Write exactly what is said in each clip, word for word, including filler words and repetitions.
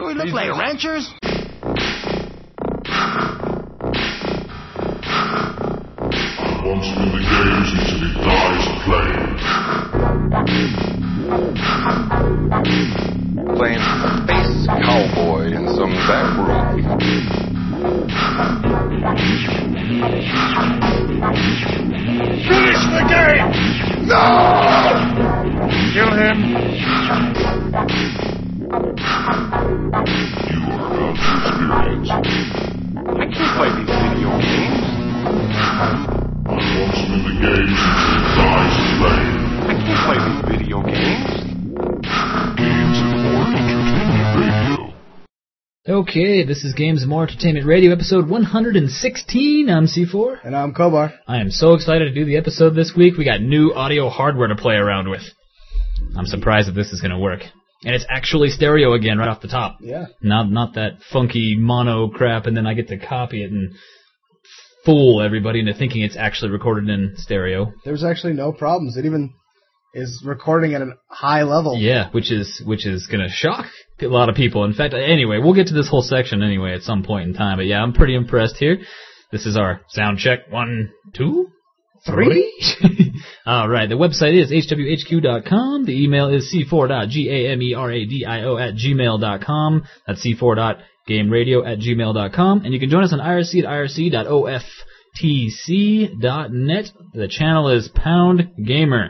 we look like ranchers? Once when the games until he dies playing. Playing space cowboy in some back room. Finish the game! No! Kill him! You are about to experience. I can't play these video games. Once when the games until he dies playing. I can't play these video games. Games and More Entertainment Radio. Okay, this is Games and More Entertainment Radio, episode one hundred sixteen. I'm C four. And I'm Kobar. I am so excited to do the episode this week. We got new audio hardware to play around with. I'm surprised that this is going to work. And it's actually stereo again right off the top. Yeah. Not not that funky mono crap, and then I get to copy it and fool everybody into thinking it's actually recorded in stereo. There's actually no problems. It even is recording at a high level. Yeah, which is which is going to shock a lot of people. In fact, anyway, we'll get to this whole section anyway at some point in time. But yeah, I'm pretty impressed here. This is our sound check. One, two, three. All right, the website is h w h q dot com. The email is c four dot gameradio at gmail dot com. That's c four dot gameradio at gmail dot com. And you can join us on I R C at I R C dot O F T C dot net. The channel is Pound Gamer.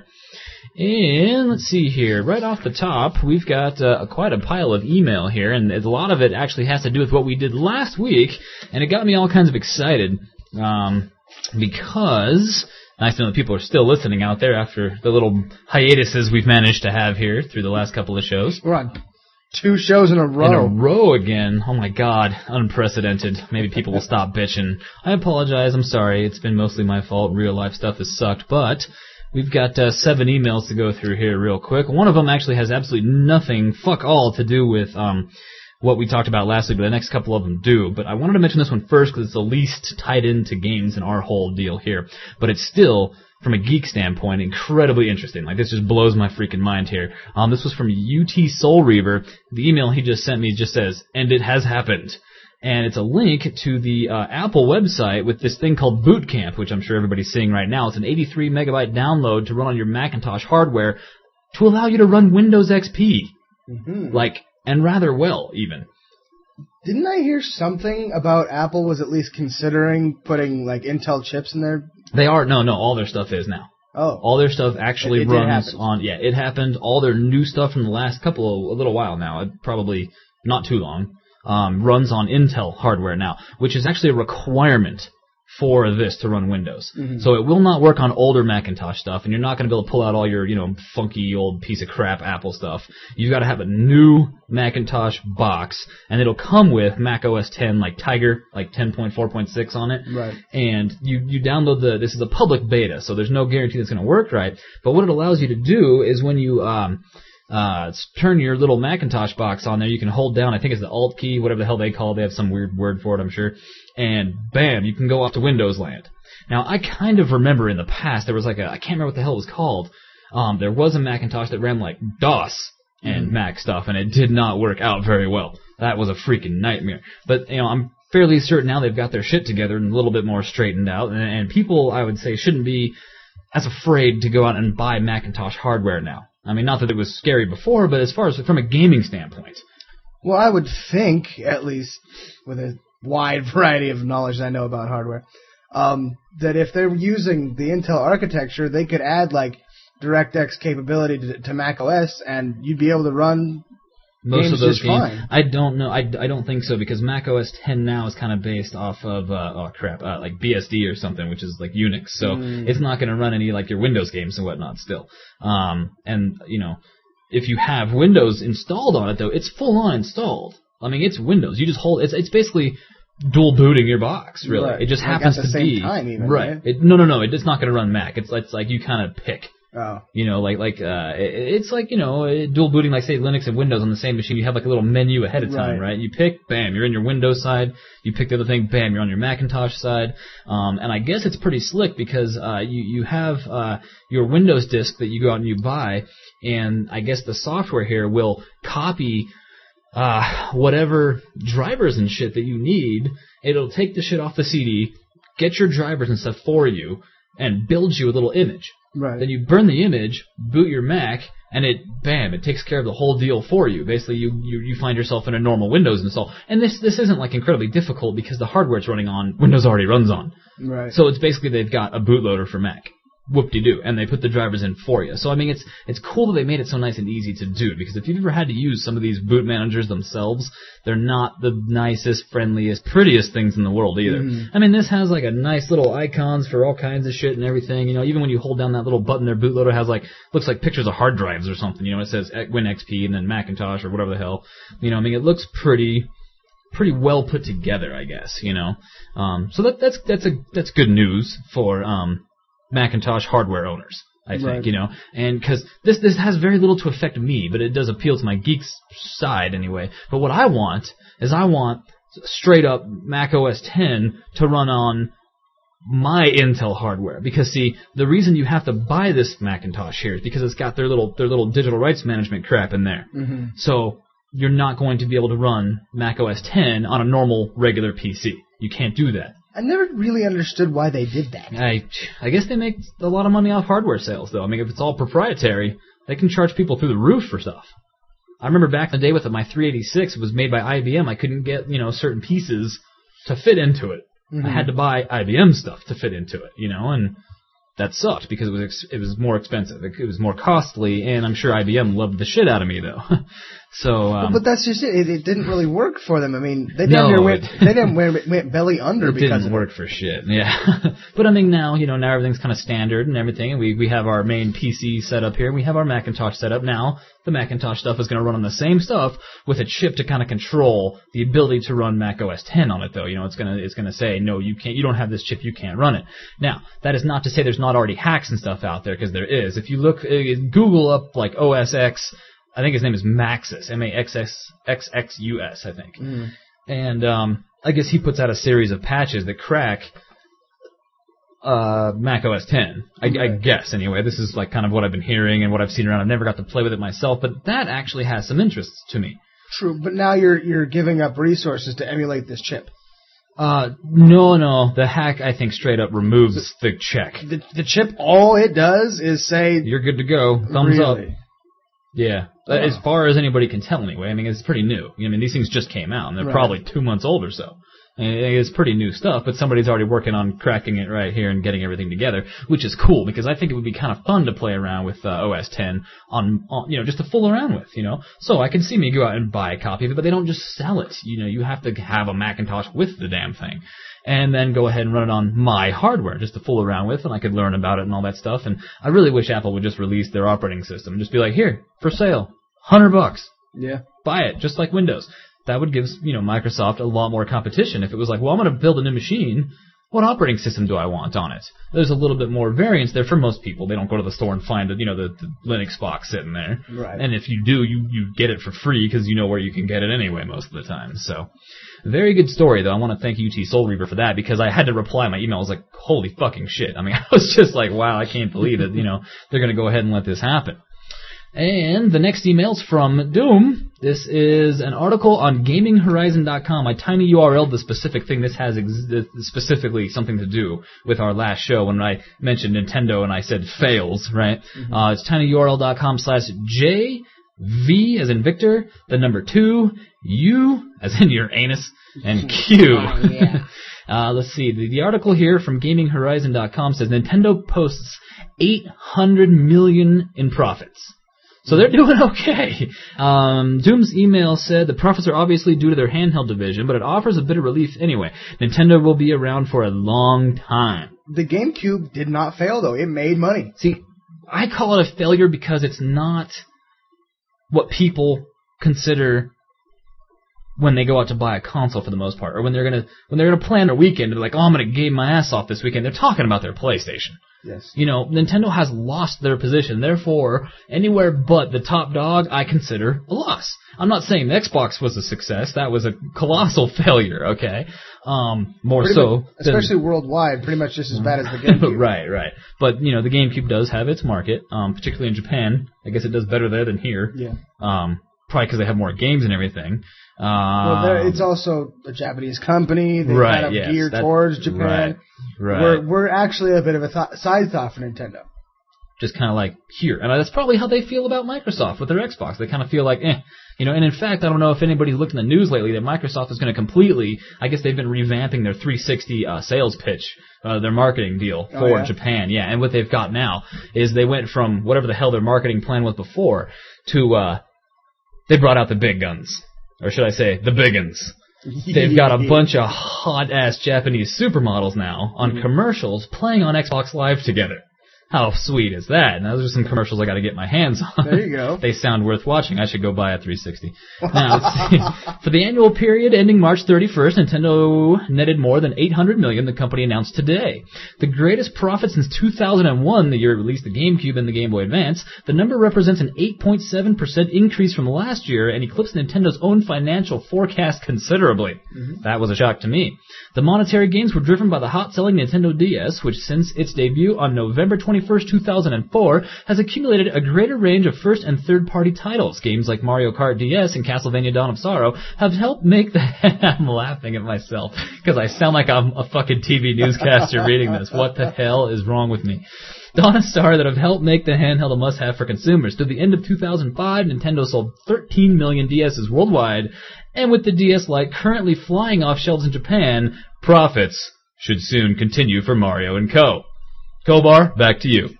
And let's see here, right off the top, we've got uh, quite a pile of email here, and a lot of it actually has to do with what we did last week, and it got me all kinds of excited, um, because nice to know that people are still listening out there after the little hiatuses we've managed to have here through the last couple of shows. We're on two shows in a row. In a row again. Oh my god, unprecedented. Maybe people will stop bitching. I apologize, I'm sorry, it's been mostly my fault, real life stuff has sucked, but we've got uh, seven emails to go through here real quick. One of them actually has absolutely nothing, fuck all, to do with um, what we talked about last week, but the next couple of them do. But I wanted to mention this one first because it's the least tied into games in our whole deal here. But it's still, from a geek standpoint, incredibly interesting. Like, this just blows my freaking mind here. Um, this was from U T Soul Reaver. The email he just sent me just says, "And it has happened." And it's a link to the uh, Apple website with this thing called Boot Camp, which I'm sure everybody's seeing right now. It's an eighty-three megabyte download to run on your Macintosh hardware to allow you to run Windows X P. Mm-hmm. Like, and rather well, even. Didn't I hear something about Apple was at least considering putting, like, Intel chips in there? They are. No, no, all their stuff is now. Oh. All their stuff actually it, it runs on, yeah, it happened. All their new stuff from the last couple of, a little while now, probably not too long. Um, runs on Intel hardware now, which is actually a requirement for this to run Windows. Mm-hmm. So it will not work on older Macintosh stuff, and you're not going to be able to pull out all your, you know, funky old piece of crap Apple stuff. You've got to have a new Macintosh box, and it'll come with Mac O S ten, like Tiger, like ten point four point six on it. Right. And you, you download the, this is a public beta, so there's no guarantee it's going to work right. But what it allows you to do is when you, um, Uh, turn your little Macintosh box on there, you can hold down, I think it's the Alt key, whatever the hell they call it, they have some weird word for it, I'm sure, and bam, you can go off to Windows land. Now, I kind of remember in the past, there was like a, I can't remember what the hell it was called, um, there was a Macintosh that ran like DOS and mm. Mac stuff, and it did not work out very well. That was a freaking nightmare. But, you know, I'm fairly certain now they've got their shit together and a little bit more straightened out, and, and people, I would say, shouldn't be as afraid to go out and buy Macintosh hardware now. I mean, not that it was scary before, but as far as from a gaming standpoint. Well, I would think, at least with a wide variety of knowledge I know about hardware, um, that if they're using the Intel architecture, they could add, like, DirectX capability to, to Mac O S, and you'd be able to run most games of those just games. Fine. I don't know. I, I don't think so, because Mac O S ten now is kind of based off of, uh, oh crap, uh, like B S D or something, which is like Unix. So mm. it's not going to run any like your Windows games and whatnot still. Um, and, you know, if you have Windows installed on it, though, it's full on installed. I mean, it's Windows. You just hold, it's, it's basically dual booting your box, really. Right. It just like happens at the to same be. Time even, right. right? It, no, no, no. It's not going to run Mac. It's, it's like you kind of pick. Oh. You know, like, like, uh, it's like, you know, dual booting, like, say, Linux and Windows on the same machine. You have, like, a little menu ahead of time, right? right? You pick, bam, you're in your Windows side. You pick the other thing, bam, you're on your Macintosh side. Um, and I guess it's pretty slick because, uh, you, you have, uh, your Windows disk that you go out and you buy, and I guess the software here will copy uh, whatever drivers and shit that you need. It'll take the shit off the C D, get your drivers and stuff for you, and build you a little image. Right. Then you burn the image, boot your Mac, and it, bam, it takes care of the whole deal for you. Basically, you, you, you find yourself in a normal Windows install. And this this isn't like incredibly difficult because the hardware it's running on, Windows already runs on. Right. So it's basically they've got a bootloader for Mac. Whoop-de-doo. And they put the drivers in for you. So, I mean, it's it's cool that they made it so nice and easy to do, because if you've ever had to use some of these boot managers themselves, they're not the nicest, friendliest, prettiest things in the world either. Mm-hmm. I mean, this has like a nice little icons for all kinds of shit and everything. You know, even when you hold down that little button, their bootloader has like, looks like pictures of hard drives or something. You know, it says Win X P and then Macintosh or whatever the hell. You know, I mean, it looks pretty... pretty well put together, I guess, you know. Um, so that that's that's a that's good news for um, Macintosh hardware owners, I think, right. You know, and because this this has very little to affect me, but it does appeal to my geeks side anyway. But what I want is I want straight up Mac O S ten to run on my Intel hardware, because see, the reason you have to buy this Macintosh here is because it's got their little their little digital rights management crap in there. Mm-hmm. So you're not going to be able to run Mac O S ten on a normal, regular P C. You can't do that. I never really understood why they did that. I I guess they make a lot of money off hardware sales, though. I mean, if it's all proprietary, they can charge people through the roof for stuff. I remember back in the day with my three eighty-six, it was made by I B M. I couldn't get, you know, certain pieces to fit into it. Mm-hmm. I had to buy I B M stuff to fit into it, you know, and that sucked because it was ex- it was more expensive. It, it was more costly, and I'm sure I B M loved the shit out of me, though. So, um, but that's just it. it. It didn't really work for them. I mean, they no, damn went, they didn't went, went belly under it because didn't of work it. for shit. Yeah, but I mean now, you know, now everything's kind of standard and everything, and we we have our main P C set up here. We have our Macintosh set up now. The Macintosh stuff is going to run on the same stuff with a chip to kind of control the ability to run Mac O S ten on it, though. You know, it's gonna it's gonna say no, you can't. You don't have this chip. You can't run it. Now, that is not to say there's not already hacks and stuff out there, because there is. If you look, uh, Google up like O S X. I think his name is Maxus, M A X X X X U S, I think. Mm. And um, I guess he puts out a series of patches that crack uh, Mac O S ten. I, okay. I guess, anyway. This is like kind of what I've been hearing and what I've seen around. I've never got to play with it myself, but that actually has some interest to me. True, but now you're you're giving up resources to emulate this chip. Uh, no, no. The hack, I think, straight up removes the, the check. The, the chip, all it does is say... You're good to go. Thumbs really? up. Yeah. Oh. As far as anybody can tell, anyway. I mean, it's pretty new. I mean, these things just came out, and they're right. probably two months old or so. And it's pretty new stuff, but somebody's already working on cracking it right here and getting everything together, which is cool, because I think it would be kind of fun to play around with uh, O S ten on, on, you know, just to fool around with, you know. So I can see me go out and buy a copy of it, but they don't just sell it. You know, you have to have a Macintosh with the damn thing. And then go ahead and run it on my hardware just to fool around with, and I could learn about it and all that stuff. And I really wish Apple would just release their operating system and just be like, here, for sale, hundred bucks. Yeah. Buy it, just like Windows. That would give, you know, Microsoft a lot more competition. If it was like, well, I'm going to build a new machine, what operating system do I want on it? There's a little bit more variance there for most people. They don't go to the store and find, you know, the, the Linux box sitting there. Right. And if you do, you, you get it for free because you know where you can get it anyway most of the time. So, very good story, though. I want to thank U T Soul Reaver for that, because I had to reply my email. I was like, holy fucking shit. I mean, I was just like, wow, I can't believe it. You know, they're going to go ahead and let this happen. And the next email's from Doom. This is an article on gaming horizon dot com. I tiny U R L'd the specific thing. This has ex- specifically something to do with our last show when I mentioned Nintendo and I said fails, right? Mm-hmm. Uh, it's tinyurl.com slash J V as in Victor, the number two, U as in your anus, and Q. Oh, yeah. uh, let's see. The, the article here from gaming horizon dot com says Nintendo posts eight hundred million dollars in profits. So they're doing okay. Um, Doom's email said the profits are obviously due to their handheld division, but it offers a bit of relief anyway. Nintendo will be around for a long time. The GameCube did not fail, though. It made money. See, I call it a failure because it's not what people consider when they go out to buy a console for the most part, or when they're gonna when they're gonna plan their weekend. They're like, oh, I'm gonna game my ass off this weekend. They're talking about their PlayStation. Yes. You know, Nintendo has lost their position. Therefore, anywhere but the top dog, I consider a loss. I'm not saying the Xbox was a success. That was a colossal failure, okay? Um, more pretty so. Much, especially than, worldwide, pretty much just as bad as the GameCube. Right, right. But, you know, the GameCube does have its market, um, particularly in Japan. I guess it does better there than here. Yeah. Um, probably because they have more games and everything. Well, Um, it's also a Japanese company. They Right, kind of yes, geared that- towards Japan. right, right. We're we're actually a bit of a th- side thought for Nintendo. just kind of like here. And that's probably how they feel about Microsoft with their Xbox. They kind of feel like, eh. You know, and in fact, I don't know if anybody's looked in the news lately that Microsoft is going to completely, I guess they've been revamping their three sixty uh, sales pitch, uh, their marketing deal Oh, for yeah? Japan. Yeah, and what they've got now is they went from whatever the hell their marketing plan was before to, uh, they brought out the big guns. Or should I say, the biggins. They've got a bunch of hot-ass Japanese supermodels now on Mm-hmm. commercials playing on Xbox Live together. How sweet is that? And those are some commercials I got to get my hands on. There you go. They sound worth watching. I should go buy a three sixty. Now, let's see. For the annual period ending March thirty-first, Nintendo netted more than eight hundred million dollars, the company announced today. The greatest profit since two thousand one, the year it released the GameCube and the Game Boy Advance. The number represents an eight point seven percent increase from last year and eclipsed Nintendo's own financial forecast considerably. Mm-hmm. That was a shock to me. The monetary gains were driven by the hot-selling Nintendo D S, which since its debut on November twenty-first, two thousand four, has accumulated a greater range of first and third-party titles. Games like Mario Kart D S and Castlevania Dawn of Sorrow have helped make the... I'm laughing at myself because I sound like I'm a fucking T V newscaster reading this. What the hell is wrong with me? Dawn of Sorrow that have helped make the handheld a must-have for consumers. Through the end of two thousand five, Nintendo sold thirteen million D S's worldwide, and with the D S Lite currently flying off shelves in Japan, profits should soon continue for Mario and Co. Kobar, back to you.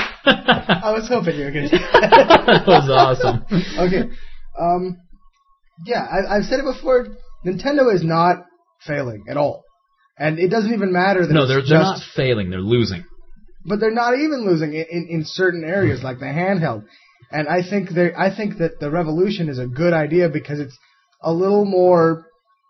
I was hoping you were going to. That was awesome. Okay. Um, yeah, I, I've said it before. Nintendo is not failing at all, and it doesn't even matter that No, it's they're, just, they're not failing. They're losing. but they're not even losing in, in, in certain areas like the handheld. And I think they, I think that the Revolution is a good idea because it's a little more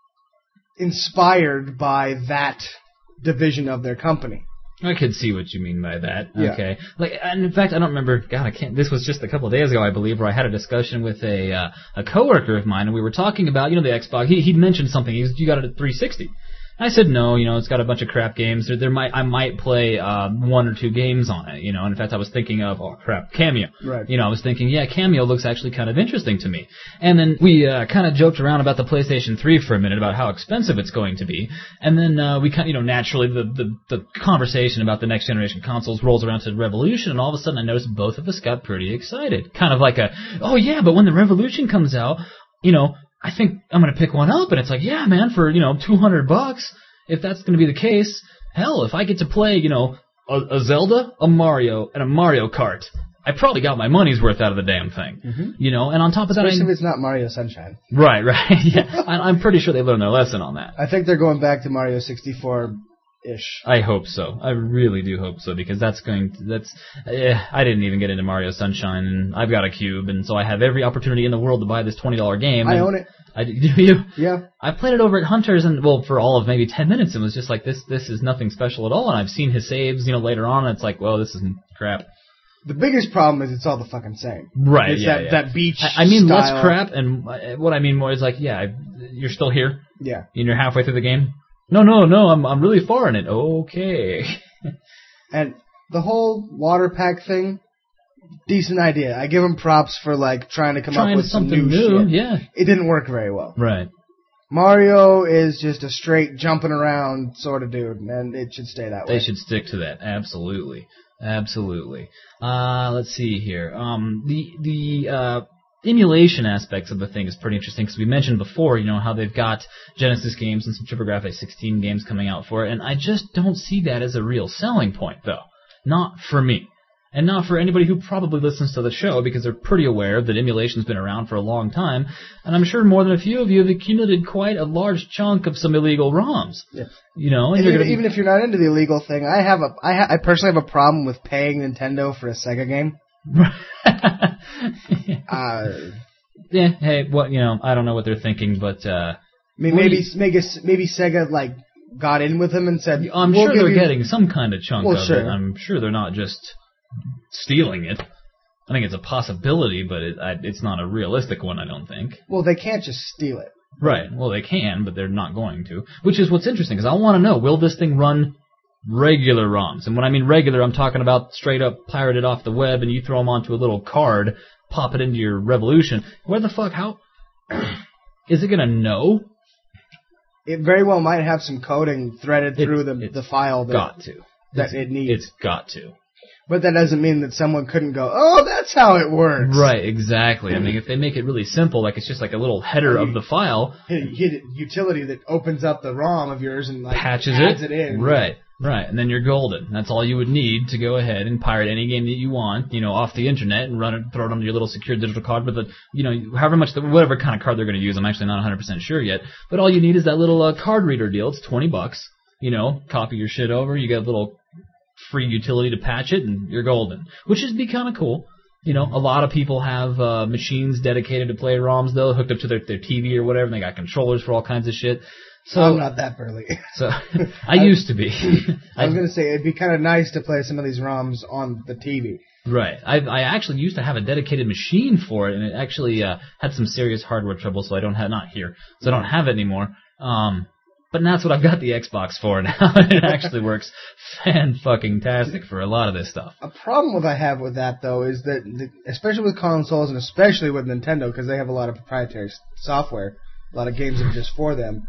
inspired by that division of their company. I could see what you mean by that. Yeah. Okay. Like, and in fact, I don't remember. God, I can't. This was just a couple of days ago, I believe, where I had a discussion with a uh, a coworker of mine, and we were talking about, you know, the Xbox. He he mentioned something. He was, you got it at three sixty. I said no, you know, it's got a bunch of crap games. There, there might I might play uh, one or two games on it, you know. And in fact, I was thinking of oh crap, Cameo. Right. You know, I was thinking, yeah, Cameo looks actually kind of interesting to me. And then we uh, kind of joked around about the PlayStation three for a minute about how expensive it's going to be. And then uh, we kind of, you know, naturally the, the the conversation about the next generation consoles rolls around to Revolution, and all of a sudden I noticed both of us got pretty excited. Kind of like a, oh yeah, but when the Revolution comes out, you know, I think I'm going to pick one up. And it's like, yeah, man, for, you know, two hundred bucks. If that's going to be the case, hell, if I get to play, you know, a, a Zelda, a Mario, and a Mario Kart, I probably got my money's worth out of the damn thing. Mm-hmm. You know, and on top of that, Especially I, if it's not Mario Sunshine. right, right, yeah, I, I'm pretty sure they learned their lesson on that. I think they're going back to Mario sixty-four-ish. I hope so. I really do hope so, because that's going to, that's, eh, I didn't even get into Mario Sunshine, and I've got a Cube, and so I have every opportunity in the world to buy this twenty dollar game. I own it. I, do you? Yeah. I played it over at Hunter's, and well, for all of maybe ten minutes, and was just like, this this is nothing special at all, and I've seen his saves, you know, later on, and it's like, well, this is crap. The biggest problem is it's all the fucking same. Right, It's yeah, that, yeah. that beach I, I mean, style. less crap, and uh, what I mean more is like, yeah, I, you're still here, Yeah. and you're halfway through the game. No, no, no, I'm I'm really far in it. Okay. And the whole water pack thing, decent idea. I give them props for like trying to come Trying up with some something new, new, shit. yeah. It didn't work very well. Right. Mario is just a straight jumping around sort of dude, and it should stay that way. They should stick to that. Absolutely. Absolutely. Uh, let's see here. Um, the, the, uh, emulation aspects of the thing is pretty interesting, because we mentioned before, you know, how they've got Genesis games and some TurboGrafx sixteen games coming out for it, and I just don't see that as a real selling point, though. Not for me. And not for anybody who probably listens to the show, because they're pretty aware that emulation's been around for a long time, and I'm sure more than a few of you have accumulated quite a large chunk of some illegal ROMs. Yeah. You know, and And you're even, gonna be, even if you're not into the illegal thing, I have a, I, ha- I personally have a problem with paying Nintendo for a Sega game. uh, yeah, hey, what, you know, I don't know what they're thinking, but, uh, I mean, What do maybe, you- maybe, maybe Sega like got in with them and said, I'm we'll sure give they're you- getting some kind of chunk Well, of sure. it. I'm sure they're not just stealing it. I think it's a possibility, but it, I, it's not a realistic one, I don't think. Well, they can't just steal it. Right. Well, they can, but they're not going to. Which is what's interesting, because I want to know, will this thing run regular ROMs? And when I mean regular, I'm talking about straight up pirated off the web, and you throw them onto a little card, pop it into your Revolution. Where the fuck, how, is it gonna know? It very well might have some coding threaded It- through the it's the file that, Got to. that It's- it needs. It's got to. But that doesn't mean that someone couldn't go, oh, that's how it works. Right, exactly. I mean, if they make it really simple, like it's just like a little header of the file, Hit, hit a utility that opens up the ROM of yours and like patches adds it, it in. right, right, and then you're golden. That's all you would need to go ahead and pirate any game that you want, you know, off the internet and run it, throw it onto your little secure digital card with a, you know, however much, the, whatever kind of card they're going to use. I'm actually not one hundred percent sure yet, but all you need is that little uh, card reader deal. It's twenty bucks. You know, copy your shit over. You get a little free utility to patch it, and you're golden, which would be kind of cool. You know, a lot of people have uh, machines dedicated to play ROMs, though, hooked up to their, their T V or whatever, and they got controllers for all kinds of shit. So I'm not that burly. So I used to be. I was going to say, it'd be kind of nice to play some of these ROMs on the T V. Right. I I actually used to have a dedicated machine for it, and it actually uh, had some serious hardware trouble, so I don't have, not here, so I don't have it anymore. Um, but that's what I've got the Xbox for now. It actually works fan-fucking-tastic for a lot of this stuff. A problem with I have with that, though, is that, the, especially with consoles and especially with Nintendo, because they have a lot of proprietary s- software, a lot of games that are just for them,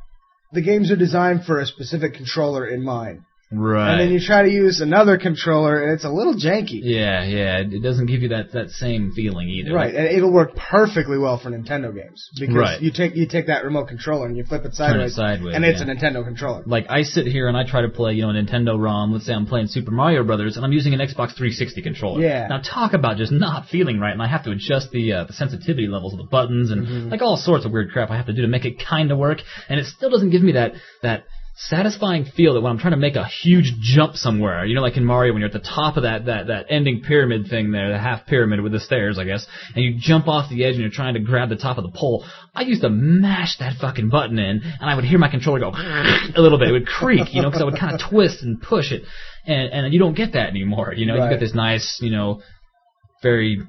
the games are designed for a specific controller in mind. Right. And then you try to use another controller, and it's a little janky. Yeah, yeah. It doesn't give you that, that same feeling either. Right, and it'll work perfectly well for Nintendo games because Right. you take you take that remote controller and you flip it Turn it sideways, sideways, and it's yeah. a Nintendo controller. Like, I sit here and I try to play, you know, a Nintendo ROM. Let's say I'm playing Super Mario Brothers, and I'm using an Xbox three sixty controller. Yeah. Now, talk about just not feeling right, and I have to adjust the uh, the sensitivity levels of the buttons and, Mm-hmm. like, all sorts of weird crap I have to do to make it kind of work, and it still doesn't give me that that satisfying feel that when I'm trying to make a huge jump somewhere, you know, like in Mario when you're at the top of that, that, that ending pyramid thing there, the half pyramid with the stairs, I guess, and you jump off the edge and you're trying to grab the top of the pole. I used to mash that fucking button in, and I would hear my controller go a little bit. It would creak, you know, because I would kind of twist and push it, and and you don't get that anymore. You know, Right. you get this nice, you know, very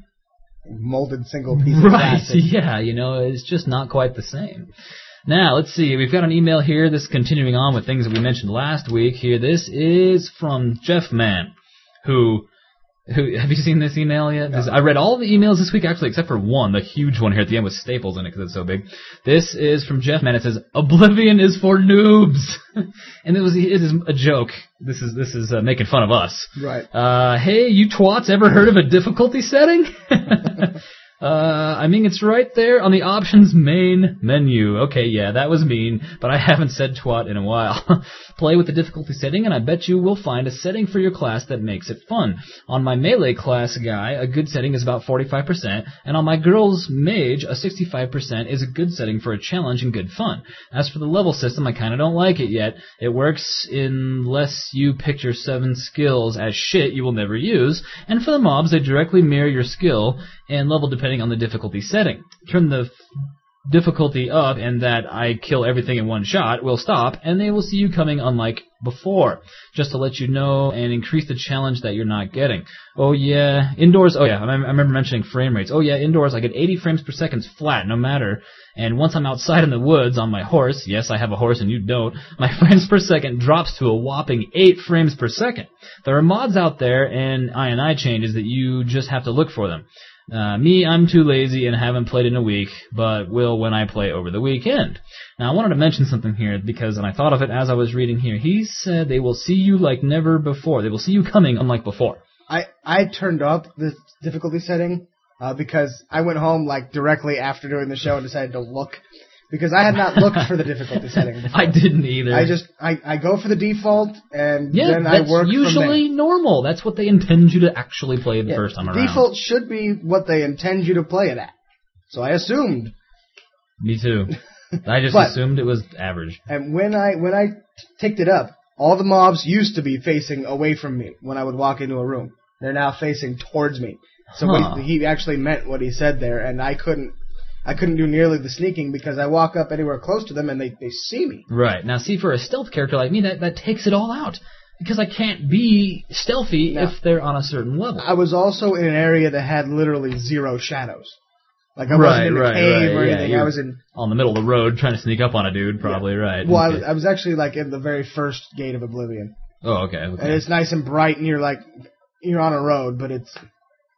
Molded single piece of right, plastic. yeah, you know, it's just not quite the same. Now, let's see, we've got an email here, this is continuing on with things that we mentioned last week here. This is from Jeff Mann, who, who, have you seen this email yet? This, I read all the emails this week, actually, except for one, the huge one here at the end with staples in it because it's so big. This is from Jeff Mann. It says, Oblivion is for noobs. And it was, it is a joke. This is, this is uh, making fun of us. Right. Uh, hey, you twats ever heard of a difficulty setting? Uh, I mean, it's right there on the options main menu. Okay, yeah, that was mean, but I haven't said twat in a while. Play with the difficulty setting, and I bet you will find a setting for your class that makes it fun. On my melee class guy, a good setting is about forty-five percent, and on my girl's mage, a sixty-five percent is a good setting for a challenge and good fun. As for the level system, I kinda don't like it yet. It works unless you pick your seven skills as shit you will never use, and for the mobs, they directly mirror your skill and level depending on the difficulty setting. Turn the f- difficulty up and that I kill everything in one shot will stop, and they will see you coming unlike before, just to let you know and increase the challenge that you're not getting. Oh yeah, indoors, oh yeah, I, mem- I remember mentioning frame rates. Oh yeah, indoors I get eighty frames per second flat, no matter, and once I'm outside in the woods on my horse, yes I have a horse and you don't, my frames per second drops to a whopping eight frames per second. There are mods out there and I N I changes that you just have to look for them. Uh, me, I'm too lazy and haven't played in a week, but will when I play over the weekend. Now, I wanted to mention something here because, and I thought of it as I was reading here, he said they will see you like never before. They will see you coming unlike before. I, I turned up the difficulty setting uh, because I went home like directly after doing the show and decided to look because I had not looked for the difficulty setting before. I didn't either. I just I, I go for the default and yeah, then I that's work from usually there. normal. That's what they intend you to actually play the Yeah, first time around. Default should be what they intend you to play it at. So I assumed. Me too. I just But- assumed it was average. And when I when I ticked it up, all the mobs used to be facing away from me when I would walk into a room. They're now facing towards me. So Huh. what he, he actually meant what he said there, and I couldn't I couldn't do nearly the sneaking because I walk up anywhere close to them and they, they see me. Right. Now, see, for a stealth character like me, that, that takes it all out. Because I can't be stealthy No. if they're on a certain level. I was also in an area that had literally zero shadows. Like I Right, wasn't in a right, cave right, or yeah, anything. you're I was in. on the middle of the road trying to sneak up on a dude, probably, right. Well, I Okay. was, I was actually like in the very first gate of Oblivion, Oh, okay, okay. and it's nice and bright, and you're like you're on a road, but it's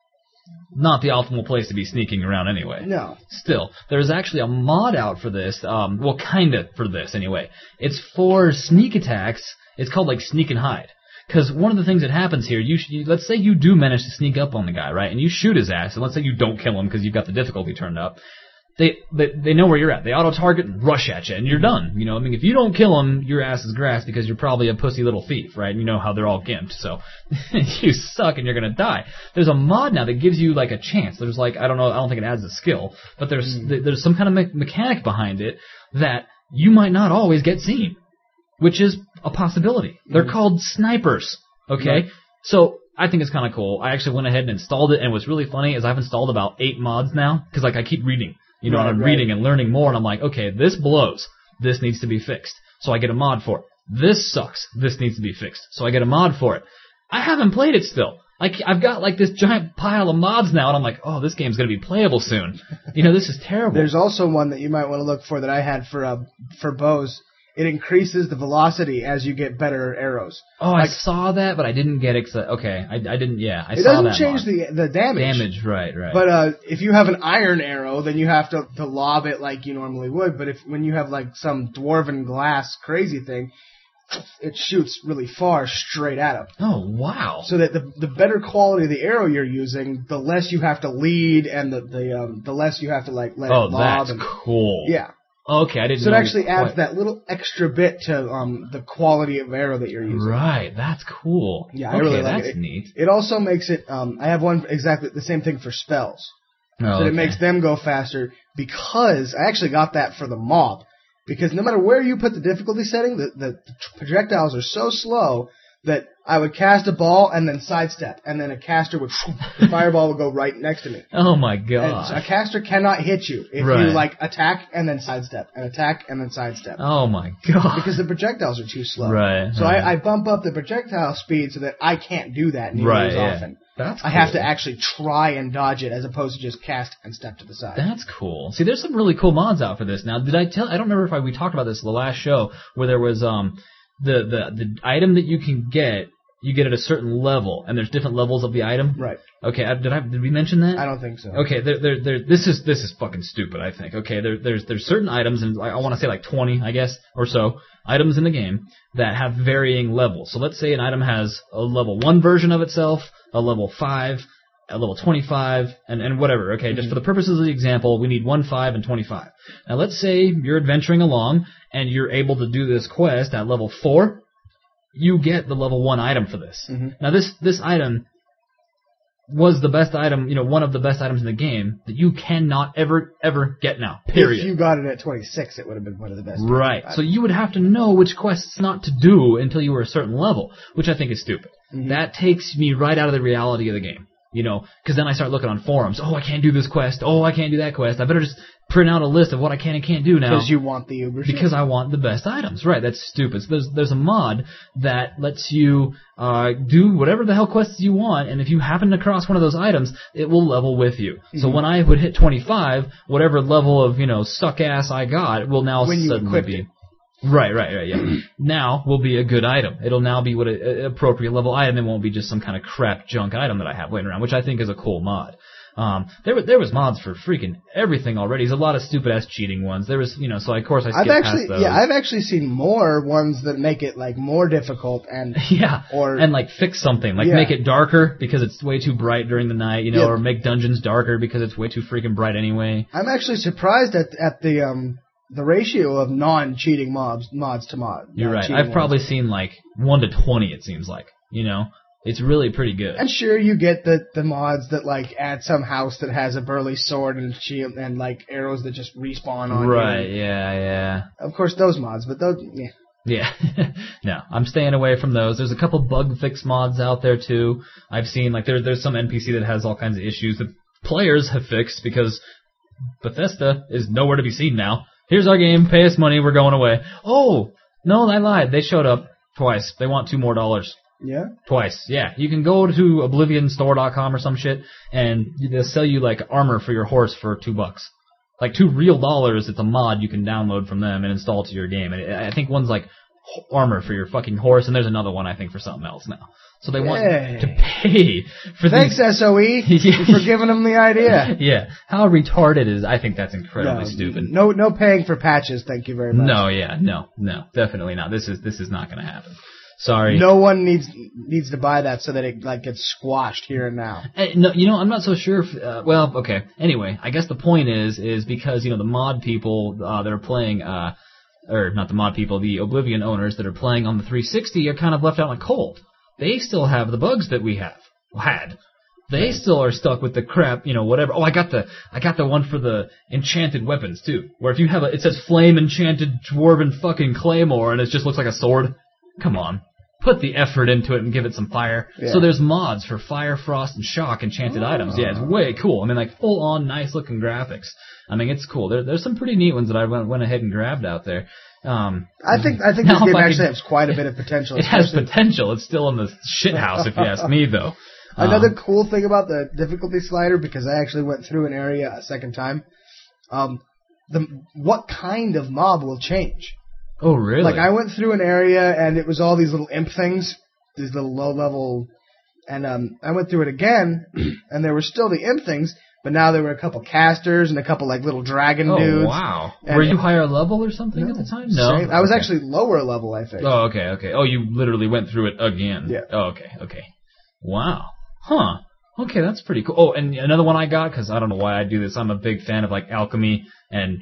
not the optimal place to be sneaking around anyway. No. Still, there's actually a mod out for this, um, well, kinda for this anyway. It's for sneak attacks. It's called like Sneak and Hide. Because one of the things that happens here, you, you let's say you do manage to sneak up on the guy, right? And you shoot his ass, and let's say you don't kill him because you've got the difficulty turned up. They, they they know where you're at. They auto-target and rush at you, and you're done. You know, I mean, if you don't kill him, your ass is grass because you're probably a pussy little thief, right? You know how they're all gimped, so you suck and you're gonna die. There's a mod now that gives you like a chance. There's like, I don't know, I don't think it adds a skill, but there's mm. there's some kind of me- mechanic behind it that you might not always get seen, which is a possibility. Mm. They're called snipers, okay? Mm. So I think it's kind of cool. I actually went ahead and installed it, and what's really funny is I've installed about eight mods now because like I keep reading. You know, right, and I'm right. reading and learning more, and I'm like, okay, this blows. This needs to be fixed. So I get a mod for it. This sucks. This needs to be fixed. So I get a mod for it. I haven't played it still. Like, I've got like this giant pile of mods now, and I'm like, oh, this game's going to be playable soon. You know, this is terrible. There's also one that you might want to look for that I had for uh, for bows. It increases the velocity as you get better arrows. Oh, like, I saw that, but I didn't get it. Okay, I, I didn't. Yeah, I it saw doesn't that. change mod. the the damage. Damage, right, right. But uh, if you have an iron arrow, then you have to, to lob it like you normally would. But if when you have like some dwarven glass crazy thing, it shoots really far straight at him. Oh wow! So that the the better quality of the arrow you're using, the less you have to lead, and the the um the less you have to like let oh, it lob. that's and, cool. Yeah. Okay, I didn't So know. it actually adds quite. that little extra bit to um the quality of arrow that you're using. Right, that's cool. Yeah, okay, I really like that's it. neat. It also makes it. Um, I have one exactly the same thing for spells. Oh, So okay. it makes them go faster because I actually got that for the mob. Because no matter where you put the difficulty setting, the, the projectiles are so slow that I would cast a ball and then sidestep, and then a caster would, the fireball would go right next to me. Oh my And god. so a caster cannot hit you if Right. you like attack and then sidestep, and attack and then sidestep. Oh my god. Because the projectiles are too slow. Right. So right. I, I bump up the projectile speed so that I can't do that nearly Right, as yeah. often. That's I have cool. to actually try and dodge it as opposed to just cast and step to the side. That's cool. See, there's some really cool mods out for this. Now, did I tell? I don't remember if I, we talked about this in the last show where there was um the the the item that you can get. You get at a certain level, and there's different levels of the item. Right. Okay. I, did I did we mention that? I don't think so. Okay, there, there, there. This is this is fucking stupid. I think. Okay, there, there's there's certain items, and I, I want to say like twenty, I guess, or so items in the game that have varying levels. So let's say an item has a level one version of itself, a level five, a level twenty-five, and and whatever. Okay, mm-hmm. Just for the purposes of the example, we need one, five, and twenty-five. Now let's say you're adventuring along and you're able to do this quest at level four. You get the level one item for this. Mm-hmm. Now this this item was the best item, you know, one of the best items in the game that you cannot ever, ever get now. Period. If you got it at twenty-six, it would have been one of the best. Right. So you would have to know which quests not to do until you were a certain level, which I think is stupid. Mm-hmm. That takes me right out of the reality of the game. You know, because then I start looking on forums. Oh, I can't do this quest. Oh, I can't do that quest. I better just print out a list of what I can and can't do now. Because you want the Uber shit. Because I want the best items. Right, that's stupid. So there's there's a mod that lets you uh, do whatever the hell quests you want, and if you happen to cross one of those items, it will level with you. Mm-hmm. So when I would hit twenty-five, whatever level of, you know, suck ass I got will now when suddenly be... It. Right, right, right, yeah. Now will be a good item. It'll now be what an appropriate level item. It won't be just some kind of crap junk item that I have laying around, which I think is a cool mod. Um, there was there was mods for freaking everything already. There's a lot of stupid ass cheating ones. There was, you know, so of course I skipped I've actually, past those. yeah, I've actually seen more ones that make it like more difficult and yeah, or and like fix something, like yeah. make it darker because it's way too bright during the night, you know, Yeah. or make dungeons darker because it's way too freaking bright anyway. I'm actually surprised at at the um the ratio of non-cheating mobs mods to mod. You're right. non-cheating I've ones. probably seen like one to twenty. It seems like, you know. It's really pretty good. And sure, you get the, the mods that like add some house that has a burly sword and shield and like arrows that just respawn on Right, you. yeah, yeah. Of course, those mods, but those, yeah. Yeah. No, I'm staying away from those. There's a couple bug fix mods out there too. I've seen like there, there's some N P C that has all kinds of issues that players have fixed because Bethesda is nowhere to be seen now. Here's our game, pay us money, we're going away. Oh, no, I lied. They showed up twice. They want two more dollars. Yeah? Twice, yeah. You can go to oblivion store dot com or some shit, and they'll sell you, like, armor for your horse for two bucks. Like, two real dollars, it's a mod you can download from them and install to your game. And I think one's, like, h- armor for your fucking horse, and there's another one I think for something else now. So they want Yay. to pay for Thanks, these. S O E, for giving them the idea. Yeah, how retarded is? I think that's incredibly No, stupid. No, no paying for patches. Thank you very much. No, yeah, no, no, definitely not. This is this is not going to happen. Sorry. No one needs needs to buy that so that it like gets squashed here and now. Eh, no, you know, I'm not so sure if, uh, well, okay. Anyway, I guess the point is, is because, you know, the mod people, uh, that are playing, uh, or not the mod people, the Oblivion owners that are playing on the three sixty are kind of left out in the cold. They still have the bugs that we have, had. They still are stuck with the crap, you know, whatever. Oh, I got the, I got the one for the enchanted weapons too, where if you have a, it says flame enchanted dwarven fucking claymore and it just looks like a sword. Come on. Put the effort into it and give it some fire. Yeah. So there's mods for fire, frost, and shock enchanted Oh. items. Yeah, it's way cool. I mean, like full-on, nice-looking graphics. I mean, it's cool. There, there's some pretty neat ones that I went, went ahead and grabbed out there. Um, I think I think now this if game I actually could- has quite a bit of potential. It has especially- potential. It's still in the shit house, if you ask me, though. Another Um, cool thing about the difficulty slider, because I actually went through an area a second time, um, the what kind of mob will change. Oh, really? Like I went through an area and it was all these little imp things, these little low level, and um, I went through it again and there were still the imp things, but now there were a couple casters and a couple like little dragon oh, dudes. wow. And Were you it- higher level or something at the time? No. Same. I was Okay. actually lower level, I think. Oh, okay, okay. Oh, you literally went through it again. Yeah. Oh, okay, okay. Wow. Huh. Okay, that's pretty cool. Oh, and another one I got, because I don't know why I do this. I'm a big fan of, like, alchemy and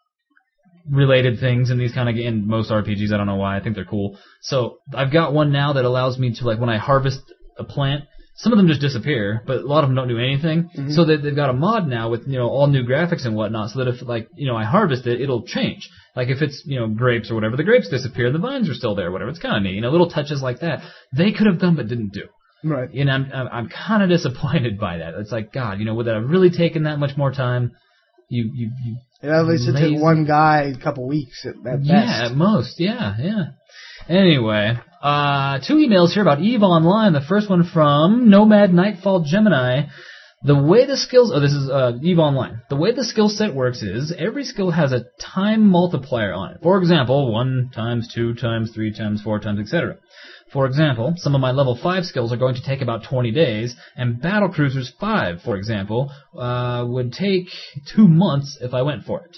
related things in these kind of, in most R P Gs. I don't know why. I think they're cool. So, I've got one now that allows me to, like, when I harvest a plant, some of them just disappear, but a lot of them don't do anything. Mm-hmm. So they, they've got a mod now with, you know, all new graphics and whatnot, so that if, like, you know, I harvest it, it'll change. Like, if it's, you know, grapes or whatever, the grapes disappear, the vines are still there, whatever. It's kind of neat. You know, little touches like that. They could have done but didn't do. Right. And I'm, I'm, I'm kind of disappointed by that. It's like, God, you know, would that have really taken that much more time? You, you, you And at least it Lazy. took one guy a couple weeks at, at yeah, best. at most, yeah, yeah. Anyway, uh, two emails here about EVE Online. The first one from Nomad Nightfall Gemini. The way the skills, oh, this is uh, EVE Online. The way the skill set works is every skill has a time multiplier on it. For example, one times two times three times four times, et cetera. For example, some of my level five skills are going to take about twenty days, and Battle Cruisers five, for example, uh, would take two months if I went for it.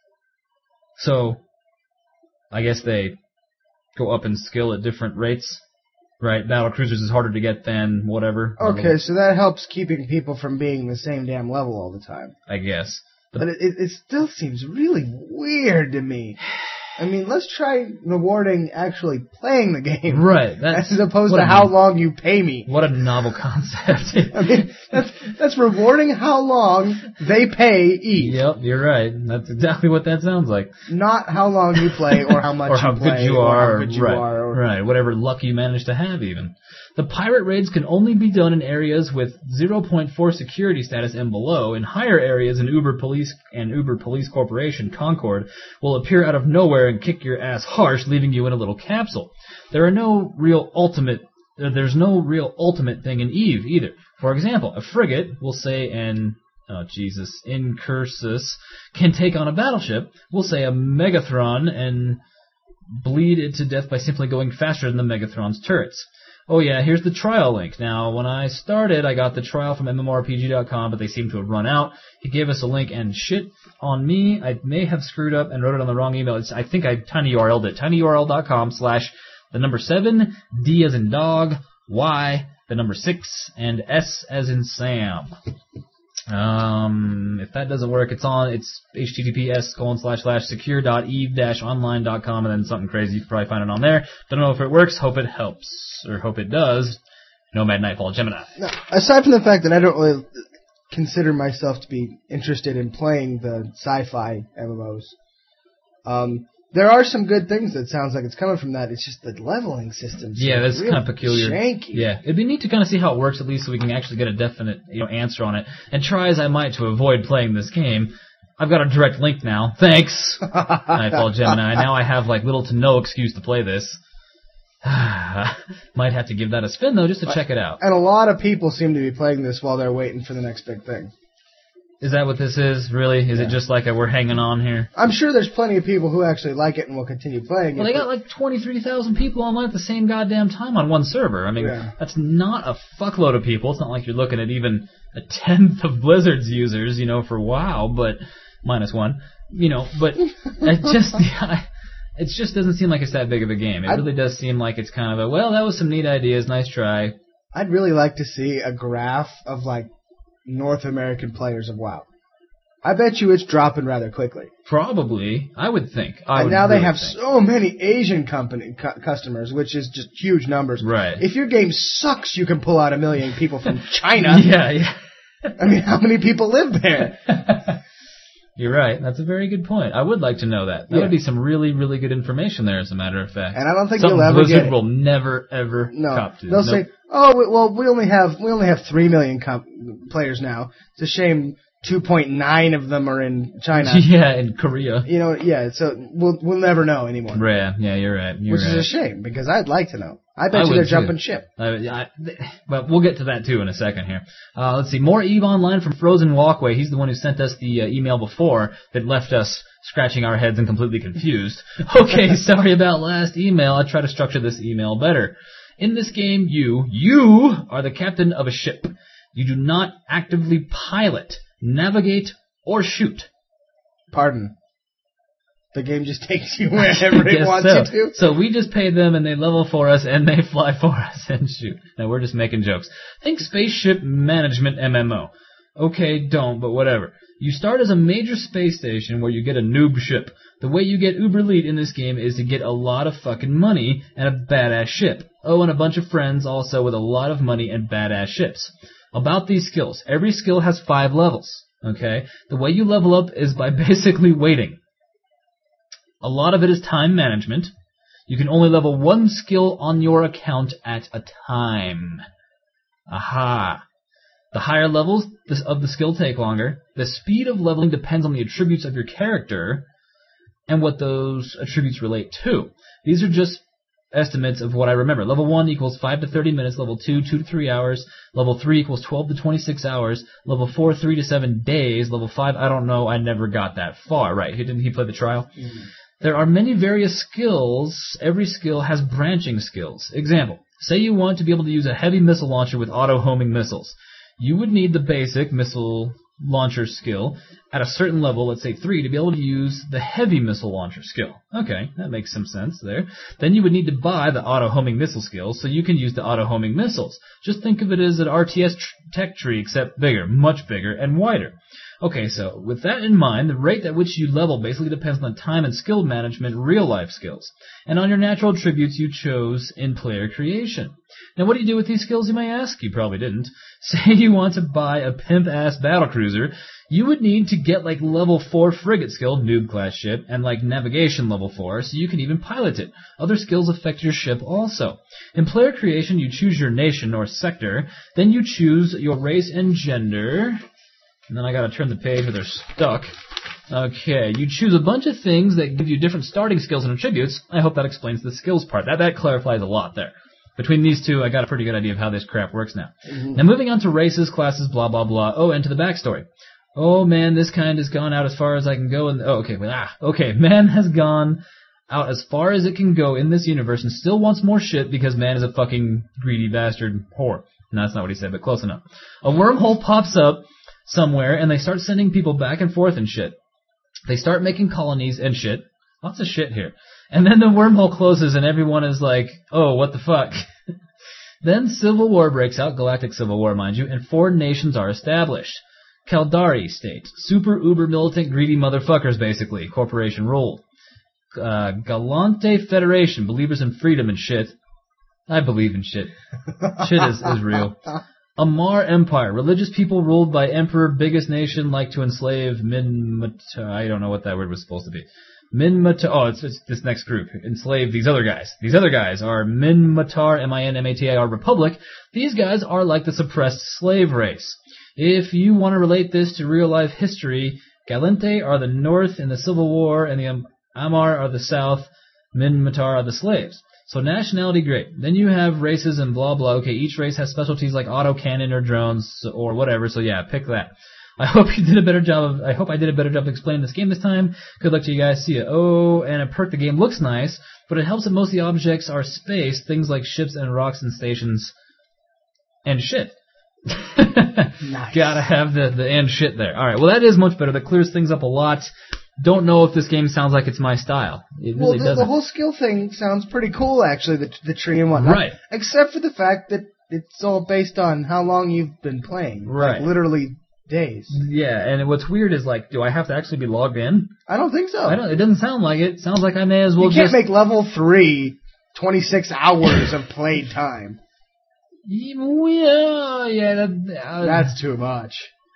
So, I guess they go up in skill at different rates, right? Battle Cruisers is harder to get than whatever. Okay, so that helps keeping people from being the same damn level all the time. I guess. But it, it, it still seems really weird to me. I mean, let's try rewarding actually playing the game. Right. That's, As opposed what to a- how long you pay me. What a novel concept. I mean, that's, that's rewarding how long they pay each. Yep, you're right. That's exactly what that sounds like. Not how long you play or how much or how you play good you or are, how good you right, are. Or, right, whatever luck you manage to have even. The pirate raids can only be done in areas with zero point four security status and below. In higher areas, an Uber Police and Uber Police Corporation, Concord, will appear out of nowhere and kick your ass harsh, leaving you in a little capsule. There are no real ultimate There's no real ultimate thing in EVE either. For example, a frigate, we'll say an Oh, Jesus. Incursus can take on a battleship, we'll say a Megathron, and bleed it to death by simply going faster than the Megathron's turrets. Oh yeah, here's the trial link. Now, when I started, I got the trial from M M O R P G dot com, but they seem to have run out. He gave us a link, and shit on me, I may have screwed up and wrote it on the wrong email. It's, I think I tinyurl'd it. tinyurl.com slash the number seven, D as in dog, Y, the number six, and S as in Sam. Um, if that doesn't work, it's on, it's https colon slash slash secure dot eve dash online dot com and then something crazy. You can probably find it on there. Don't know if it works. Hope it helps. Or hope it does. Nomad Nightfall Gemini. Now, aside from the fact that I don't really consider myself to be interested in playing the sci-fi M M Os, um, there are some good things that sounds like it's coming from that. It's just the leveling system. Yeah, that's kind of peculiar. Janky. Yeah, it'd be neat to kind of see how it works at least so we can actually get a definite, you know, answer on it. And try as I might to avoid playing this game, I've got a direct link now. Thanks, Nightfall Gemini. Now I have like little to no excuse to play this. Might have to give that a spin though just to check it out. And a lot of people seem to be playing this while they're waiting for the next big thing. Is that what this is, really? Is Yeah. it just like a we're hanging on here? I'm sure there's plenty of people who actually like it and will continue playing Well, it. they got like twenty-three thousand people online at the same goddamn time on one server. I mean, Yeah. that's not a fuckload of people. It's not like you're looking at even a tenth of Blizzard's users, you know, for WoW, but minus one, you know, but it just, yeah, it just doesn't seem like it's that big of a game. It I'd- really does seem like it's kind of a, well, that was some neat ideas, nice try. I'd really like to see a graph of, like, North American players of WoW. I bet you it's dropping rather quickly. Probably, I would think. I and would now they really have think. so many Asian company cu- customers, which is just huge numbers. Right. If your game sucks, you can pull out a million people from China. Yeah, yeah. I mean, how many people live there? You're right. That's a very good point. I would like to know that. That Yeah. would be some really, really good information there, as a matter of fact. And I don't think Something you'll ever Blizzard get it. will never, ever No, cop to. they'll Nope. say, "Oh, we- well, we only have we only have three million com- players now. It's a shame two point nine of them are in China." Yeah, in Korea. You know, yeah. So we'll we'll never know anymore, Yeah, yeah, you're right. You're which right. is a shame because I'd like to know. I bet I you would they're too. jumping ship. Uh, I, but we'll get to that too in a second here. Uh, let's see. More EVE Online from Frozen Walkway. He's the one who sent us the uh, email before that left us scratching our heads and completely confused. Okay, sorry about last email. I try to structure this email better. In this game, you, you are the captain of a ship. You do not actively pilot, navigate, or shoot. Pardon. The game just takes you wherever it Guess wants so. you to. So we just pay them and they level for us and they fly for us and shoot. No, we're just making jokes. Think Spaceship Management M M O. Okay, don't, but whatever. You start as a major space station where you get a noob ship. The way you get uber elite in this game is to get a lot of fucking money and a badass ship. Oh, and a bunch of friends also with a lot of money and badass ships. About these skills. Every skill has five levels. Okay? The way you level up is by basically waiting. A lot of it is time management. You can only level one skill on your account at a time. Aha. The higher levels of the skill take longer. The speed of leveling depends on the attributes of your character and what those attributes relate to. These are just estimates of what I remember. Level one equals five to thirty minutes. Level two, two to three hours. Level three equals twelve to twenty-six hours. Level four, three to seven days. Level five, I don't know. I never got that far. Right. Didn't he play the trial? Mm-hmm. There are many various skills. Every skill has branching skills. Example, say you want to be able to use a heavy missile launcher with auto-homing missiles. You would need the basic missile launcher skill at a certain level, let's say three, to be able to use the heavy missile launcher skill. Okay, that makes some sense there. Then you would need to buy the auto-homing missile skill so you can use the auto-homing missiles. Just think of it as an R T S tr- tech tree, except bigger, much bigger, and wider. Okay, so with that in mind, the rate at which you level basically depends on the time and skill management, real-life skills, and on your natural attributes you chose in player creation. Now, what do you do with these skills, you may ask? You probably didn't. Say you want to buy a pimp-ass battlecruiser, you would need to get like level four frigate skill, noob class ship, and like navigation level four, so you can even pilot it. Other skills affect your ship also. In player creation, you choose your nation or sector, then you choose your race and gender. And then I gotta turn the page or they're stuck. Okay, you choose a bunch of things that give you different starting skills and attributes. I hope that explains the skills part. That that clarifies a lot there. Between these two, I got a pretty good idea of how this crap works now. Mm-hmm. Now moving on to races, classes, blah blah blah. Oh, and to the backstory. Oh man, this kind has gone out as far as I can go. And oh, okay, well, ah, okay, man has gone out as far as it can go in this universe and still wants more shit because man is a fucking greedy bastard whore. No, that's not what he said, but close enough. A wormhole pops up somewhere, and they start sending people back and forth and shit. They start making colonies and shit. Lots of shit here. And then the wormhole closes, and everyone is like, oh, what the fuck? Then civil war breaks out, galactic civil war, mind you, and four nations are established. Caldari state. Super uber militant greedy motherfuckers, basically. Corporation ruled. Uh, Galante Federation. Believers in freedom and shit. I believe in shit. Shit is, is real. Amar Empire. Religious people ruled by emperor. Biggest nation like to enslave Minmatar. I don't know what that word was supposed to be. Minmatar. Oh, it's, it's this next group. Enslave these other guys. These other guys are Minmatar, M I N M A T A R Republic. These guys are like the suppressed slave race. If you want to relate this to real life history, Galente are the north in the Civil War, and the Amar are the south. Minmatar are the slaves. So nationality, great. Then you have races and blah blah. Okay, each race has specialties like autocannon or drones or whatever, so yeah, pick that. I hope you did a better job of, I hope I did a better job of explaining this game this time. Good luck to you guys. See ya. Oh, and a perk, the game looks nice, but it helps that most of the objects are space, things like ships and rocks and stations and shit. Nice. Gotta have the, the and shit there. Alright, well that is much better. That clears things up a lot. Don't know if this game sounds like it's my style. It really well, the, doesn't. the whole skill thing sounds pretty cool, actually, the, the tree and whatnot. Right. Except for the fact that it's all based on how long you've been playing. Right. Like, literally days. Yeah, and what's weird is, like, do I have to actually be logged in? I don't think so. I don't. It doesn't sound like it. It sounds like I may as well You can't just... make level three twenty-six hours of play time. Yeah, yeah, that, uh, That's too much.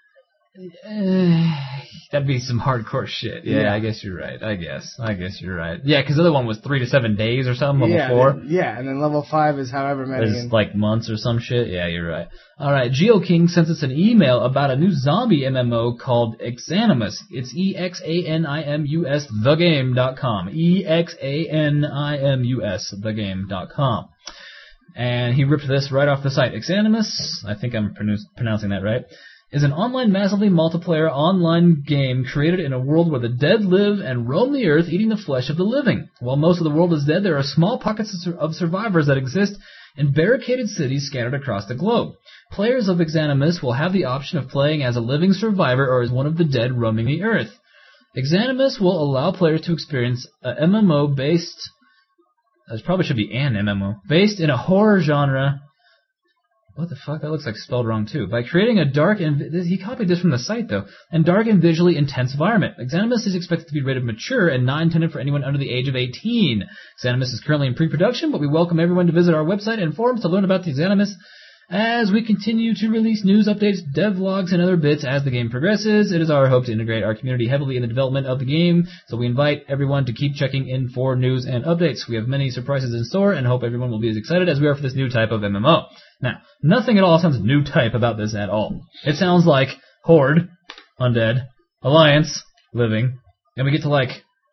Uh, that'd be some hardcore shit. Yeah, Yeah. I guess you're right. I guess. I guess you're right. Yeah, because the other one was three to seven days or something, level yeah, four. then- yeah, and then level five is however many. It's and- like months or some shit. Yeah, you're right. Alright, GeoKing sent us an email about a new zombie M M O called Exanimus. It's E X A N I M U S the game dot com. E X A N I M U S the game dot com. And he ripped this right off the site. Exanimus, I think I'm pronouncing pronouncing that right, is an online massively multiplayer online game created in a world where the dead live and roam the earth eating the flesh of the living. While most of the world is dead, there are small pockets of survivors that exist in barricaded cities scattered across the globe. Players of Exanimus will have the option of playing as a living survivor or as one of the dead roaming the earth. Exanimus will allow players to experience a M M O based... This probably should be an M M O. Based in a horror genre... What the fuck? That looks like spelled wrong too. By creating a dark and... He copied this from the site though. And dark and visually intense environment. Exanimus is expected to be rated mature and not intended for anyone under the age of eighteen. Exanimus is currently in pre-production, but we welcome everyone to visit our website and forums to learn about the Exanimus as we continue to release news, updates, devlogs, and other bits as the game progresses. It is our hope to integrate our community heavily in the development of the game, so we invite everyone to keep checking in for news and updates. We have many surprises in store and hope everyone will be as excited as we are for this new type of M M O. Now, nothing at all sounds new type about this at all. It sounds like Horde, Undead, Alliance, Living, and we get to, like,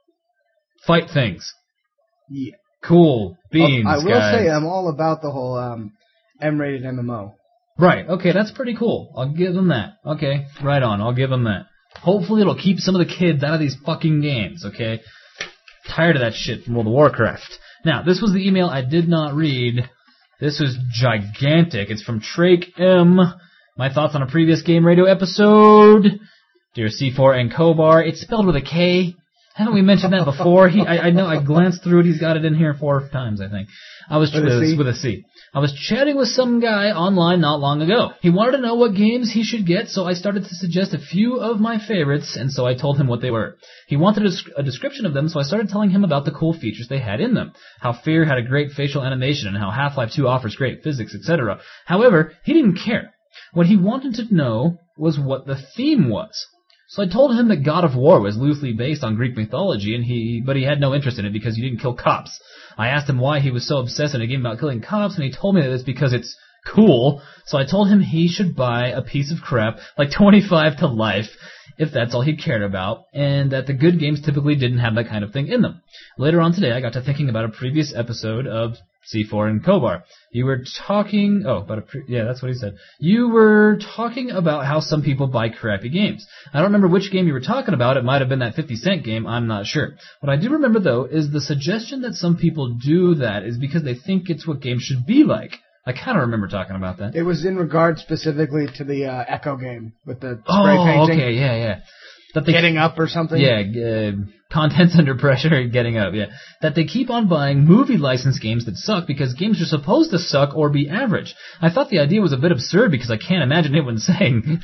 fight things. Yeah. Cool. Beans, I will guys. say I'm all about the whole um, M-rated M M O. Right, okay, that's pretty cool. I'll give them that. Okay, right on, I'll give them that. Hopefully it'll keep some of the kids out of these fucking games, okay? Tired of that shit from World of Warcraft. Now, this was the email I did not read. This was gigantic. It's from Trake M. My thoughts on a previous Game Radio episode. Dear C four and Kobar. It's spelled with a K. Haven't we mentioned that before? He, I, I know, I glanced through it. He's got it in here four times, I think. I was With a C? with a C. I was chatting with some guy online not long ago. He wanted to know what games he should get, so I started to suggest a few of my favorites, and so I told him what they were. He wanted a, a description of them, so I started telling him about the cool features they had in them. How Fear had a great facial animation, and how Half-Life two offers great physics, et cetera. However, he didn't care. What he wanted to know was what the theme was. So I told him that God of War was loosely based on Greek mythology, and he, but he had no interest in it because you didn't kill cops. I asked him why he was so obsessed in a game about killing cops, and he told me that it's because it's cool. So I told him he should buy a piece of crap, like twenty-five to life, if that's all he cared about, and that the good games typically didn't have that kind of thing in them. Later on today, I got to thinking about a previous episode of C four and Kobar. You were talking... Oh, about a pre- yeah, that's what he said. You were talking about how some people buy crappy games. I don't remember which game you were talking about. It might have been that fifty cent game. I'm not sure. What I do remember, though, is the suggestion that some people do that is because they think it's what games should be like. I kind of remember talking about that. It was in regard specifically to the uh, Echo game with the spray Oh, painting. okay, yeah, yeah. That they Getting Up or something. Yeah, uh, contents under pressure, Getting Up, yeah. That they keep on buying movie license games that suck because games are supposed to suck or be average. I thought the idea was a bit absurd because I can't imagine anyone saying,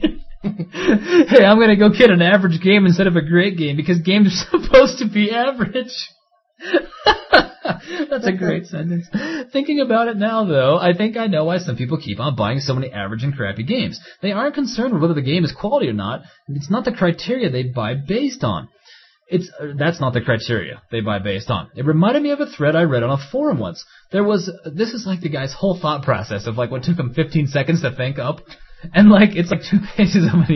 hey, I'm gonna go get an average game instead of a great game because games are supposed to be average. That's a great sentence. Thinking about it now, though, I think I know why some people keep on buying so many average and crappy games. They aren't concerned with whether the game is quality or not. It's not the criteria they buy based on. It's uh, that's not the criteria they buy based on. It reminded me of a thread I read on a forum once. There was this is like the guy's whole thought process of like what took him fifteen seconds to think up, and like it's like two pages of an email.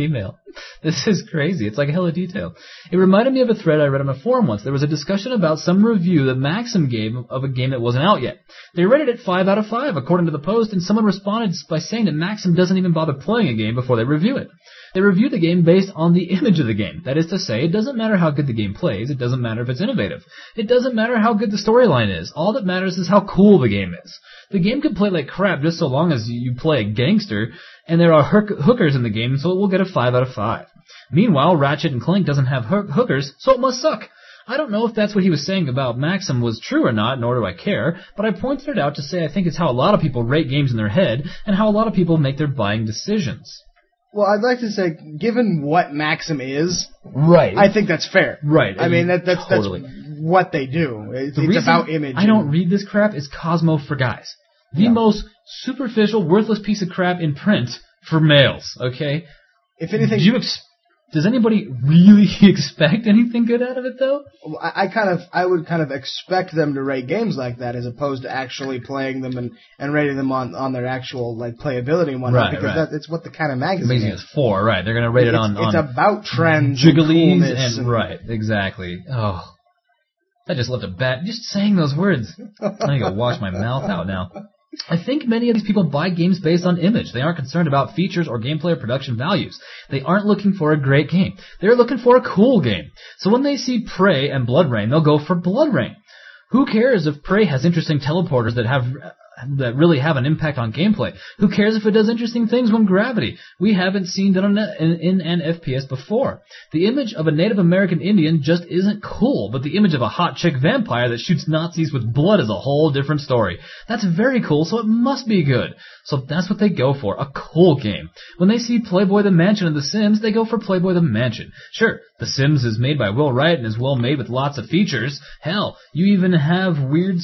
This is crazy. It's like a hella detail. It reminded me of a thread I read on a forum once. There was a discussion about some review that Maxim gave of a game that wasn't out yet. They rated it five out of five, according to the post, and someone responded by saying that Maxim doesn't even bother playing a game before they review it. They review the game based on the image of the game. That is to say, it doesn't matter how good the game plays. It doesn't matter if it's innovative. It doesn't matter how good the storyline is. All that matters is how cool the game is. The game can play like crap just so long as you play a gangster, and there are hookers in the game, so it will get a five out of five. Meanwhile, Ratchet and Clank doesn't have hookers, so it must suck. I don't know if that's what he was saying about Maxim was true or not, nor do I care, but I pointed it out to say I think it's how a lot of people rate games in their head, and how a lot of people make their buying decisions. Well, I'd like to say, given what Maxim is, right, I think that's fair. Right. I mean, that, that's, totally. that's what they do. It's, the it's about image. I don't read this crap is Cosmo for guys. The No. most superficial, worthless piece of crap in print for males, okay? If anything, Do you ex- does anybody really expect anything good out of it, though? I, I kind of, I would kind of expect them to rate games like that as opposed to actually playing them and, and rating them on, on their actual like playability and whatnot. Right, because right. that, it's what the kind of magazine Amazing is. is four, right? They're gonna rate it it's, on it's on about trends, jiggalies and, coolness and, right, exactly. Oh, that just left a bad. Just saying those words, I need to wash my mouth out now. I think many of these people buy games based on image. They aren't concerned about features or gameplay or production values. They aren't looking for a great game. They're looking for a cool game. So when they see Prey and Blood Rain, they'll go for Blood Rain. Who cares if Prey has interesting teleporters that have that really have an impact on gameplay? Who cares if it does interesting things when gravity? We haven't seen that on a, in, in an F P S before. The image of a Native American Indian just isn't cool, but the image of a hot chick vampire that shoots Nazis with blood is a whole different story. That's very cool, so it must be good. So that's what they go for, a cool game. When they see Playboy the Mansion in The Sims, they go for Playboy the Mansion. Sure, The Sims is made by Will Wright and is well made with lots of features. Hell, you even have weird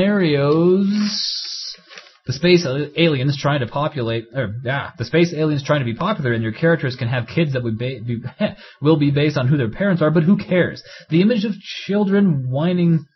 scenarios. The space aliens trying to populate, or yeah, the space aliens trying to be popular, and your characters can have kids that would ba- be, will be based on who their parents are. But who cares? The image of children whining,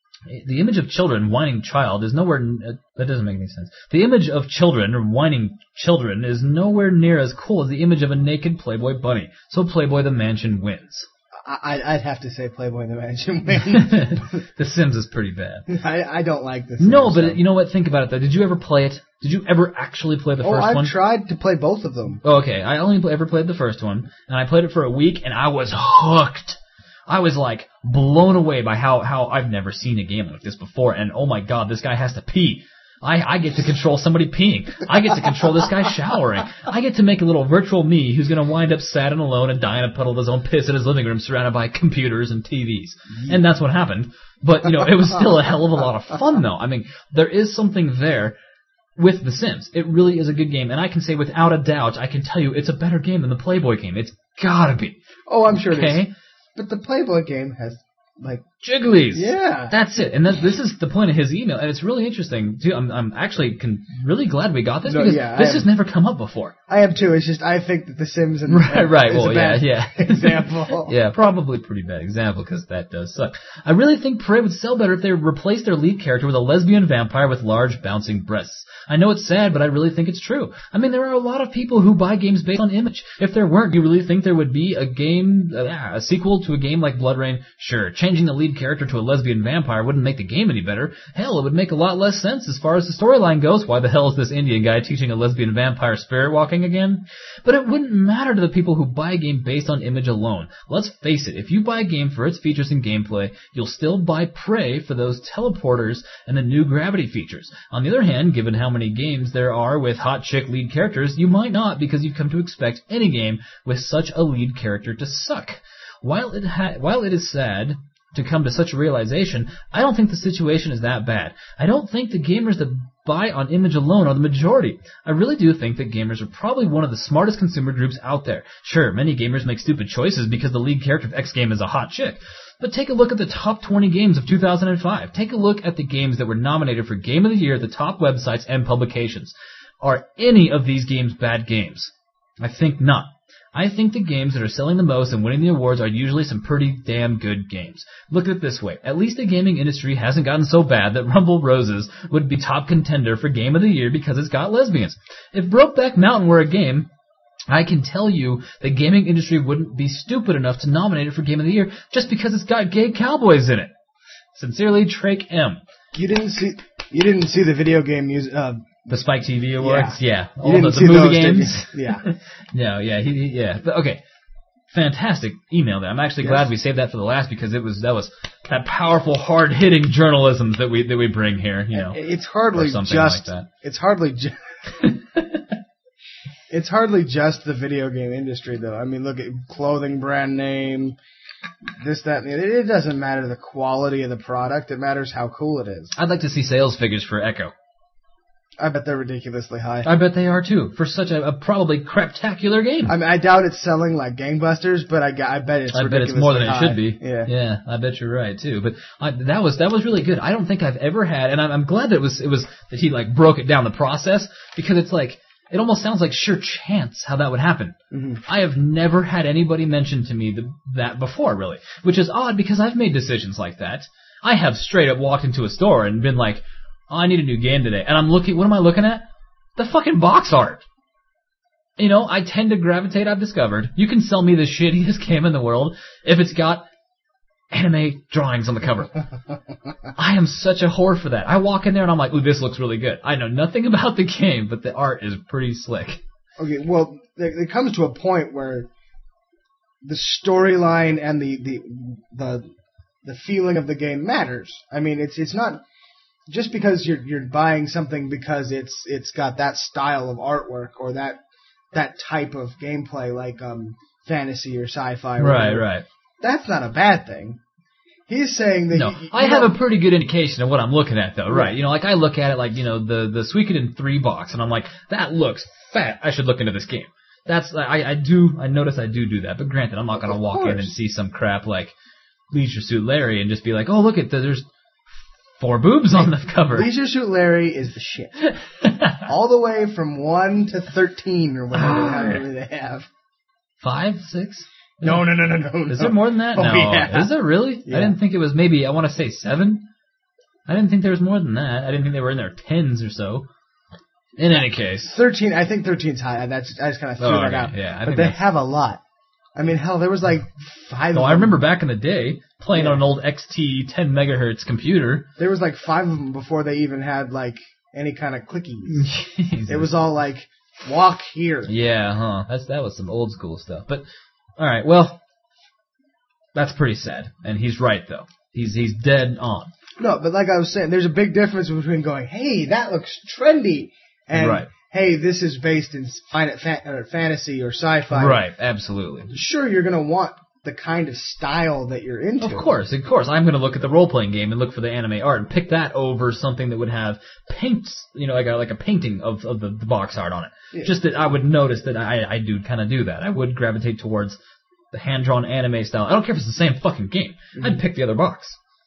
the image of children whining child is nowhere. Uh, that doesn't make any sense. The image of children whining children is nowhere near as cool as the image of a naked Playboy bunny. So Playboy the Mansion wins. I, I'd have to say Playboy the Mansion wins. The Sims is pretty bad. I, I don't like the Sims. No, but so. you know what? Think about it though. Did you ever play it? Did you ever actually play the oh, first I've one? Oh, I've tried to play both of them. Oh, okay. I only ever played the first one, and I played it for a week, and I was hooked. I was like blown away by how, how I've never seen a game like this before, and oh my god, this guy has to pee. I, I get to control somebody peeing. I get to control this guy showering. I get to make a little virtual me who's going to wind up sad and alone and die in a puddle of his own piss in his living room surrounded by computers and T Vs. And that's what happened. But, you know, it was still a hell of a lot of fun, though. I mean, there is something there with The Sims. It really is a good game. And I can say without a doubt, I can tell you it's a better game than the Playboy game. It's gotta be. Oh, I'm sure okay? it is. But the Playboy game has, like... Jigglies. Yeah. That's it. And that, this is the point of his email. And it's really interesting, too. I'm, I'm actually con- really glad we got this No, because yeah, this I has am. never come up before. I am too. It's just I think that The Sims and Right, right. is Well, a yeah, bad yeah. example. Yeah, probably pretty bad example because that does suck. I really think Prey would sell better if they replaced their lead character with a lesbian vampire with large bouncing breasts. I know it's sad, but I really think it's true. I mean, there are a lot of people who buy games based on image. If there weren't, do you really think there would be a game, uh, a sequel to a game like Blood Rain? Sure, changing the lead character to a lesbian vampire wouldn't make the game any better. Hell, it would make a lot less sense as far as the storyline goes. Why the hell is this Indian guy teaching a lesbian vampire spirit walking again? But it wouldn't matter to the people who buy a game based on image alone. Let's face it, if you buy a game for its features and gameplay, you'll still buy Prey for those teleporters and the new gravity features. On the other hand, given how many games there are with hot chick lead characters, you might not because you've come to expect any game with such a lead character to suck. While it ha- while it is sad to come to such a realization, I don't think the situation is that bad. I don't think the gamers that buy on image alone are the majority. I really do think that gamers are probably one of the smartest consumer groups out there. Sure, many gamers make stupid choices because the lead character of X game is a hot chick. But take a look at the top twenty games of two thousand five. Take a look at the games that were nominated for Game of the Year at the top websites and publications. Are any of these games bad games? I think not. I think the games that are selling the most and winning the awards are usually some pretty damn good games. Look at it this way. At least the gaming industry hasn't gotten so bad that Rumble Roses would be top contender for Game of the Year because it's got lesbians. If Brokeback Mountain were a game, I can tell you the gaming industry wouldn't be stupid enough to nominate it for Game of the Year just because it's got gay cowboys in it. Sincerely, Trake M. You didn't see you didn't see the video game music. Uh, The Spike T V Awards, yeah, You all didn't the, the see movie those, did games. you? Yeah. no, yeah, he, he, yeah. But, okay, fantastic email there. I'm actually Yes. glad we saved that for the last because it was that was that powerful, hard hitting journalism that we that we bring here. You know, It's hardly or something just. like that. It's hardly just. It's hardly just the video game industry, though. I mean, look at clothing brand name, this, that, and the other. It doesn't matter the quality of the product. It matters how cool it is. I'd like to see sales figures for Echo. I bet they're ridiculously high. I bet they are too for such a, a probably craptacular game. I mean, I doubt it's selling like gangbusters, but I, I bet it's I bet ridiculously it's more than high. it should be. Yeah. yeah, I bet you're right too. But I, that was that was really good. I don't think I've ever had, and I'm, I'm glad that it was it was that he like broke it down the process because it's like it almost sounds like sheer chance how that would happen. Mm-hmm. I have never had anybody mention to me the, that before, really, which is odd because I've made decisions like that. I have straight up walked into a store and been like, oh, I need a new game today, and I'm looking. What am I looking at? The fucking box art. You know, I tend to gravitate, I've discovered. You can sell me the shittiest game in the world if it's got anime drawings on the cover. I am such a whore for that. I walk in there and I'm like, ooh, this looks really good. I know nothing about the game, but the art is pretty slick. Okay, well, it, it comes to a point where the storyline and the, the the the feeling of the game matters. I mean, it's it's not just because you're you're buying something because it's it's got that style of artwork or that that type of gameplay like um fantasy or sci-fi. Or Right, whatever. right. That's not a bad thing. He's saying that. No, you, you I have know, a pretty good indication of what I'm looking at, though. Right. Right. You know, like I look at it like, you know, the, the Suikoden three box, and I'm like, that looks fat. I should look into this game. That's, I, I do, I notice I do do that. But granted, I'm not going to Of walk in and course. see some crap like Leisure Suit Larry and just be like, oh, look at the, there's four boobs on the cover. Leisure Suit Larry is the shit. All the way from one to thirteen or whatever how many they have. Five, six? No, no, no, no, no. Is no. there more than that? Oh, no. yeah. Is there really? Yeah. I didn't think it was maybe, I want to say seven? I didn't think there was more than that. I didn't think they were in their tens or so. In any case. Thirteen, I think thirteen's high. That's I just kind of threw Oh, that okay, out. yeah, I but think they that's- have a lot. I mean, hell, there was like five. No, of I them. remember back in the day playing Yeah. on an old X T ten megahertz computer. There was like five of them before they even had like any kind of clickies. It was all like walk here. Yeah, huh. That's that was some old school stuff. But all right, well, that's pretty sad. And he's right though. He's he's dead on. No, but like I was saying, there's a big difference between going, "Hey, that looks trendy," and Right. "Hey, this is based in fin- fa- or fantasy or sci-fi." Right, absolutely. Sure, you're gonna want the kind of style that you're into. Of course, of course. I'm going to look at the role-playing game and look for the anime art and pick that over something that would have paints, you know, like a, like a painting of, of the, the box art on it. Yeah. Just that I would notice that I, I do kind of do that. I would gravitate towards the hand-drawn anime style. I don't care if it's the same fucking game. Mm-hmm. I'd pick the other box.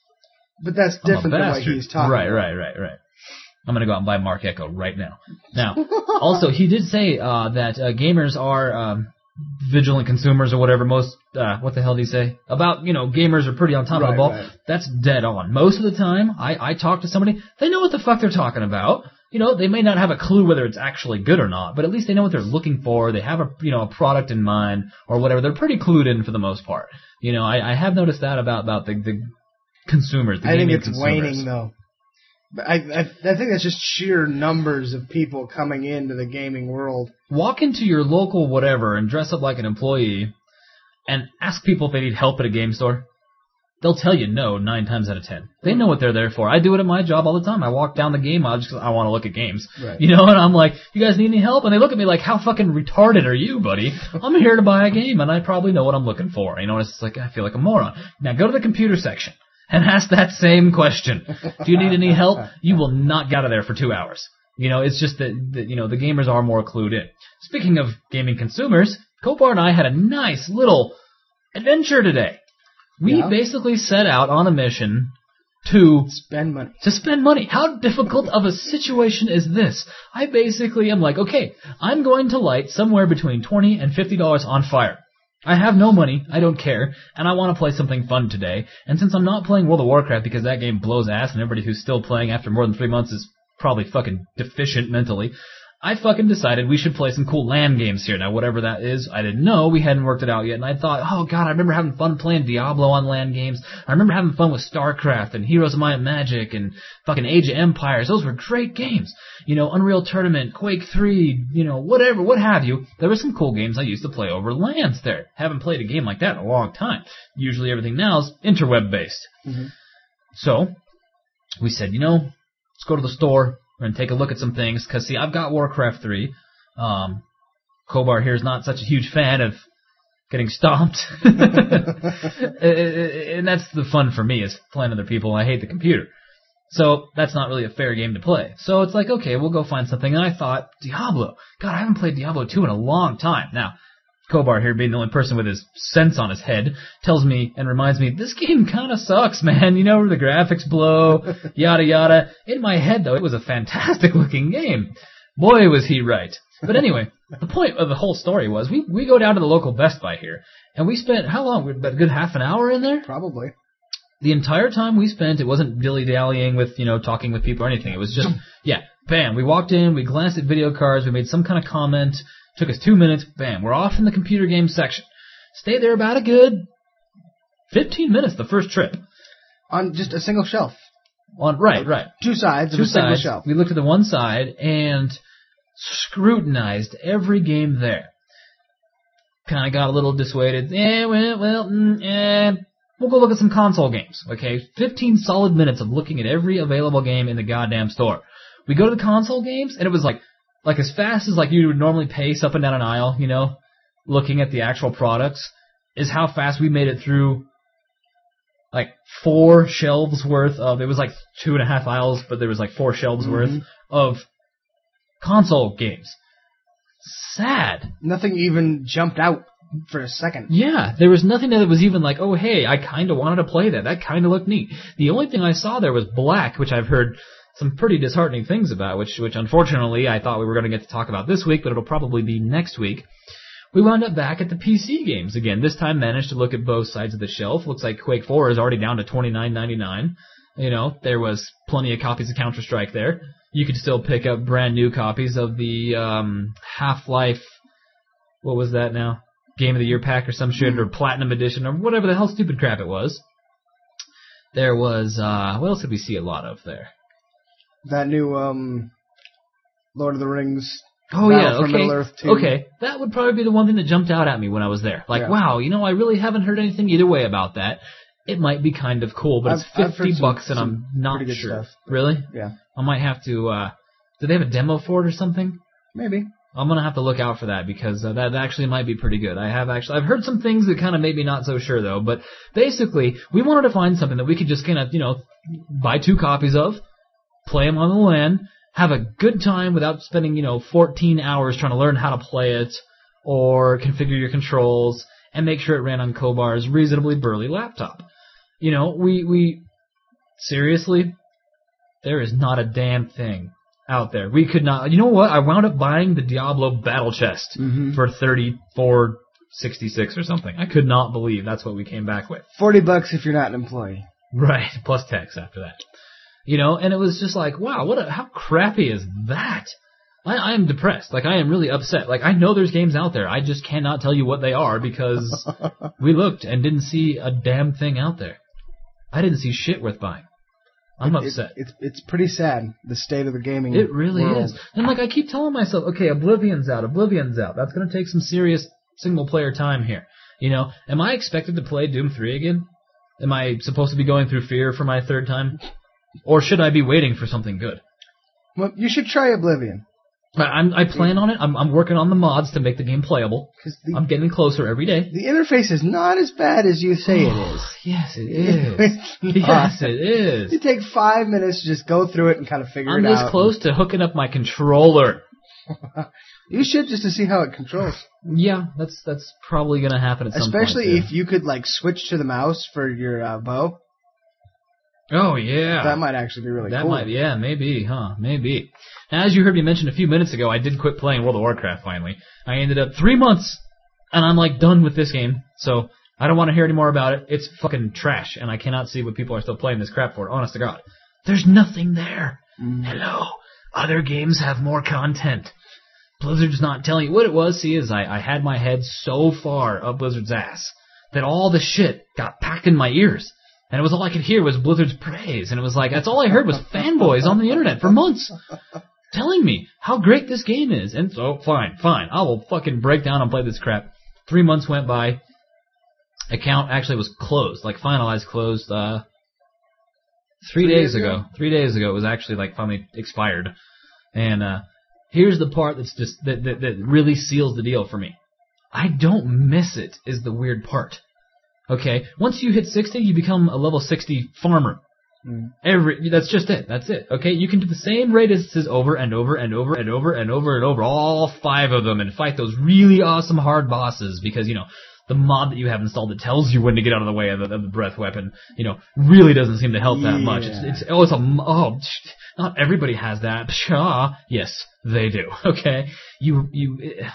But that's I'm a different than what bastard. he's talking Right, about. right, right, right. I'm gonna go out and buy Mark Echo right now. Now, also, he did say uh, that uh, gamers are um, vigilant consumers or whatever. Most, uh, what the hell did he say? About, you know, gamers are pretty on top of Right, the ball. right. That's dead on. Most of the time, I, I talk to somebody, they know what the fuck they're talking about. You know, they may not have a clue whether it's actually good or not, but at least they know what they're looking for. They have a, you know, a product in mind or whatever. They're pretty clued in for the most part. You know, I, I have noticed that about, about the, the consumers, the I think gaming it's consumers. waning though. But I, I I think that's just sheer numbers of people coming into the gaming world. Walk into your local whatever and dress up like an employee and ask people if they need help at a game store. They'll tell you no nine times out of ten. They know what they're there for. I do it at my job all the time. I walk down the game aisle just 'cause I want to look at games. Right. You know, and I'm like, you guys need any help? And they look at me like, how fucking retarded are you, buddy? I'm here to buy a game and I probably know what I'm looking for. You know, and it's like, I feel like a moron. Now go to the computer section and ask that same question. Do you need any help? You will not get out of there for two hours. You know, it's just that, that, you know, the gamers are more clued in. Speaking of gaming consumers, Kopar and I had a nice little adventure today. We Yeah. basically set out on a mission to Spend money. to spend money. How difficult of a situation is this? I basically am like, okay, I'm going to light somewhere between twenty and fifty dollars on fire. I have no money, I don't care, and I want to play something fun today. And since I'm not playing World of Warcraft because that game blows ass and everybody who's still playing after more than three months is probably fucking deficient mentally, I fucking decided we should play some cool LAN games here. Now, whatever that is, I didn't know. We hadn't worked it out yet. And I thought, oh, God, I remember having fun playing Diablo on LAN games. I remember having fun with StarCraft and Heroes of Might and Magic and fucking Age of Empires. Those were great games. You know, Unreal Tournament, Quake three, you know, whatever, what have you. There were some cool games I used to play over LANs there. Haven't played a game like that in a long time. Usually everything now is interweb-based. Mm-hmm. So, we said, you know, let's go to the store. We're going to take a look at some things, because, see, I've got Warcraft three. Um, Kobar here is not such a huge fan of getting stomped. And that's the fun for me, is playing other people, and I hate the computer. So that's not really a fair game to play. So it's like, okay, we'll go find something. And I thought, Diablo. God, I haven't played Diablo two in a long time. Now, Kobar here, being the only person with his sense on his head, tells me and reminds me, this game kind of sucks, man. You know, the graphics blow, yada yada. In my head, though, it was a fantastic looking game. Boy, was he right. But anyway, the point of the whole story was, we, we go down to the local Best Buy here, and we spent, how long? About a good half an hour in there? Probably. The entire time we spent, it wasn't dilly-dallying with, you know, talking with people or anything. It was just, yeah, bam, we walked in, we glanced at video cards, we made some kind of comment. Took us two minutes, bam, we're off in the computer game section. Stayed there about a good fifteen minutes the first trip. On just a single shelf. On Right, right. Two sides Two of a single sides. shelf. We looked at the one side and scrutinized every game there. Kind of got a little dissuaded. Eh, well, well, mm, eh. We'll go look at some console games, okay? fifteen solid minutes of looking at every available game in the goddamn store. We go to the console games, and it was like, Like as fast as like you would normally pace up and down an aisle, you know, looking at the actual products, is how fast we made it through like four shelves worth of, it was like two and a half aisles, but there was like four shelves mm-hmm. worth of console games. Sad. Nothing even jumped out for a second. Yeah, there was nothing that was even like, oh hey, I kind of wanted to play that. That kind of looked neat. The only thing I saw there was Black, which I've heard some pretty disheartening things about, which which unfortunately I thought we were going to get to talk about this week, but it'll probably be next week. We wound up back at the P C games again. This time managed to look at both sides of the shelf. Looks like Quake four is already down to twenty-nine ninety-nine. You know, there was plenty of copies of Counter-Strike there. You could still pick up brand new copies of the um, Half-Life, what was that now? Game of the Year pack or some shit, or Platinum Edition, or whatever the hell stupid crap it was. There was, uh, what else did we see a lot of there? That new um, Lord of the Rings. Oh yeah, okay. okay. Middle-earth two. Okay, that would probably be the one thing that jumped out at me when I was there. Like, yeah. Wow, you know, I really haven't heard anything either way about that. It might be kind of cool, but I've, it's fifty some, bucks, and some I'm not pretty good sure. Stuff. Really? Yeah. I might have to. uh Do they have a demo for it or something? Maybe. I'm gonna have to look out for that, because uh, that actually might be pretty good. I have actually, I've heard some things that kind of made me not so sure though. But basically, we wanted to find something that we could just kind of, you know, buy two copies of, play them on the LAN, have a good time without spending, you know, fourteen hours trying to learn how to play it or configure your controls, and make sure it ran on Kobar's reasonably burly laptop. You know, we we seriously, there is not a damn thing out there. We could not. You know what? I wound up buying the Diablo Battle Chest mm-hmm. for thirty-four sixty-six or something. I could not believe that's what we came back with. Forty bucks if you're not an employee. Right, plus tax after that. You know, and it was just like, wow, what? A, how crappy is that? I, I am depressed. Like, I am really upset. Like, I know there's games out there. I just cannot tell you what they are, because we looked and didn't see a damn thing out there. I didn't see shit worth buying. I'm it, upset. It, it's it's pretty sad, the state of the gaming It really world. is. And like, I keep telling myself, okay, Oblivion's out, Oblivion's out. That's going to take some serious single-player time here. You know, am I expected to play Doom three again? Am I supposed to be going through fear for my third time? Or should I be waiting for something good? Well, you should try Oblivion. I, I'm, I plan on it. I'm, I'm working on the mods to make the game playable. The, I'm getting closer every day. The interface is not as bad as you say oh, it is. Yes, it is. Yes, it is. You take five minutes to just go through it and kind of figure I'm it out. I'm this close to hooking up my controller. You should, just to see how it controls. Yeah, that's that's probably going to happen at some point. Especially if you could like switch to the mouse for your uh, bow. Oh, yeah. That might actually be really that cool. That might, yeah, maybe, huh, maybe. Now, as you heard me mention a few minutes ago, I did quit playing World of Warcraft finally. I ended up three months, and I'm like done with this game, so I don't want to hear any more about it. It's fucking trash, and I cannot see what people are still playing this crap for, honest to God. There's nothing there. Mm. Hello. Other games have more content. Blizzard's not telling you what it was. See, is I, I had my head so far up Blizzard's ass that all the shit got packed in my ears. And it was all I could hear was Blizzard's praise. And it was like, that's all I heard was fanboys on the internet for months telling me how great this game is. And so, fine, fine. I will fucking break down and play this crap. Three months went by. Account actually was closed, like finalized closed, uh, three, three days, days ago. ago. Three days ago it was actually like finally expired. And, uh, here's the part that's just, that, that, that really seals the deal for me. I don't miss it is the weird part. Okay, once you hit sixty, you become a level sixty farmer. Mm. Every that's just it. That's it. Okay, you can do the same races over and over and over and over and over and over, all five of them, and fight those really awesome hard bosses because you know the mod that you have installed that tells you when to get out of the way of the, of the breath weapon, you know, really doesn't seem to help that yeah. much. It's, it's oh, it's a oh, not everybody has that. Pshaw, yes, they do. Okay, you you. It,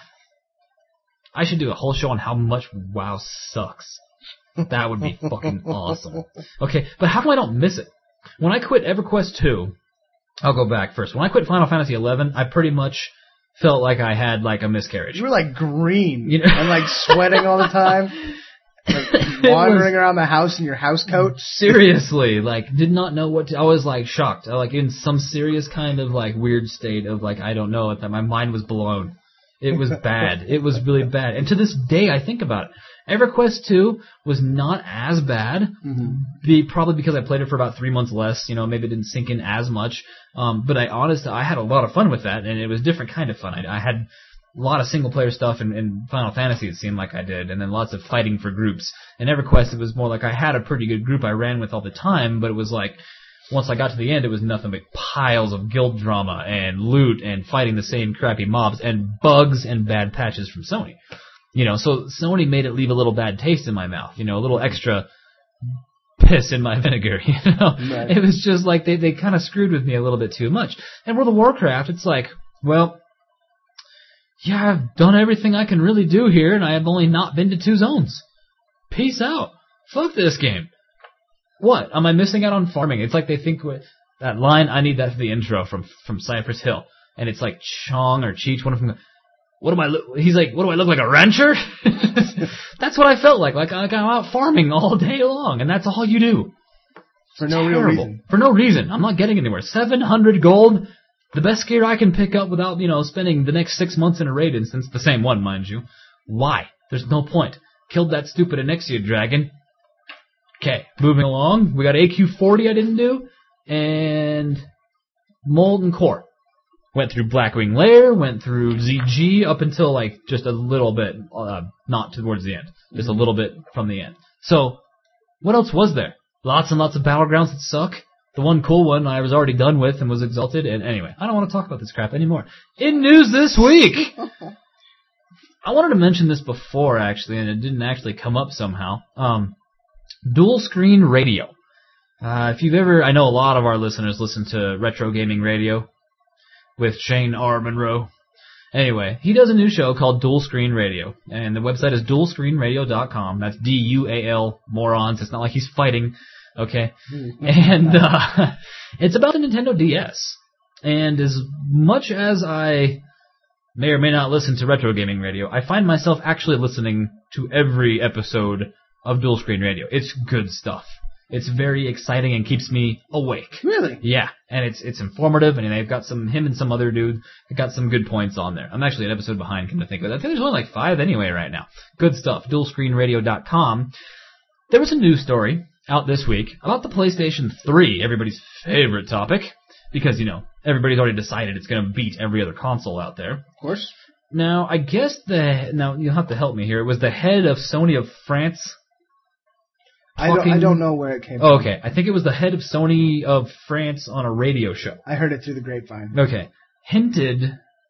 I should do a whole show on how much WoW sucks. That would be fucking awesome. Okay, but how come I don't miss it? When I quit EverQuest two, I'll go back first. When I quit Final Fantasy eleven, I pretty much felt like I had like a miscarriage. You were like green you know? and like sweating all the time, like wandering was, around the house in your house coat. Seriously, like did not know what to. I was like shocked, I, like in some serious kind of like weird state of like I don't know that my mind was blown. It was bad. It was really bad. And to this day, I think about it. EverQuest two was not as bad, mm-hmm. be, probably because I played it for about three months less. You know, maybe it didn't sink in as much. Um, but I honestly, I had a lot of fun with that, and it was different kind of fun. I, I had a lot of single-player stuff in, in Final Fantasy, it seemed like I did, and then lots of fighting for groups. In EverQuest, it was more like I had a pretty good group I ran with all the time, but it was like, once I got to the end, it was nothing but piles of guild drama and loot and fighting the same crappy mobs and bugs and bad patches from Sony. You know, so Sony made it leave a little bad taste in my mouth, you know, a little extra piss in my vinegar, you know. Right. It was just like they, they kind of screwed with me a little bit too much. And World of Warcraft, it's like, well, yeah, I've done everything I can really do here, and I have only not been to two zones. Peace out. Fuck this game. What? Am I missing out on farming? It's like they think with that line, I need that for the intro from from Cypress Hill. And it's like Chong or Cheech, one of them. What am I? Lo- he's like, what do I look like, a rancher? That's what I felt like. Like, like I'm out farming all day long, and that's all you do. For no real reason. For no reason. I'm not getting anywhere. seven hundred gold, the best gear I can pick up without, you know, spending the next six months in a raid instance, the same one, mind you. Why? There's no point. Killed that stupid Onyxia dragon. Okay, moving along. We got A Q forty I didn't do, and Molten Core. Went through Blackwing Lair, went through Z G up until like just a little bit, uh, not towards the end, just a little bit from the end. So, what else was there? Lots and lots of battlegrounds that suck. The one cool one I was already done with and was exalted, and anyway, I don't want to talk about this crap anymore. In news this week! I wanted to mention this before, actually, and it didn't actually come up somehow. Um, dual screen radio. Uh, if you've ever, I know a lot of our listeners listen to Retro Gaming Radio with Shane R. Monroe. Anyway, he does a new show called Dual Screen Radio, and the website is dual screen radio dot com. That's D U A L, morons. It's not like he's fighting, okay? And uh, it's about the Nintendo D S. And as much as I may or may not listen to Retro Gaming Radio, I find myself actually listening to every episode of Dual Screen Radio. It's good stuff. It's very exciting and keeps me awake. Really? Yeah, and it's it's informative, and they've got some, him and some other dude, they've got some good points on there. I'm actually an episode behind, come to think of it. I think there's only like five anyway right now. Good stuff. dual screen radio dot com. There was a news story out this week about the PlayStation three, everybody's favorite topic, because, you know, everybody's already decided it's going to beat every other console out there. Of course. Now, I guess the, now you'll have to help me here, it was the head of Sony of France. I don't, I don't know where it came oh, from. Okay, I think it was the head of Sony of France on a radio show. I heard it through the grapevine. Okay. Hinted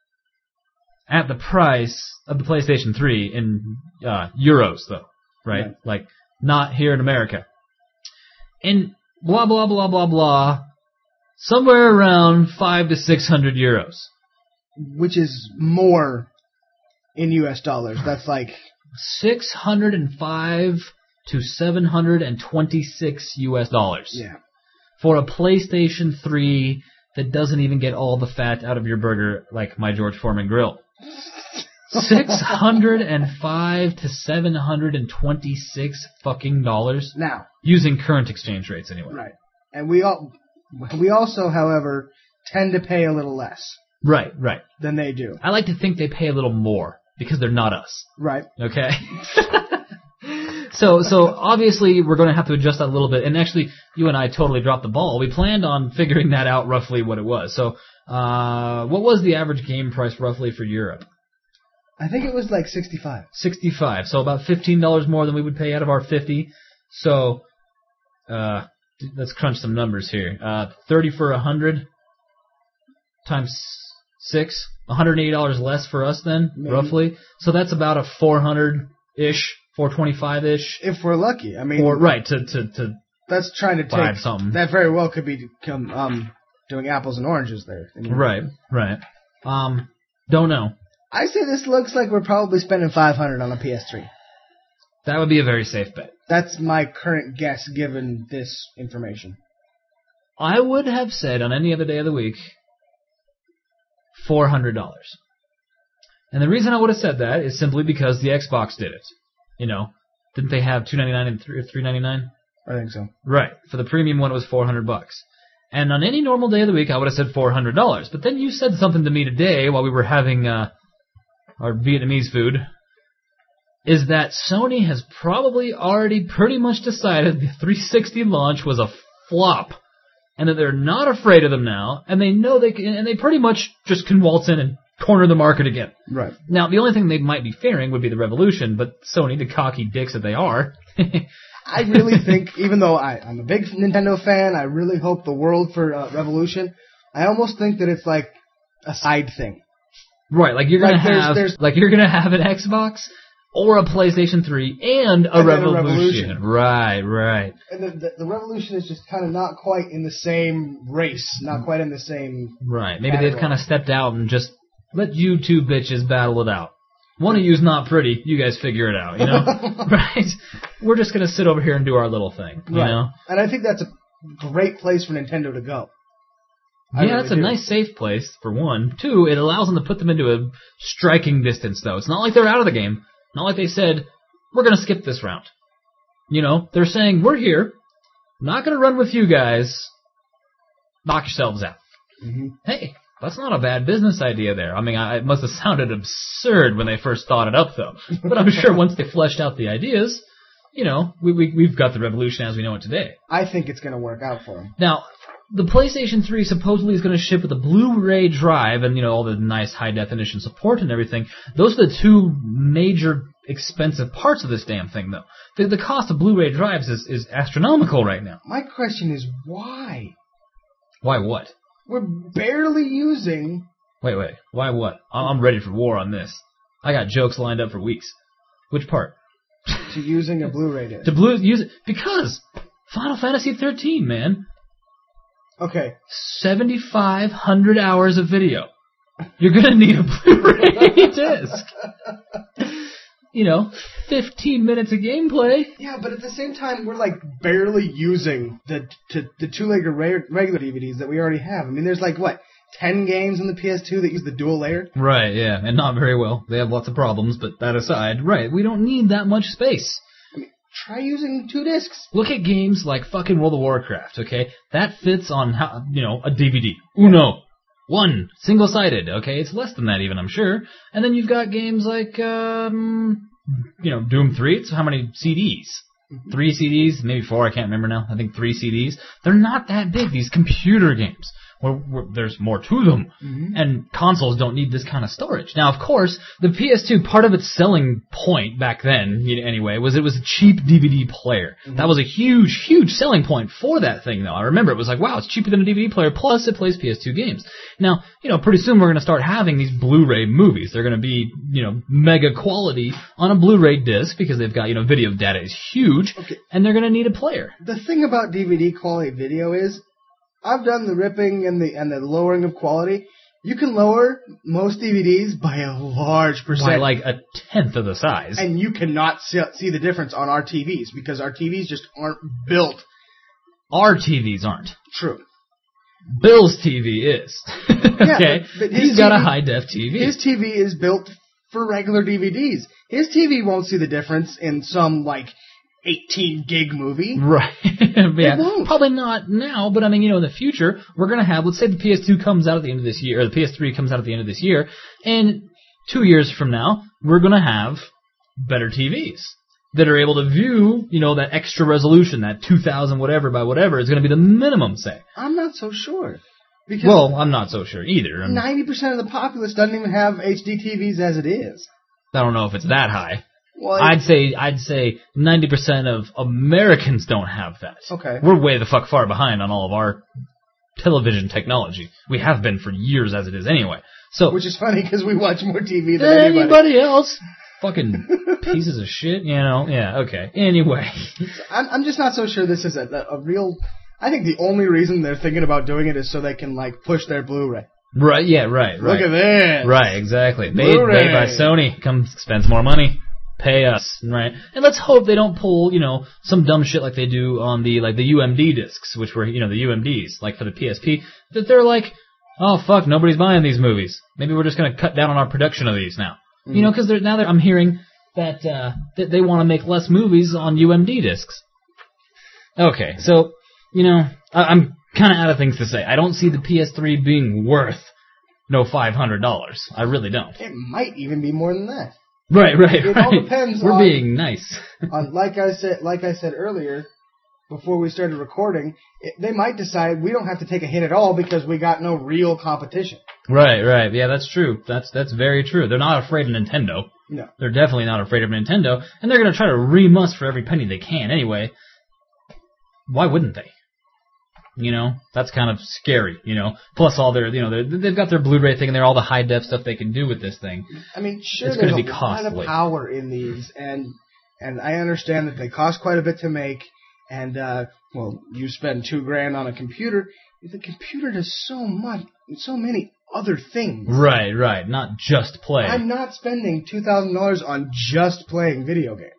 at the price of the PlayStation three in uh, euros, though, right? right? Like, not here in America. And blah, blah, blah, blah, blah, somewhere around five to six hundred euros. Which is more in U S dollars. That's like six hundred five to seven hundred twenty-six U S dollars. Yeah. For a PlayStation three that doesn't even get all the fat out of your burger like my George Foreman grill. Six hundred and five to seven hundred and twenty-six fucking dollars Now, using current exchange rates anyway. right, and we all we also, however, tend to pay a little less Right, right. than they do. I like to think they pay a little more because they're not us. Right. Okay. so, so obviously we're going to have to adjust that a little bit. And actually, you and I totally dropped the ball. We planned on figuring that out roughly what it was. So, uh, what was the average game price roughly for Europe? I think it was like sixty-five. sixty-five. So about fifteen dollars more than we would pay out of our fifty. So, uh, let's crunch some numbers here. Uh, thirty for a hundred times six, one hundred eighty dollars less for us then, Maybe. roughly. So that's about a four hundred-ish, four twenty-five-ish. If we're lucky. I mean, Or, right, to, to, to that's trying to Five take something. That very well could be come, um, doing apples and oranges there. I mean, right, right. Um, don't know. I say this looks like we're probably spending five hundred on a P S three. That would be a very safe bet. That's my current guess given this information. I would have said on any other day of the week, four hundred dollars. And the reason I would have said that is simply because the Xbox did it. You know, didn't they have two ninety-nine and three ninety-nine? I think so. Right. For the premium one, it was four hundred bucks. And on any normal day of the week, I would have said four hundred dollars. But then you said something to me today while we were having uh, our Vietnamese food, is that Sony has probably already pretty much decided the three sixty launch was a flop, and that they're not afraid of them now, and they know they can, and they pretty much just can waltz in and corner the market again. Right. Now, the only thing they might be fearing would be the Revolution, but Sony, the cocky dicks that they are, I really think, even though I, I'm a big Nintendo fan, I really hope the world for uh, Revolution, I almost think that it's like a side thing. right? Like you're gonna Like, there's- have, there's- like you're gonna have an Xbox or a PlayStation three and a, And then a Revolution. Revolution. Right, right. And the, the, the Revolution is just kind of not quite in the same race, not quite in the same... Right. Maybe Battle they've kind of stepped out and just let you two bitches battle it out. One of you's not pretty. You guys figure it out, you know? Right? We're just going to sit over here and do our little thing, you Right. know? And I think that's a great place for Nintendo to go. I Yeah, really that's a do. nice safe place, for one. Two, it allows them to put them into a striking distance, though. It's not like they're out of the game. Not like they said, we're going to skip this round. You know, they're saying, we're here. Not going to run with you guys. Knock yourselves out. Mm-hmm. Hey, that's not a bad business idea there. I mean, I, it must have sounded absurd when they first thought it up, though. But I'm sure once they fleshed out the ideas, you know, we, we, we've got the Revolution as we know it today. I think it's going to work out for them. Now, the PlayStation three supposedly is going to ship with a Blu-ray drive and, you know, all the nice high-definition support and everything. Those are the two major expensive parts of this damn thing, though. The, the cost of Blu-ray drives is, is astronomical right now. My question is, why? Why what? We're barely using... Wait, wait. Why what? I'm I'm ready for war on this. I got jokes lined up for weeks. Which part? to using a Blu-ray disc. To blue use it because Final Fantasy thirteen, man, Okay. seventy-five hundred hours of video. You're gonna need a Blu-ray disc. You know, fifteen minutes of gameplay. Yeah, but at the same time, we're like barely using the to, the two-layer re- regular D V Ds that we already have. I mean, there's like, what, ten games on the P S two that use the dual layer? Right, yeah, and not very well. They have lots of problems, but that aside, right, we don't need that much space. I mean, try using two discs. Look at games like fucking World of Warcraft, okay? That fits on, how, you know, a D V D. Uno. One. Single-sided, okay? It's less than that even, I'm sure. And then you've got games like, um, you know, Doom three. It's how many C Ds? Three C Ds? Maybe four, I can't remember now. I think three C Ds. They're not that big, these computer games. Where, where there's more to them. Mm-hmm. And consoles don't need this kind of storage. Now, of course, the P S two, part of its selling point back then, you know, anyway, was it was a cheap D V D player. Mm-hmm. That was a huge, huge selling point for that thing, though. I remember it was like, wow, it's cheaper than a D V D player, plus it plays P S two games. Now, you know, pretty soon we're going to start having these Blu-ray movies. They're going to be, you know, mega quality on a Blu-ray disc because they've got, you know, video data is huge, Okay. and they're going to need a player. The thing about D V D quality video is, I've done the ripping and the and the lowering of quality. You can lower most D V Ds by a large percent. By like a tenth of the size. And you cannot see, see the difference on our T Vs because our T Vs just aren't built Our T Vs aren't. true. Bill's T V is. Okay? but, but his He's got T V a high-def T V. His T V is built for regular D V Ds. His T V won't see the difference in some, like, eighteen gig movie. Right. Yeah. It won't. Probably not now, but I mean, you know, in the future, we're going to have, let's say the P S two comes out at the end of this year, or the P S three comes out at the end of this year, and two years from now, we're going to have better T Vs that are able to view, you know, that extra resolution, that two thousand whatever by whatever is going to be the minimum, say. I'm not so sure. Because Well, I'm not so sure either. I'm, ninety percent of the populace doesn't even have H D T Vs as it is. I don't know if it's that high. Well, I'd say I'd say ninety percent of Americans don't have that. Okay. We're way the fuck far behind on all of our television technology. We have been for years as it is anyway. So Which is funny because we watch more T V than than anybody. anybody else. Fucking pieces of shit, you know? Yeah, okay. Anyway. I'm, I'm just not so sure this is a, a real... I think the only reason they're thinking about doing it is so they can, like, push their Blu-ray. Right, yeah, right, right. Look at this. Right, exactly. Made, Blu-ray. made by Sony. Come spend some more money. Pay us, right? And let's hope they don't pull, you know, some dumb shit like they do on the, like, the U M D discs, which were, you know, the U M Ds, like for the P S P, that they're like, oh, fuck, nobody's buying these movies. Maybe we're just going to cut down on our production of these now. Mm. You know, because now that I'm hearing that, uh, that they want to make less movies on U M D discs. Okay, so, you know, I, I'm kind of out of things to say. I don't see the P S three being worth no five hundred dollars. I really don't. It might even be more than that. Right, right, It right. all depends We're on- being nice. On, like I said, like I said earlier, before we started recording, it, they might decide we don't have to take a hit at all because we got no real competition. Right, right. Yeah, that's true. That's that's very true. They're not afraid of Nintendo. No. They're definitely not afraid of Nintendo, and they're going to try to remus for every penny they can anyway. Why wouldn't they? You know, that's kind of scary, you know. Plus all their, you know, they're- they've got their Blu-ray thing and they're all the high-def stuff they can do with this thing. I mean, sure, It's there's gonna a be lot of costly. power in these, and and I understand that they cost quite a bit to make, and, uh, well, you spend two grand on a computer, the computer does so much, so many other things. Right, right. Not just play. I'm not spending two thousand dollars on just playing video games.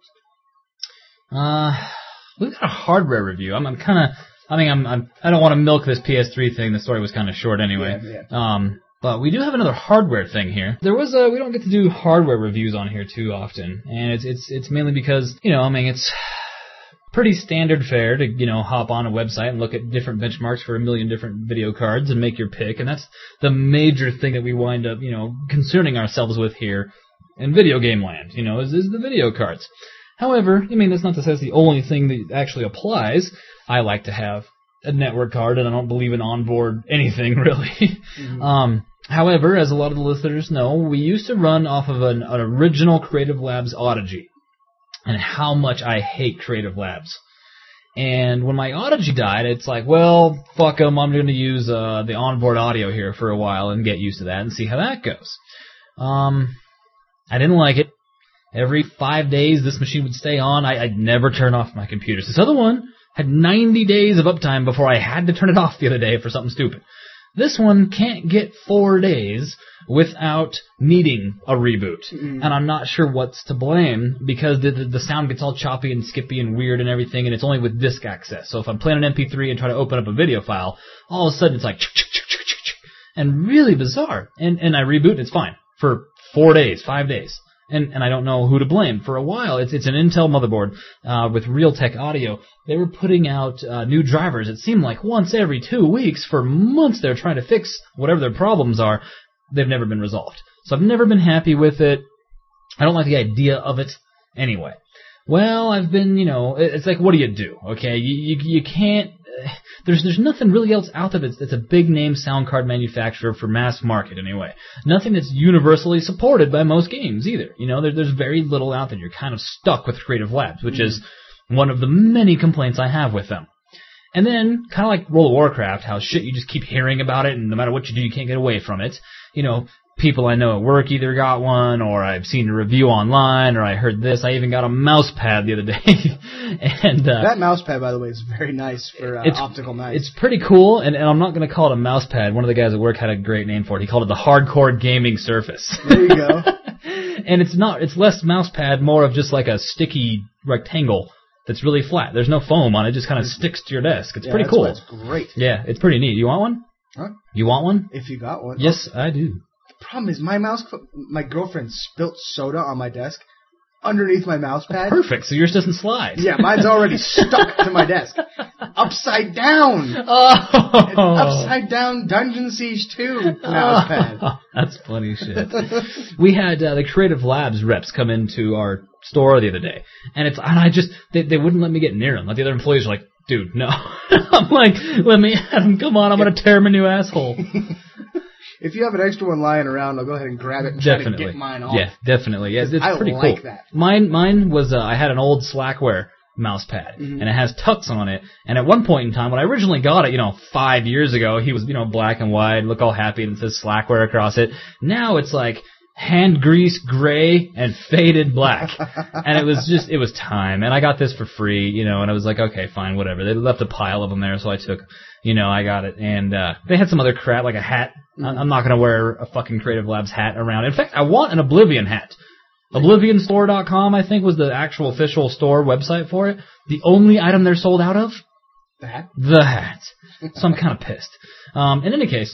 Uh, we've got a hardware review. I'm, I'm kind of, I mean, I'm, I'm, I don't want to milk this P S three thing. The story was kind of short anyway. Yeah, Um, but we do have another hardware thing here. There was a, we don't get to do hardware reviews on here too often, and it's, it's, it's mainly because, you know, I mean, it's pretty standard fare to, you know, hop on a website and look at different benchmarks for a million different video cards and make your pick, and that's the major thing that we wind up, you know, concerning ourselves with here in video game land, you know, is, is the video cards. However, I mean, that's not to say it's the only thing that actually applies. I like to have a network card, and I don't believe in onboard anything, really. Mm-hmm. Um, however, as a lot of the listeners know, we used to run off of an, an original Creative Labs Audigy, and how much I hate Creative Labs. And when my Audigy died, it's like, well, fuck them, I'm going to use uh, the onboard audio here for a while and get used to that and see how that goes. Um, I didn't like it. Every five days, this machine would stay on. I, I'd never turn off my computers. This other one had ninety days of uptime before I had to turn it off the other day for something stupid. This one can't get four days without needing a reboot. Mm. And I'm not sure what's to blame because the, the, the sound gets all choppy and skippy and weird and everything, and it's only with disk access. So if I'm playing an M P three and try to open up a video file, all of a sudden it's like and really bizarre. And, and I reboot and it's fine for four days, five days. And, and I don't know who to blame. For a while, it's it's an Intel motherboard uh, with Realtek audio. They were putting out uh, new drivers. It seemed like once every two weeks for months they're trying to fix whatever their problems are. They've never been resolved. So I've never been happy with it. I don't like the idea of it anyway. Well, I've been, you know, it's like, what do you do? Okay, you you, you can't. There's there's nothing really else out there that's, that's a big name sound card manufacturer for mass market anyway. Nothing that's universally supported by most games either. You know, there, there's very little out there. You're kind of stuck with Creative Labs, which mm. is one of the many complaints I have with them. And then, kind of like World of Warcraft, how shit you just keep hearing about it, and no matter what you do, you can't get away from it. You know, people I know at work either got one, or I've seen a review online, or I heard this. I even got a mouse pad the other day. and uh, That mouse pad, by the way, is very nice for uh, optical mice. It's pretty cool, and, and I'm not going to call it a mouse pad. One of the guys at work had a great name for it. He called it the Hardcore Gaming Surface. There you go. And it's not. It's less mouse pad, more of just like a sticky rectangle that's really flat. There's no foam on it. It just kind of sticks to your desk. It's yeah, pretty that's cool. That's great. Yeah, it's pretty neat. You want one? Huh? You want one? If you got one. Yes, I do. The problem is my mouse, my girlfriend spilt soda on my desk underneath my mouse pad. Perfect, so yours doesn't slide. Yeah, mine's already stuck to my desk. Upside down. Oh. An upside down Dungeon Siege two mouse pad. Oh, that's funny shit. We had uh, the Creative Labs reps come into our store the other day, and it's and I just they they wouldn't let me get near them. Like the other employees were like, "Dude, no." I'm like, "Let me have him. Come on, I'm gonna tear him a new asshole." If you have an extra one lying around, I'll go ahead and grab it and Definitely. try to get mine off. Yeah, definitely. Yeah, it's I pretty like cool. that. Mine, mine was uh, I had an old Slackware mouse pad, mm-hmm. and it has tucks on it. And at one point in time, when I originally got it, you know, five years ago, he was, you know, black and white, look all happy, and it says Slackware across it. Now it's like hand grease gray and faded black. And it was just, it was time. And I got this for free, you know, and I was like, okay, fine, whatever. They left a pile of them there, so I took, you know, I got it. And uh they had some other crap, like a hat. I'm not going to wear a fucking Creative Labs hat around. In fact, I want an Oblivion hat. Oblivion Store dot com, I think, was the actual official store website for it. The only item they're sold out of? The hat? The hat. So I'm kind of pissed. Um, in any case,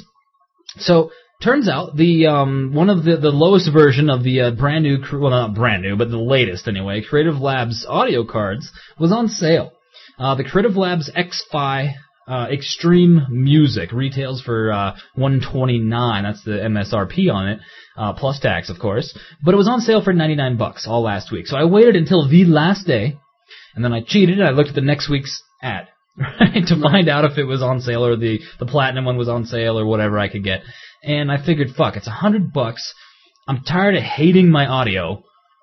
so turns out the um, one of the, the lowest version of the uh, brand new, well, not brand new, but the latest anyway, Creative Labs audio cards was on sale. Uh, the Creative Labs X-Fi Uh, Extreme Music retails for uh, one hundred twenty-nine dollars. That's the M S R P on it, uh, plus tax, of course. But it was on sale for ninety-nine bucks all last week. So I waited until the last day, and then I cheated and I looked at the next week's ad, right, to find out if it was on sale or the the platinum one was on sale or whatever I could get. And I figured, fuck, it's a hundred bucks. I'm tired of hating my audio,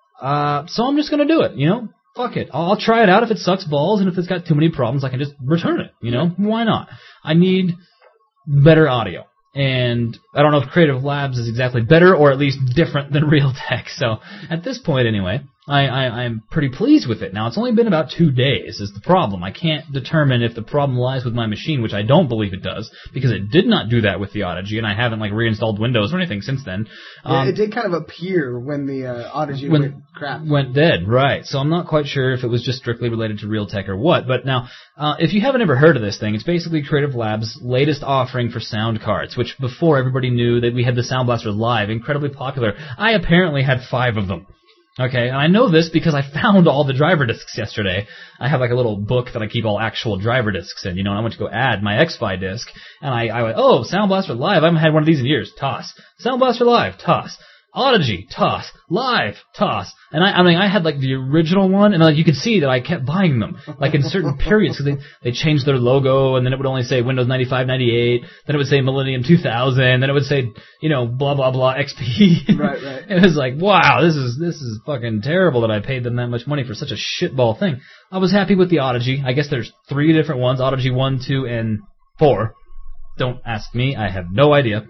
uh, so I'm just gonna do it, you know. Fuck it. I'll try it out. If it sucks balls and if it's got too many problems, I can just return it. You know? Why not? I need better audio. And I don't know if Creative Labs is exactly better or at least different than Realtek. So at this point, anyway, I, I, I'm pretty pleased with it. Now, it's only been about two days is the problem. I can't determine if the problem lies with my machine, which I don't believe it does, because it did not do that with the Audigy, and I haven't, like, reinstalled Windows or anything since then. Um, yeah, it did kind of appear when the uh, Audigy when, went crap. Went dead, right. So I'm not quite sure if it was just strictly related to Realtek or what. But now, uh, if you haven't ever heard of this thing, it's basically Creative Labs' latest offering for sound cards, which before everybody knew that we had the Sound Blaster Live, incredibly popular. I apparently had five of them. Okay, and I know this because I found all the driver discs yesterday. I have like a little book that I keep all actual driver discs in, you know, and I went to go add my X-Fi disc, and I, I went, oh, Sound Blaster Live, I haven't had one of these in years, toss. Sound Blaster Live, toss. Audigy, toss. Live, toss. And I, I mean, I had like the original one, and like you could see that I kept buying them, like in certain periods, because they, they changed their logo, and then it would only say Windows ninety-five, ninety-eight, then it would say Millennium two thousand, then it would say, you know, blah, blah, blah, X P. Right, right. It was like, wow, this is, this is fucking terrible that I paid them that much money for such a shitball thing. I was happy with the Audigy. I guess there's three different ones, Audigy one, two, and four. Don't ask me. I have no idea.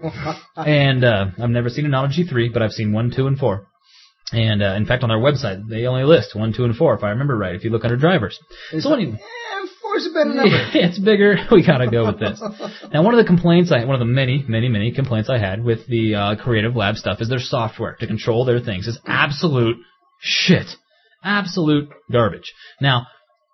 And uh, I've never seen an Audigy three, but I've seen one, two, and four. And uh, in fact, on their website, they only list one, two, and four, if I remember right, if you look under drivers. It's so like, anyway, eh, four's a better number. it's bigger. We gotta go with this. Now, one of the complaints, I, one of the many, many, many complaints I had with the uh, Creative Lab stuff is their software to control their things is absolute shit. Absolute garbage. Now,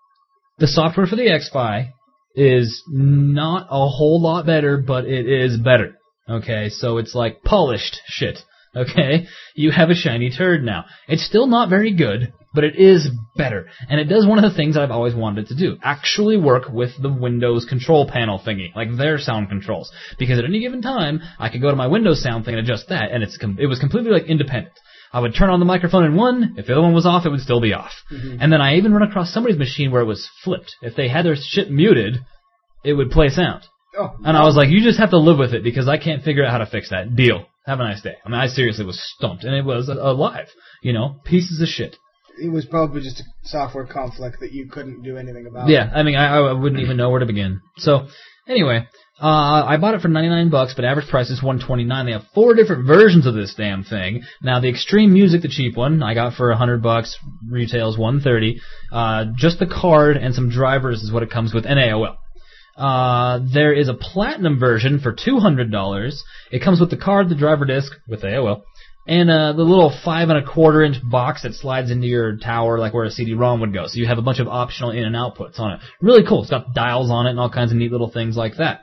the software for the X-Fi is not a whole lot better, but it is better. Okay, so it's like polished shit. Okay, you have a shiny turd now. It's still not very good, but it is better. And it does one of the things I've always wanted it to do. Actually work with the Windows control panel thingy, like their sound controls. Because at any given time, I could go to my Windows sound thing and adjust that, and it's com- it was completely like independent. I would turn on the microphone in one, if the other one was off, it would still be off. Mm-hmm. And then I even run across somebody's machine where it was flipped. If they had their shit muted, it would play sound. Oh, and I was like, you just have to live with it because I can't figure out how to fix that. Deal. Have a nice day. I mean, I seriously was stumped. And it was a, a live, you know, pieces of shit. It was probably just a software conflict that you couldn't do anything about. Yeah, I mean, I, I wouldn't even know where to begin. So, anyway, uh, I bought it for ninety-nine bucks, but average price is one hundred twenty-nine. They have four different versions of this damn thing. Now, the Extreme Music, the cheap one, I got for one hundred bucks. Retails one hundred thirty. Uh, just the card and some drivers is what it comes with, and A O L. Uh, there is a platinum version for two hundred dollars. It comes with the card, the driver disc, with A O L, and uh, the little five and a quarter inch box that slides into your tower, like where a C D ROM would go. So you have a bunch of optional in and outputs on it. Really cool. It's got dials on it and all kinds of neat little things like that.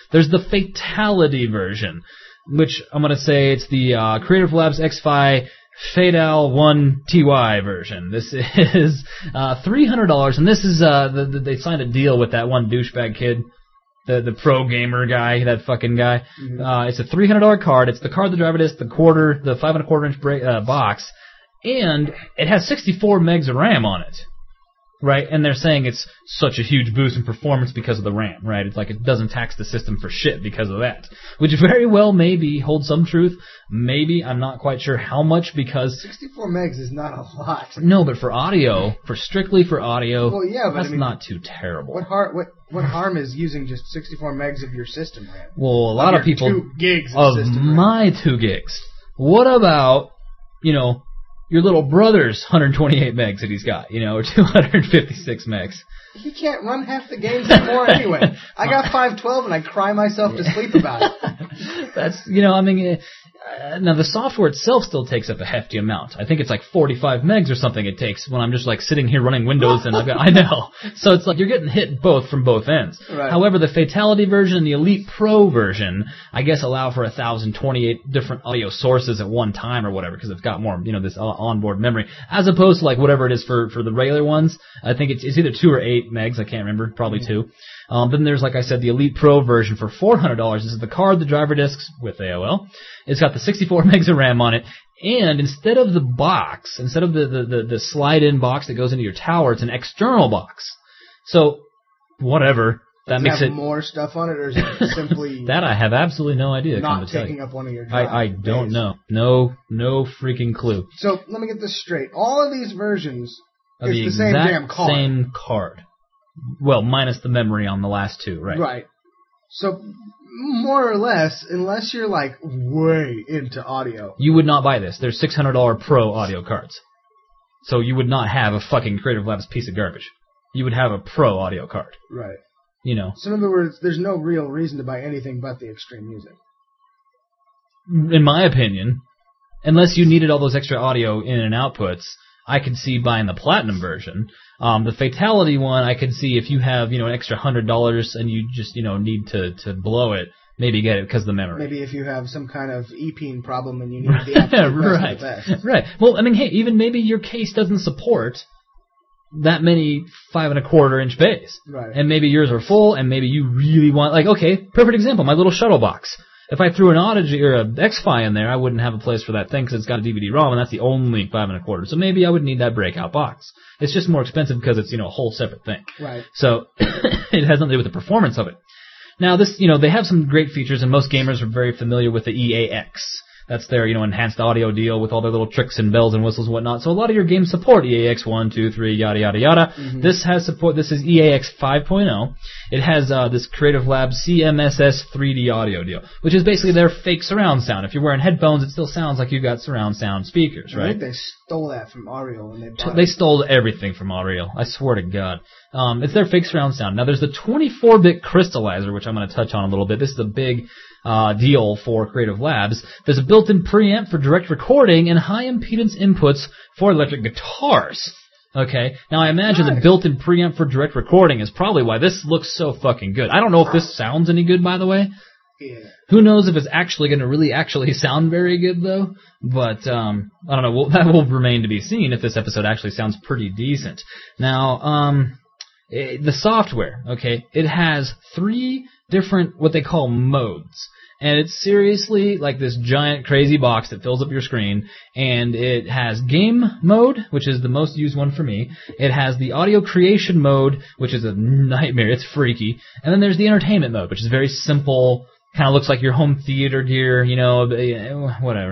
There's the Fatality version, which I'm going to say it's the uh, Creative Labs X-Fi Fatal one T Y version. This is uh, three hundred dollars, and this is uh, the, the, they signed a deal with that one douchebag kid, the the pro gamer guy, that fucking guy. Mm-hmm. Uh, it's a three hundred dollars card. It's the card, the driver disc, the quarter, the five and a quarter inch break, uh, box, and it has sixty-four megs of RAM on it. Right, and they're saying it's such a huge boost in performance because of the RAM, right? It's like it doesn't tax the system for shit because of that. Which very well maybe holds some truth. Maybe, I'm not quite sure how much because... sixty-four megs is not a lot. No, but for audio, for strictly for audio, well, yeah, but that's I mean, not too terrible. What, har- what, what harm is using just sixty-four megs of your system RAM? Well, a lot of, of people... two gigs of, of system my RAM. two gigs. What about, you know... your little brother's one hundred twenty-eight megs that he's got, you know, or two hundred fifty-six megs. He can't run half the games anymore anyway. I got five twelve and I cry myself to sleep about it. That's, you know, I mean, uh, now the software itself still takes up a hefty amount. I think it's like forty-five megs or something it takes when I'm just like sitting here running Windows and I've got, I know. So it's like you're getting hit both from both ends. Right. However, the Fatality version and the Elite Pro version, I guess, allow for one thousand twenty-eight different audio sources at one time or whatever because it's got more, you know, this onboard memory as opposed to like whatever it is for, for the regular ones. I think it's, it's either two or eight megs. I can't remember. Probably two. Um, then there's, like I said, the Elite Pro version for four hundred dollars. This is the card, the driver discs with A O L. It's got the sixty-four megs of RAM on it. And instead of the box, instead of the, the, the, the slide-in box that goes into your tower, it's an external box. So, whatever. That Does makes it have it more stuff on it, or is it simply that I have absolutely no idea. not to taking you. up one of your I, drive I don't days? know. No, no freaking clue. So, let me get this straight. All of these versions, Of it's the the same exact damn card. same card. Well, minus the memory on the last two, right? Right. So, more or less, unless you're like way into audio. You would not buy this. There's six hundred dollars Pro audio cards. So you would not have a fucking Creative Labs piece of garbage. You would have a Pro audio card. Right. You know. So in other words, there's no real reason to buy anything but the Extreme Music. In my opinion, unless you needed all those extra audio in and outputs, I could see buying the Platinum version. Um, the Fatality one, I could see if you have, you know, an extra one hundred dollars and you just, you know, need to, to blow it, maybe get it because of the memory. Maybe if you have some kind of E P N problem and you need the absolute best right. of the best. Right. Well, I mean, hey, even maybe your case doesn't support that many five and a quarter inch bays. Right. And maybe yours are full, and maybe you really want, like, okay, perfect example, my little shuttle box. If I threw an Audigy or a X-Fi in there, I wouldn't have a place for that thing because it's got a D V D ROM, and that's the only five and a quarter. So maybe I would need that breakout box. It's just more expensive because it's, you know, a whole separate thing. Right. So it has nothing to do with the performance of it. Now, this, you know, they have some great features, and most gamers are very familiar with the E A X. That's their, you know, enhanced audio deal with all their little tricks and bells and whistles and whatnot. So a lot of your games support E A X one, two, three, yada, yada, yada. Mm-hmm. This has support, this is E A X five point oh. It has, uh, this Creative Labs C M S S three D audio deal, which is basically their fake surround sound. If you're wearing headphones, it still sounds like you've got surround sound speakers, right? I think they stole that from Ariel when they bought They it. stole everything from Ariel. I swear to God. Um, it's their fake surround sound. Now, there's the twenty-four bit crystallizer, which I'm going to touch on a little bit. This is a big uh, deal for Creative Labs. There's a built-in preamp for direct recording and high-impedance inputs for electric guitars. Okay? Now, I imagine Nice. the built-in preamp for direct recording is probably why this looks so fucking good. I don't know if this sounds any good, by the way. Yeah. Who knows if it's actually going to really actually sound very good, though? But, um, I don't know. Well, that will remain to be seen if this episode actually sounds pretty decent. Now, um, eh, the software, okay, it has three different, what they call modes. And it's seriously like this giant crazy box that fills up your screen. And it has game mode, which is the most used one for me. It has the audio creation mode, which is a nightmare. It's freaky. And then there's the entertainment mode, which is very simple. Kind of looks like your home theater gear, you know, whatever.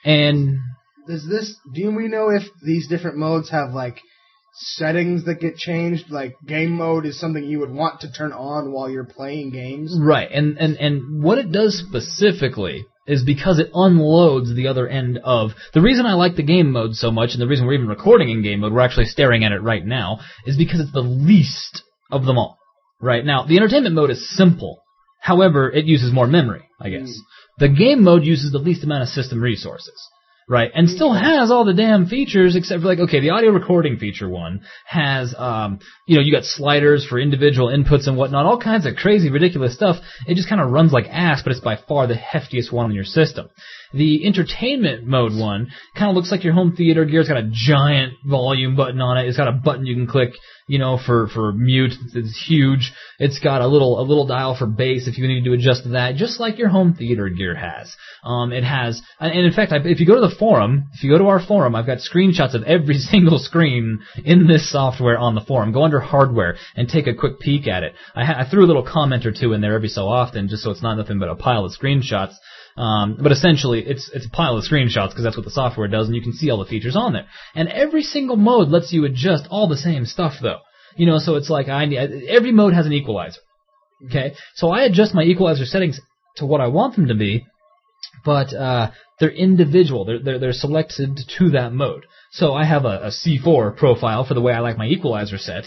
And Does this, do we know if these different modes have, like, settings that get changed? Like, game mode is something you would want to turn on while you're playing games? right, and, and, and what it does specifically is because it unloads the other end of... The reason I like the game mode so much, and the reason we're even recording in game mode, we're actually staring at it right now, is because it's the least of them all. Right, now, the entertainment mode is simple. However, it uses more memory, I guess. Mm. The game mode uses the least amount of system resources. right? And still has all the damn features except for like, okay, the audio recording feature one has, um, you know, you got sliders for individual inputs and whatnot, all kinds of crazy, ridiculous stuff. It just kind of runs like ass, but it's by far the heftiest one in your system. The entertainment mode one kind of looks like your home theater gear. It's got a giant volume button on it. It's got a button you can click, you know, for, for mute. It's huge. It's got a little, a little dial for bass if you need to adjust that, just like your home theater gear has. Um, it has, and in fact, if you go to the forum, if you go to our forum, I've got screenshots of every single screen in this software on the forum. Go under hardware and take a quick peek at it. I, ha- I threw a little comment or two in there every so often, just so it's not nothing but a pile of screenshots. Um, but essentially, it's it's a pile of screenshots because that's what the software does, and you can see all the features on there. And every single mode lets you adjust all the same stuff, though. You know, so it's like I every mode has an equalizer. Okay, so I adjust my equalizer settings to what I want them to be, but uh, they're individual. They're, they're they're selected to that mode. So I have a, a C four profile for the way I like my equalizer set.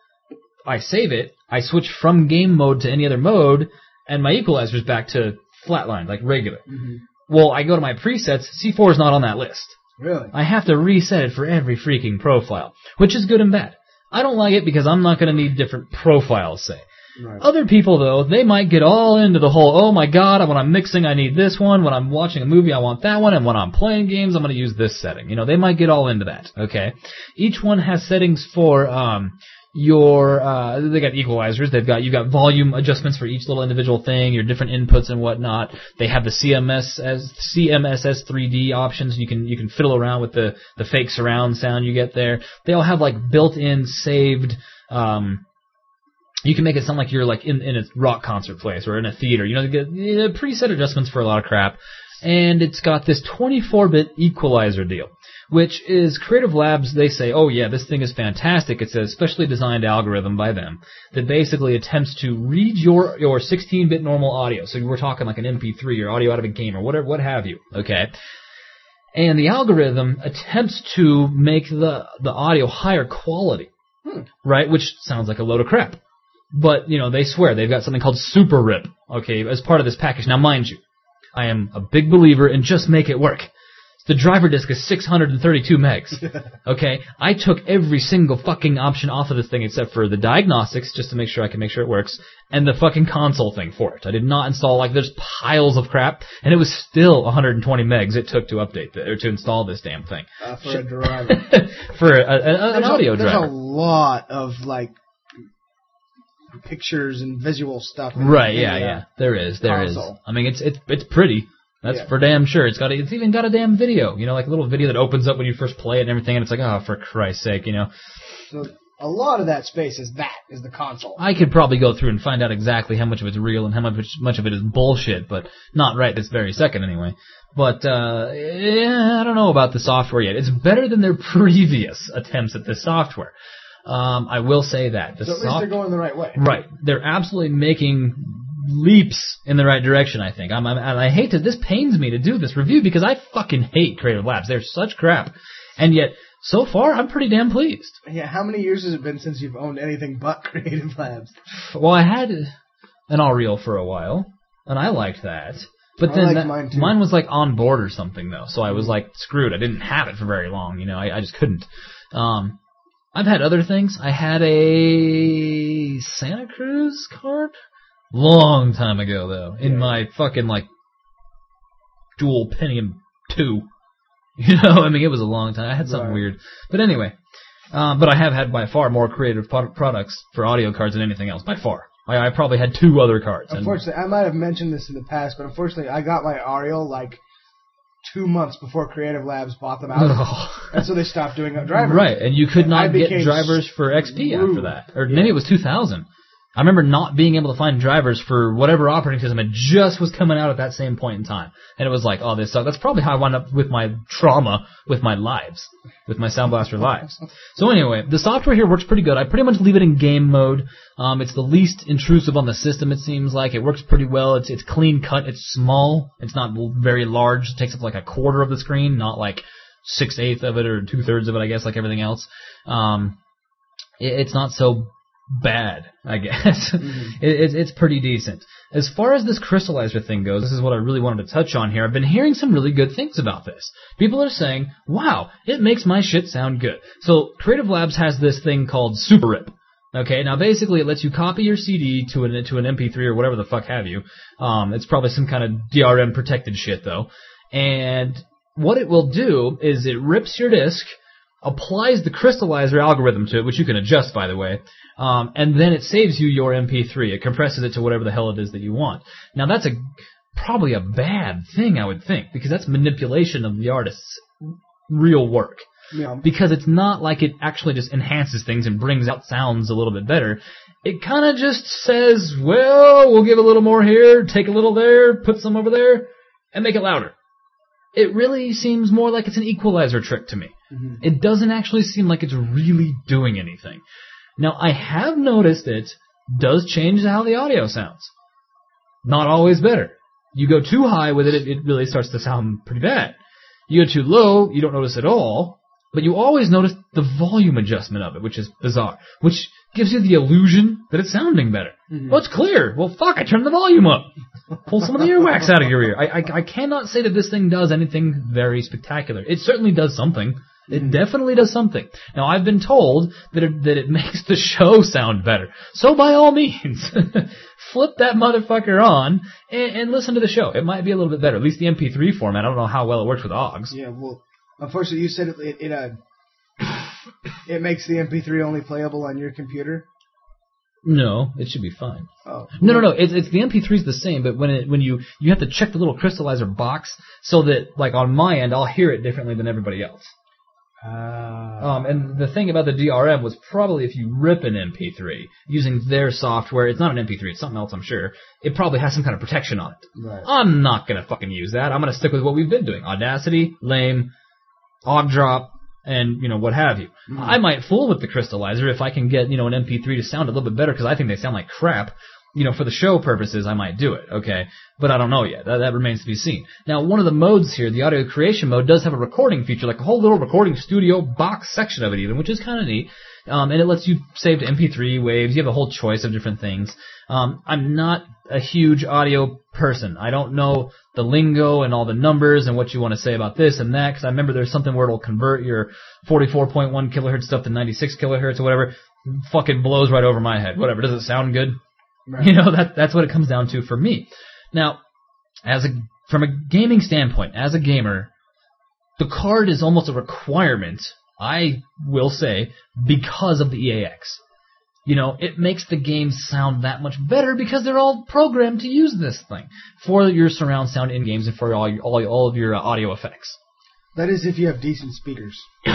I save it. I switch from game mode to any other mode, and my equalizer's back to flatline, like regular. Mm-hmm. Well, I go to my presets, C four is not on that list. Really? I have to reset it for every freaking profile, which is good and bad. I don't like it because I'm not going to need different profiles, say. Right. Other people, though, they might get all into the whole, oh my god, when I'm mixing I need this one, when I'm watching a movie I want that one, and when I'm playing games I'm going to use this setting. You know, they might get all into that, okay? Each one has settings for, um... your uh they got equalizers, they've got you got volume adjustments for each little individual thing, your different inputs and whatnot. They have the C M S as C M S S three D options. You can you can fiddle around with the the fake surround sound you get there. They all have like built-in saved um you can make it sound like you're like in in a rock concert place or in a theater. You know, you get uh, preset adjustments for a lot of crap. And it's got this twenty-four bit equalizer deal, which is Creative Labs, they say, oh yeah, this thing is fantastic. It's a specially designed algorithm by them that basically attempts to read your your sixteen bit normal audio. So we're talking like an M P three or audio out of a game or whatever, what have you, okay? And the algorithm attempts to make the, the audio higher quality, hmm. right? Which sounds like a load of crap. But, you know, they swear they've got something called Super Rip, okay, as part of this package. Now, mind you, I am a big believer in just make it work. The driver disk is six hundred thirty-two megs. Okay? I took every single fucking option off of this thing except for the diagnostics, just to make sure I can make sure it works, and the fucking console thing for it. I did not install, like, there's piles of crap, and it was still one hundred twenty megs it took to update, the, or to install this damn thing. Uh, for a driver. for a, a, an audio a, driver. There's a lot of, like, pictures and visual stuff. Right, yeah, the, uh, yeah. There is, there console. is. I mean, it's it's it's pretty. That's yeah. for damn sure. It's got a, it's even got a damn video. You know, like a little video that opens up when you first play it and everything, and it's like, oh, for Christ's sake, you know. So a lot of that space is that, is the console. I could probably go through and find out exactly how much of it's real and how much much of it is bullshit, but not right this very second anyway. But, uh, yeah, I don't know about the software yet. It's better than their previous attempts at this software. Um, I will say that. The so at least soft- they're going the right way. Right. They're absolutely making leaps in the right direction, I think. I'm, I'm, and I hate to, this pains me to do this review because I fucking hate Creative Labs. They're such crap. And yet, so far, I'm pretty damn pleased. Yeah, how many years has it been since you've owned anything but Creative Labs? Well, I had an Unreal for a while, and I liked that. But I then liked that, mine, too. mine was like on board or something, though, so I was like screwed. I didn't have it for very long, you know, I, I just couldn't. Um, I've had other things. I had a Santa Cruz card? Long time ago, though, in yeah. my fucking, like, dual Pentium two. You know, I mean, it was a long time. I had something right. weird. But anyway, um, but I have had by far more creative pro- products for audio cards than anything else, by far. I, I probably had two other cards. Unfortunately, and I might have mentioned this in the past, but unfortunately, I got my Ariel, like, two months before Creative Labs bought them out. Oh. And so they stopped doing drivers. Right, and you could and not get drivers for X P rude. after that. Or yeah. maybe it was two thousand. I remember not being able to find drivers for whatever operating system. It just was coming out at that same point in time. And it was like, oh, this sucks. That's probably how I wound up with my trauma with my lives, with my Sound Blaster lives. So anyway, the software here works pretty good. I pretty much leave it in game mode. Um, it's the least intrusive on the system, it seems like. It works pretty well. It's it's clean cut. It's small. It's not very large. It takes up like a quarter of the screen, not like six-eighths of it or two-thirds of it, I guess, like everything else. Um, it, it's not so bad, I guess. Mm-hmm. it, it's, it's pretty decent. As far as this crystallizer thing goes, this is what I really wanted to touch on here. I've been hearing some really good things about this. People are saying, wow, it makes my shit sound good. So Creative Labs has this thing called Super Rip. Okay, now basically it lets you copy your C D to an to an M P three or whatever the fuck have you. Um, it's probably some kind of D R M protected shit though. And what it will do is it rips your disc, applies the crystallizer algorithm to it, which you can adjust by the way, um, and then it saves you your M P three. It compresses it to whatever the hell it is that you want. Now that's a probably a bad thing, I would think, because that's manipulation of the artist's real work. Yeah. Because it's not like it actually just enhances things and brings out sounds a little bit better. It kind of just says, well, we'll give a little more here, take a little there, put some over there, and make it louder. It really seems more like it's an equalizer trick to me. Mm-hmm. It doesn't actually seem like it's really doing anything. Now, I have noticed it does change how the audio sounds. Not always better. You go too high with it, it, it really starts to sound pretty bad. You go too low, you don't notice at all. But you always notice the volume adjustment of it, which is bizarre, which gives you the illusion that it's sounding better. Mm-hmm. Well, it's clear. Well, fuck, I turned the volume up. Pull some of the earwax out of your ear. I, I, I cannot say that this thing does anything very spectacular. It certainly does something. It mm-hmm. definitely does something. Now, I've been told that it, that it makes the show sound better. So by all means, flip that motherfucker on and, and listen to the show. It might be a little bit better, at least the M P three format. I don't know how well it works with O G S. Yeah, well... Unfortunately, you said it it, it, uh, it makes the M P three only playable on your computer. No, it should be fine. Oh. No, no, no. It's it's the M P three is the same, but when it when you you have to check the little crystallizer box so that like on my end I'll hear it differently than everybody else. Uh, um, and the thing about the D R M was probably if you rip an M P three using their software, it's not an M P three, it's something else, I'm sure. It probably has some kind of protection on it. Right. I'm not gonna fucking use that. I'm gonna stick with what we've been doing: Audacity, Lame, O G Drop, and, you know, what have you. Mm. I might fool with the crystallizer if I can get, you know, an M P three to sound a little bit better because I think they sound like crap. You know, for the show purposes, I might do it, okay? But I don't know yet. That, that remains to be seen. Now, one of the modes here, the audio creation mode, does have a recording feature, like a whole little recording studio box section of it even, which is kind of neat. Um, and it lets you save to M P three waves. You have a whole choice of different things. Um, I'm not a huge audio person. I don't know the lingo and all the numbers and what you want to say about this and that, because I remember there's something where it'll convert your forty-four point one kilohertz stuff to ninety-six kilohertz or whatever. Fucking blows right over my head. Whatever. Does it sound good? Right. You know, that that's what it comes down to for me. Now, as a from a gaming standpoint, as a gamer, the card is almost a requirement, I will say, because of the E A X. You know, it makes the games sound that much better because they're all programmed to use this thing for your surround sound in games and for all your, all, all of your uh, audio effects. That is if you have decent speakers.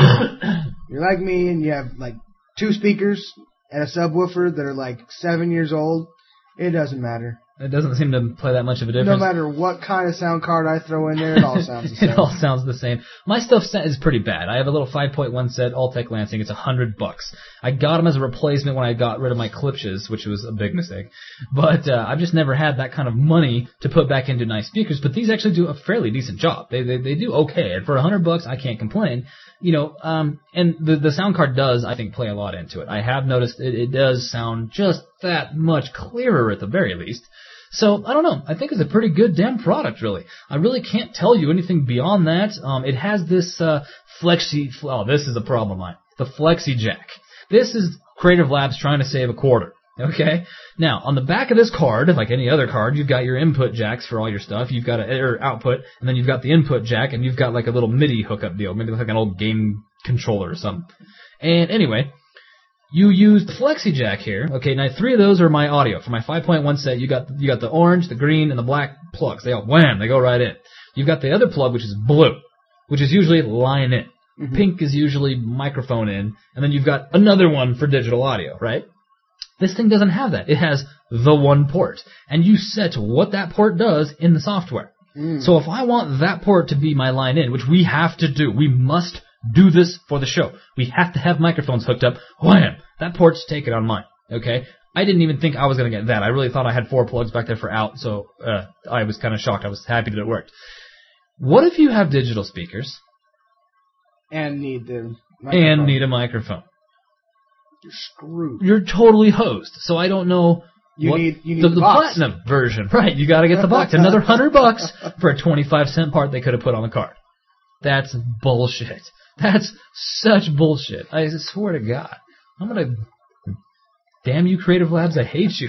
You're like me and you have like two speakers and a subwoofer that are like seven years old. It doesn't matter. It doesn't seem to play that much of a difference. No matter what kind of sound card I throw in there, it all sounds the same. It all sounds the same. My stuff is pretty bad. I have a little five point one set, Altec Lansing. It's a hundred bucks. I got them as a replacement when I got rid of my Klipsch's, which was a big mistake. But uh, I've just never had that kind of money to put back into nice speakers. But these actually do a fairly decent job. They they, they do okay. And for a hundred bucks, I can't complain. You know, um, and the the sound card does, I think, play a lot into it. I have noticed it, it does sound just that much clearer at the very least. So, I don't know. I think it's a pretty good damn product, really. I really can't tell you anything beyond that. Um, it has this uh, flexi... Oh, this is a problem, line. The flexi jack. This is Creative Labs trying to save a quarter. Okay? Now, on the back of this card, like any other card, you've got your input jacks for all your stuff. You've got a, or output, and then you've got the input jack, and you've got like a little MIDI hookup deal. Maybe like an old game controller or something. And anyway... You use the flexi jack here. Okay, now three of those are my audio. For my five point one set, you got you got the orange, the green, and the black plugs. They all wham, they go right in. You've got the other plug, which is blue, which is usually line in. Mm-hmm. Pink is usually microphone in, and then you've got another one for digital audio, right? This thing doesn't have that. It has the one port, and you set what that port does in the software. Mm. So if I want that port to be my line in, which we have to do, we must do this for the show. We have to have microphones hooked up. Wham! That port's taken on mine. Okay? I didn't even think I was going to get that. I really thought I had four plugs back there for out, so uh, I was kind of shocked. I was happy that it worked. What if you have digital speakers and need the microphone. and need a microphone? you're screwed. You're totally hosed. So I don't know. You what, need you need the, the, the box. platinum version, right? You got to get the box. Another hundred bucks for a twenty-five cent part they could have put on the card. That's bullshit. That's such bullshit. I swear to God, I'm gonna. Damn you, Creative Labs! I hate you.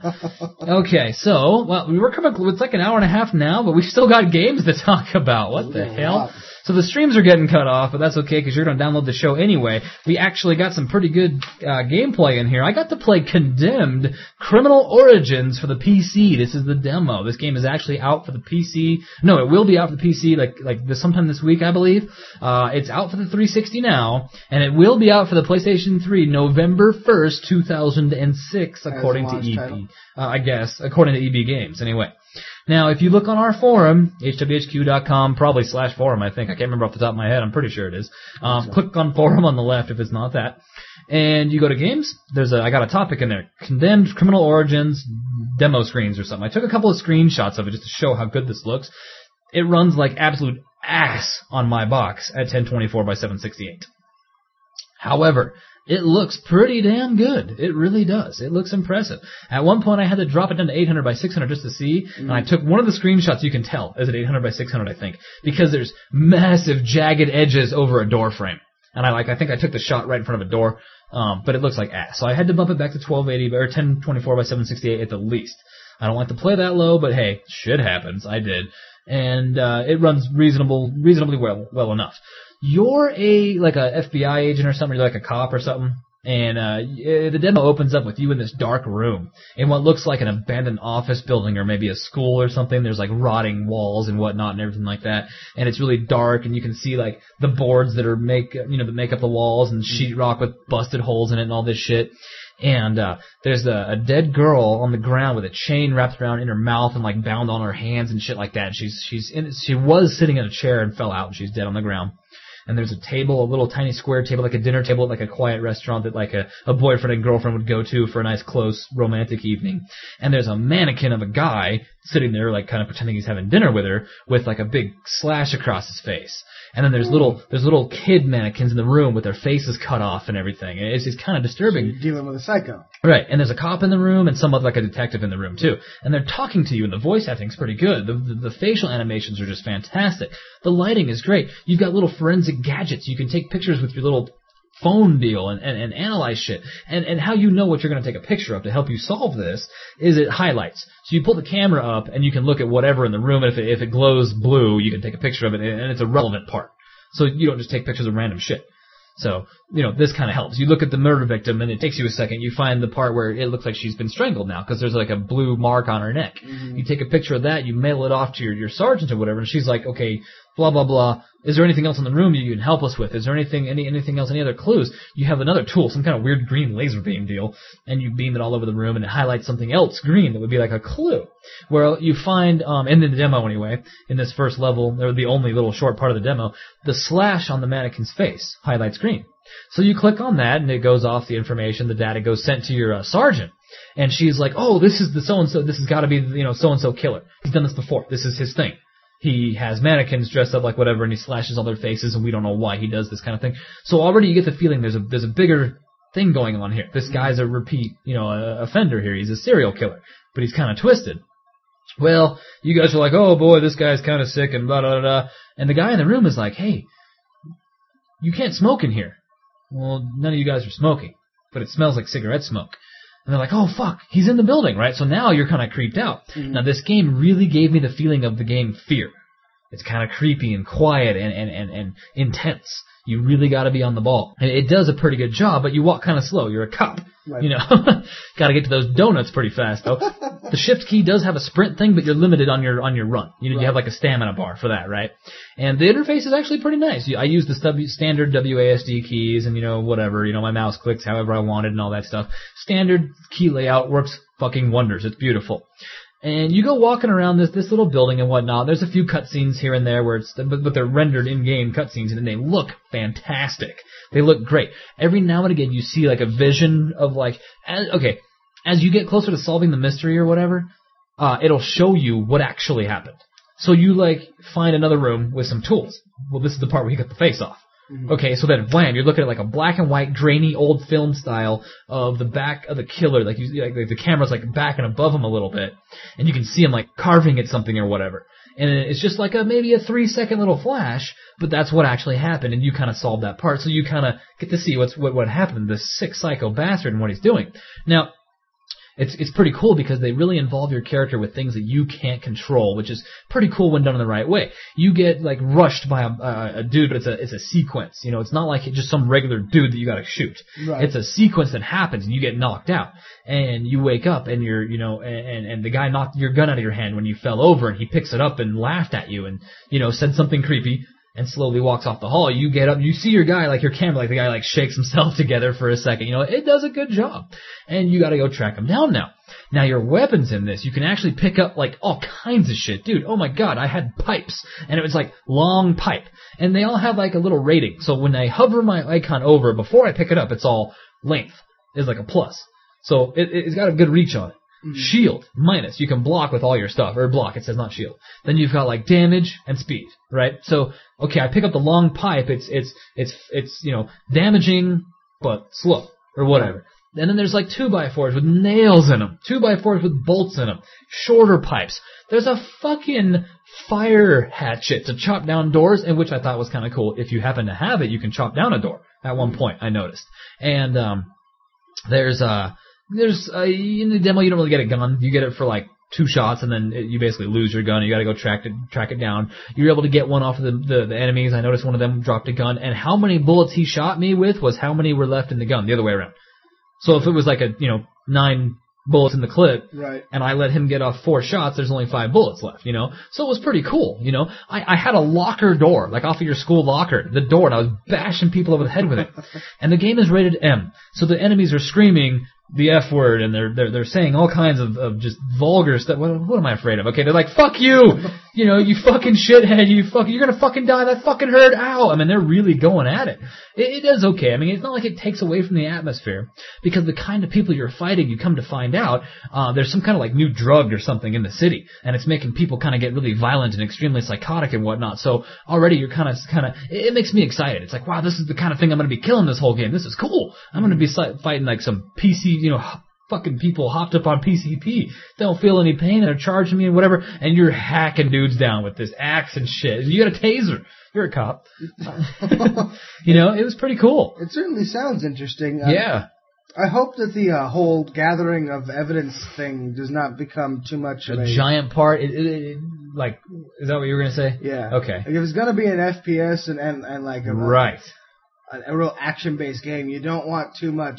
Okay, so well, we were coming. It's like an hour and a half now, but we still got games to talk about. What the hell? So the streams are getting cut off, but that's okay because you're going to download the show anyway. We actually got some pretty good uh, gameplay in here. I got to play Condemned Criminal Origins for the P C. This is the demo. This game is actually out for the P C. No, it will be out for the P C like like this, sometime this week, I believe. Uh, it's out for the three sixty now, and it will be out for the PlayStation three November first, two thousand six, according to E B. Uh, I guess, according to E B Games, anyway. Now, if you look on our forum, H W H Q dot com, probably slash forum, I think. I can't remember off the top of my head. I'm pretty sure it is. Um, click on forum on the left if it's not that. And you go to games. There's a, I got a topic in there. Condemned Criminal Origins demo screens or something. I took a couple of screenshots of it just to show how good this looks. It runs like absolute ass on my box at ten twenty-four by seven sixty-eight. However, it looks pretty damn good. It really does. It looks impressive. At one point, I had to drop it down to eight hundred by six hundred just to see, mm. and I took one of the screenshots. You can tell is at eight hundred by six hundred, I think, because there's massive jagged edges over a door frame. And I like, I think I took the shot right in front of a door, um, but it looks like ass. So I had to bump it back to twelve eighty or ten twenty-four by seven sixty-eight at the least. I don't like to play that low, but hey, shit happens. I did, and uh, it runs reasonable, reasonably well, well enough. You're a, like a F B I agent or something, you're like a cop or something, and uh, the demo opens up with you in this dark room in what looks like an abandoned office building or maybe a school or something. There's like rotting walls and whatnot and everything like that, and it's really dark, and you can see like the boards that are make, you know, that make up the walls and sheetrock with busted holes in it and all this shit. And uh, there's a, a dead girl on the ground with a chain wrapped around in her mouth and like bound on her hands and shit like that. She's she's in, she was sitting in a chair and fell out, and she's dead on the ground. And there's a table, a little tiny square table, like a dinner table at like a quiet restaurant that like a, a boyfriend and girlfriend would go to for a nice, close, romantic evening. And there's a mannequin of a guy sitting there, like kind of pretending he's having dinner with her, with like a big slash across his face. And then there's little there's little kid mannequins in the room with their faces cut off and everything. And it's, it's kind of disturbing. So you're dealing with a psycho. Right, and there's a cop in the room and some other, like a detective in the room too. And they're talking to you, and the voice acting's pretty good. The, the, the facial animations are just fantastic. The lighting is great. You've got little forensic gadgets. You can take pictures with your little phone deal and, and, and analyze shit. And, and how you know what you're going to take a picture of to help you solve this is it highlights. So you pull the camera up, and you can look at whatever in the room, and if it, if it glows blue, you can take a picture of it, and it's a relevant part. So you don't just take pictures of random shit. So, you know, this kind of helps. You look at the murder victim, and it takes you a second. You find the part where it looks like she's been strangled now, because there's like a blue mark on her neck. Mm-hmm. You take a picture of that, you mail it off to your, your sergeant or whatever, and she's like, okay, blah, blah, blah. Is there anything else in the room you can help us with? Is there anything, any, anything else, any other clues? You have another tool, some kind of weird green laser beam deal, and you beam it all over the room, and it highlights something else green that would be like a clue. Where you find, um, in the demo anyway, in this first level, or the only little short part of the demo, the slash on the mannequin's face highlights green. So you click on that, and it goes off the information, the data goes sent to your uh, sergeant. And she's like, oh, this is the so-and-so, this has got to be, you know, so-and-so killer. He's done this before. This is his thing. He has mannequins dressed up like whatever, and he slashes all their faces, and we don't know why he does this kind of thing. So already you get the feeling there's a there's a bigger thing going on here. This guy's a repeat, you know, a offender here. He's a serial killer, but he's kind of twisted. Well, you guys are like, oh boy, this guy's kind of sick, and blah, blah, blah. And the guy in the room is like, hey, you can't smoke in here. Well, none of you guys are smoking, but it smells like cigarette smoke. And they're like, oh, fuck, he's in the building, right? So now you're kind of creeped out. Mm-hmm. Now, this game really gave me the feeling of the game Fear. It's kind of creepy and quiet and, and, and, and intense. You really got to be on the ball. And it does a pretty good job, but you walk kind of slow. You're a cop. Right. You know, got to get to those donuts pretty fast, though. The shift key does have a sprint thing, but you're limited on your on your run. You know, right. You have like a stamina bar for that, right? And the interface is actually pretty nice. I use the w, standard W A S D keys and, you know, whatever. You know, my mouse clicks however I wanted and all that stuff. Standard key layout works fucking wonders. It's beautiful. And you go walking around this this little building and whatnot. There's a few cutscenes here and there where it's, but, but they're rendered in-game cutscenes, and they look fantastic. They look great. Every now and again, you see like a vision of like, as, okay, as you get closer to solving the mystery or whatever, uh, it'll show you what actually happened. So you like find another room with some tools. Well, this is the part where you got the face off. Okay, so then wham, you're looking at like a black and white, grainy, old film style of the back of the killer. Like, you, like the camera's like back and above him a little bit, and you can see him like carving at something or whatever. And it's just like a maybe a three second little flash, but that's what actually happened, and you kind of solve that part. So you kind of get to see what's what what happened to this sick psycho bastard and what he's doing. Now, It's it's pretty cool because they really involve your character with things that you can't control, which is pretty cool when done in the right way. You get like rushed by a, a, a dude, but it's a it's a sequence. You know, it's not like just some regular dude that you got to shoot. Right. It's a sequence that happens, and you get knocked out, and you wake up, and you're you know, and and the guy knocked your gun out of your hand when you fell over, and he picks it up and laughed at you, and you know, said something creepy. And slowly walks off the hall. You get up, you see your guy, like your camera, like the guy like shakes himself together for a second. You know, it does a good job. And you gotta go track him down now. Now your weapons in this, you can actually pick up like all kinds of shit. Dude, oh my god, I had pipes. And it was like long pipe. And they all have like a little rating. So when I hover my icon over, before I pick it up, it's all length. It's like a plus. So it, it's got a good reach on it. Mm-hmm. Shield, minus. You can block with all your stuff. Or block, it says not shield. Then you've got like damage and speed, right? So, okay, I pick up the long pipe. It's, it's, it's, it's, you know, damaging, but slow. Or whatever. And then there's like two by fours with nails in them. Two by fours with bolts in them. Shorter pipes. There's a fucking fire hatchet to chop down doors, and which I thought was kind of cool. If you happen to have it, you can chop down a door. At one point, I noticed. And, um, there's, uh, There's uh, in the demo you don't really get a gun. You get it for like two shots, and then it, you basically lose your gun. You got to go track it, track it down. You're able to get one off of the, the the enemies. I noticed one of them dropped a gun, and how many bullets he shot me with was how many were left in the gun. The other way around. So if it was like a you know nine bullets in the clip, right, and I let him get off four shots, there's only five bullets left. You know, so it was pretty cool. You know, I I had a locker door, like off of your school locker, the door, and I was bashing people over the head with it. And the game is rated M, so the enemies are screaming the F word, and they're they're they're saying all kinds of, of just vulgar stuff. What, what am I afraid of? Okay, they're like, fuck you, you know, you fucking shithead, you fuck, you're gonna fucking die, that fucking hurt, ow. I mean, they're really going at it. It, it is okay. I mean, it's not like it takes away from the atmosphere, because the kind of people you're fighting, you come to find out, uh, there's some kind of like new drug or something in the city, and it's making people kind of get really violent and extremely psychotic and whatnot. So already you're kind of kind of, it, it makes me excited. It's like, wow, this is the kind of thing I'm gonna be killing this whole game. This is cool. I'm gonna be fighting like some P C, you know, fucking people hopped up on P C P. They don't feel any pain. They're charging me and whatever. And you're hacking dudes down with this axe and shit. And you got a taser. You're a cop. You know, it was pretty cool. It certainly sounds interesting. Uh, yeah. I hope that the uh, whole gathering of evidence thing does not become too much a of a... giant part. It, it, it, like, is that what you were going to say? Yeah. Okay. Like if it's going to be an F P S and, and, and like a... Right. A, a real action-based game, you don't want too much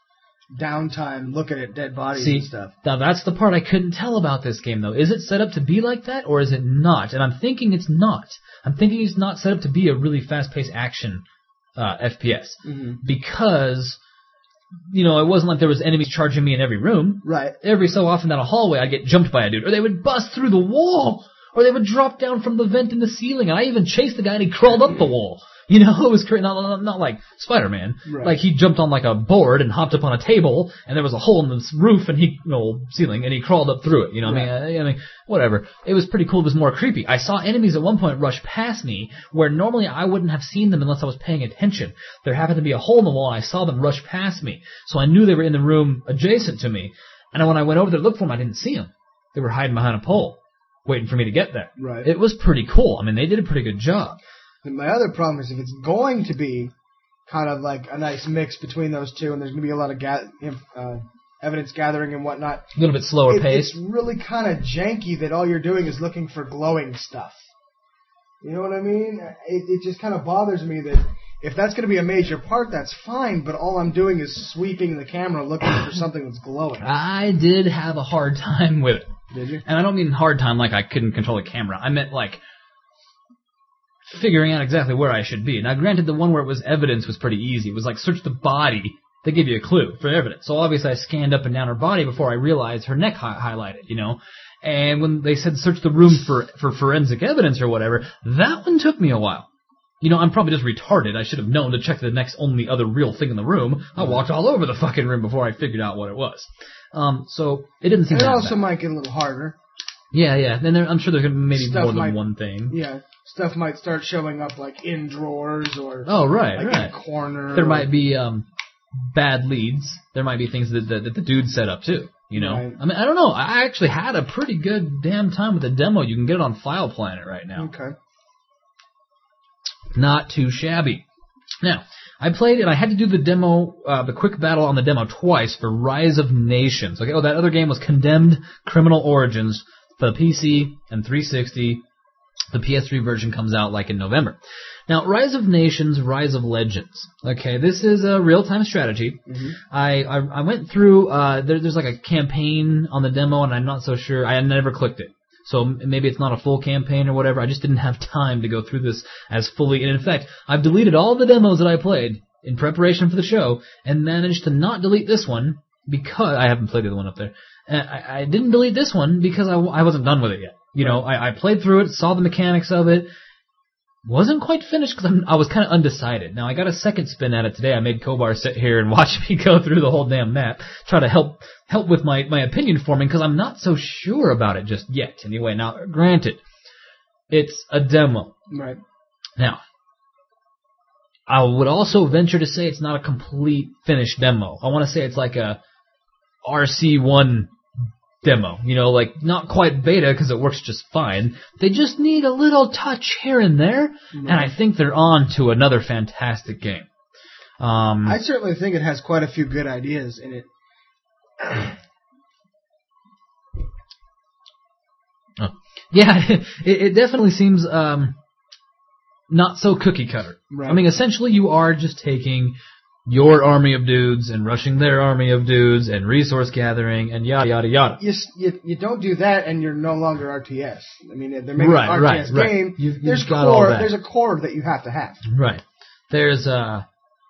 downtime looking at dead bodies See, and stuff. Now that's the part I couldn't tell about this game, though. Is it set up to be like that, or is it not? And I'm thinking it's not. I'm thinking it's not set up to be a really fast-paced action uh, F P S. Mm-hmm. Because, you know, it wasn't like there was enemies charging me in every room. Right. Every so often down a hallway I'd get jumped by a dude, or they would bust through the wall, or they would drop down from the vent in the ceiling, and I even chased the guy and he crawled up the wall. You know, it was cra- not, not, not like Spider-Man. Right. Like he jumped on like a board and hopped up on a table, and there was a hole in the roof and he, you know, ceiling, and he crawled up through it. You know, what right. I mean, I, I mean, whatever. It was pretty cool. It was more creepy. I saw enemies at one point rush past me, where normally I wouldn't have seen them unless I was paying attention. There happened to be a hole in the wall, and I saw them rush past me, so I knew they were in the room adjacent to me. And when I went over there to look for them, I didn't see them. They were hiding behind a pole, waiting for me to get there. Right. It was pretty cool. I mean, they did a pretty good job. And my other problem is if it's going to be kind of like a nice mix between those two, and there's going to be a lot of ga- uh, evidence gathering and whatnot. A little bit slower it, pace. It's really kind of janky that all you're doing is looking for glowing stuff. You know what I mean? It, it just kind of bothers me that if that's going to be a major part, that's fine, but all I'm doing is sweeping the camera looking for something that's glowing. I did have a hard time with it. Did you? And I don't mean hard time like I couldn't control the camera. I meant like figuring out exactly where I should be. Now, granted, the one where it was evidence was pretty easy. It was like search the body. They give you a clue for evidence. So obviously I scanned up and down her body before I realized her neck hi- highlighted, you know. And when they said search the room for, for forensic evidence or whatever, that one took me a while. You know, I'm probably just retarded. I should have known to check the next only other real thing in the room. I walked all over the fucking room before I figured out what it was. Um, so it didn't seem and that it also bad. might get a little harder. Yeah, yeah. Then there, I'm sure there's gonna be maybe Stuff more than might- one thing. Yeah, stuff might start showing up like in drawers or Oh, right, like right. in a corner. There or- might be um, bad leads. There might be things that, that, that the dude set up too. You know, Right. I mean, I don't know. I actually had a pretty good damn time with the demo. You can get it on File Planet right now. Okay. Not too shabby. Now, I played it. I had to do the demo, uh, the quick battle on the demo twice for Rise of Nations. Okay, oh, that other game was Condemned Criminal Origins for the P C and three sixty. The P S three version comes out like in November. Now, Rise of Nations, Rise of Legends. Okay, this is a real-time strategy. Mm-hmm. I, I I went through. Uh, there, there's like a campaign on the demo, and I'm not so sure. I never clicked it. So maybe it's not a full campaign or whatever. I just didn't have time to go through this as fully. And in fact, I've deleted all the demos that I played in preparation for the show and managed to not delete this one because I haven't played the other one up there. And I, I didn't delete this one because I, I wasn't done with it yet. You know, I, I played through it, saw the mechanics of it, wasn't quite finished because I was kind of undecided. Now, I got a second spin at it today. I made Kobar sit here and watch me go through the whole damn map, try to help help with my, my opinion forming because I'm not so sure about it just yet. Anyway, now, granted, it's a demo. Right. Now, I would also venture to say it's not a complete finished demo. I want to say it's like a R C one demo, you know, like not quite beta because it works just fine. They just need a little touch here and there, and I think they're on to another fantastic game. Um, I certainly think it has quite a few good ideas in it. oh. Yeah, it, it definitely seems um, not so cookie cutter. Right. I mean, essentially you are just taking your army of dudes and rushing their army of dudes and resource gathering and yada yada yada. You, s- you you don't do that and you're no longer R T S. I mean, they're making Right, an R T S right, right. game. You've- you've there's got all core. that. There's a core that you have to have. Right. There's uh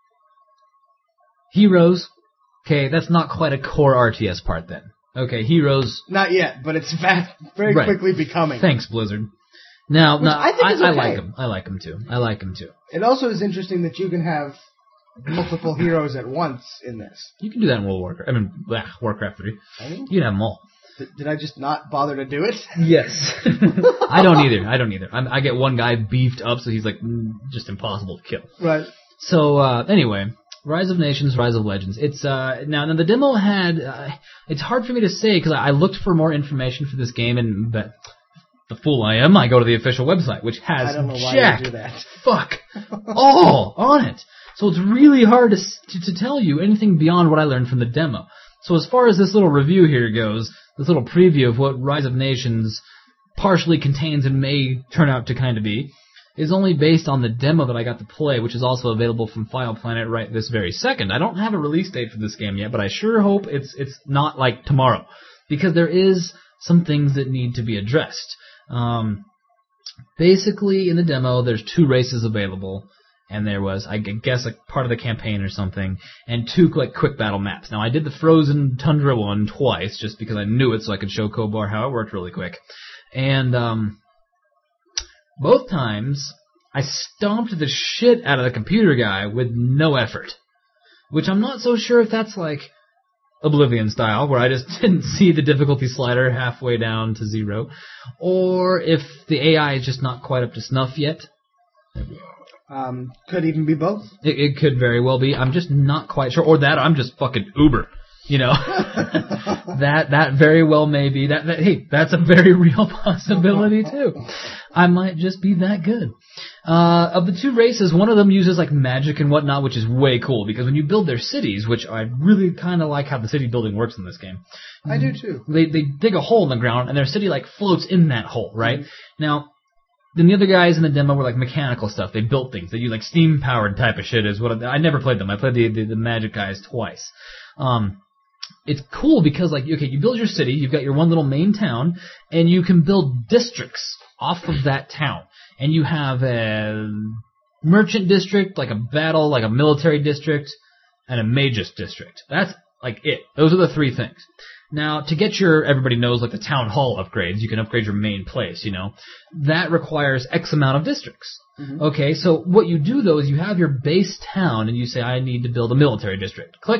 Heroes. Okay, that's not quite a core R T S part then. Okay, Heroes. Not yet, but it's fast, very Right. quickly becoming. Thanks, Blizzard. Now, Which now I think is I okay. like them. I like them too. I like them too. It also is interesting that you can have multiple heroes at once in this. You can do that in World of Warcraft. I mean, blah, Warcraft three. I mean, You can have them all. th- did I just not bother to do it? Yes. I don't either. I don't either. I'm, I get one guy beefed up, so he's like mm, just impossible to kill. Right. So uh, anyway, Rise of Nations, Rise of Legends. It's uh, now, now the demo had. Uh, it's hard for me to say because I, I looked for more information for this game, and but the fool I am, I go to the official website, which has I don't know why jack you do that. fuck all on it. So it's really hard to, s- to to tell you anything beyond what I learned from the demo. So as far as this little review here goes, this little preview of what Rise of Nations partially contains and may turn out to kind of be, is only based on the demo that I got to play, which is also available from File Planet right this very second. I don't have a release date for this game yet, but I sure hope it's it's not like tomorrow, because there is some things that need to be addressed. Um, basically, in the demo, there's two races available, and there was, I guess, a part of the campaign or something, and two like quick battle maps. Now, I did the Frozen Tundra one twice, just because I knew it, so I could show Kobar how it worked really quick. And um, both times, I stomped the shit out of the computer guy with no effort, which I'm not so sure if that's like Oblivion style, where I just didn't see the difficulty slider halfway down to zero, or if the A I is just not quite up to snuff yet. Um, could even be both. It, it could very well be. I'm just not quite sure. Or that I'm just fucking uber. You know, that that very well may be. That, that hey, that's a very real possibility too. I might just be that good. Uh, of the two races, one of them uses like magic and whatnot, which is way cool because when you build their cities, which I really kind of like how the city building works in this game. I do too. They they dig a hole in the ground and their city like floats in that hole, right? Mm-hmm. Now, then the other guys in the demo were like mechanical stuff. They built things. They use like steam powered type of shit. Is what I, I never played them. I played the, the the magic guys twice. Um, it's cool because like okay, you build your city. You've got your one little main town, and you can build districts off of that town. And you have a merchant district, like a battle, like a military district, and a magus district. That's like it. Those are the three things. Now, to get your, everybody knows, like the town hall upgrades, you can upgrade your main place, you know. That requires X amount of districts. Mm-hmm. Okay, so what you do, though, is you have your base town, and you say, I need to build a military district. Click,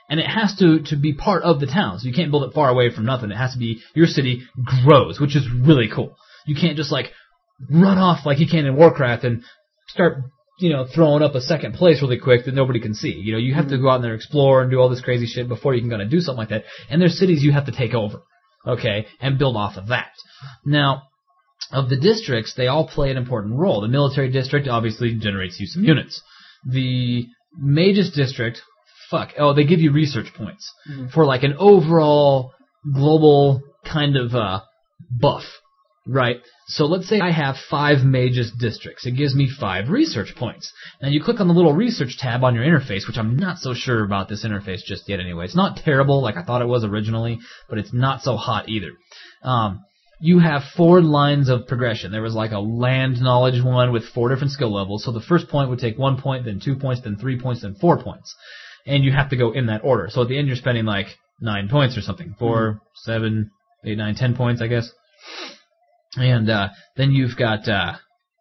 And it has to, to be part of the town, so you can't build it far away from nothing. It has to be, your city grows, which is really cool. You can't just, like, run off like you can in Warcraft and start, you know, throwing up a second place really quick that nobody can see. You know, you have to go out there and explore and do all this crazy shit before you can go and do something like that. And there's cities you have to take over, okay, and build off of that. Now, of the districts, they all play an important role. The military district obviously generates you some units. The mages district, fuck, oh, they give you research points mm-hmm. for like an overall global kind of uh, buff, right? So let's say I have five mages districts. It gives me five research points. Now you click on the little research tab on your interface, which I'm not so sure about this interface just yet anyway. It's not terrible like I thought it was originally, but it's not so hot either. Um, you have four lines of progression. There was like a land knowledge one with four different skill levels. So the first point would take one point, then two points, then three points, then four points. And you have to go in that order. So at the end you're spending like nine points or something. Four, mm-hmm. seven, eight, nine, ten points, I guess. And uh, then you've got, uh,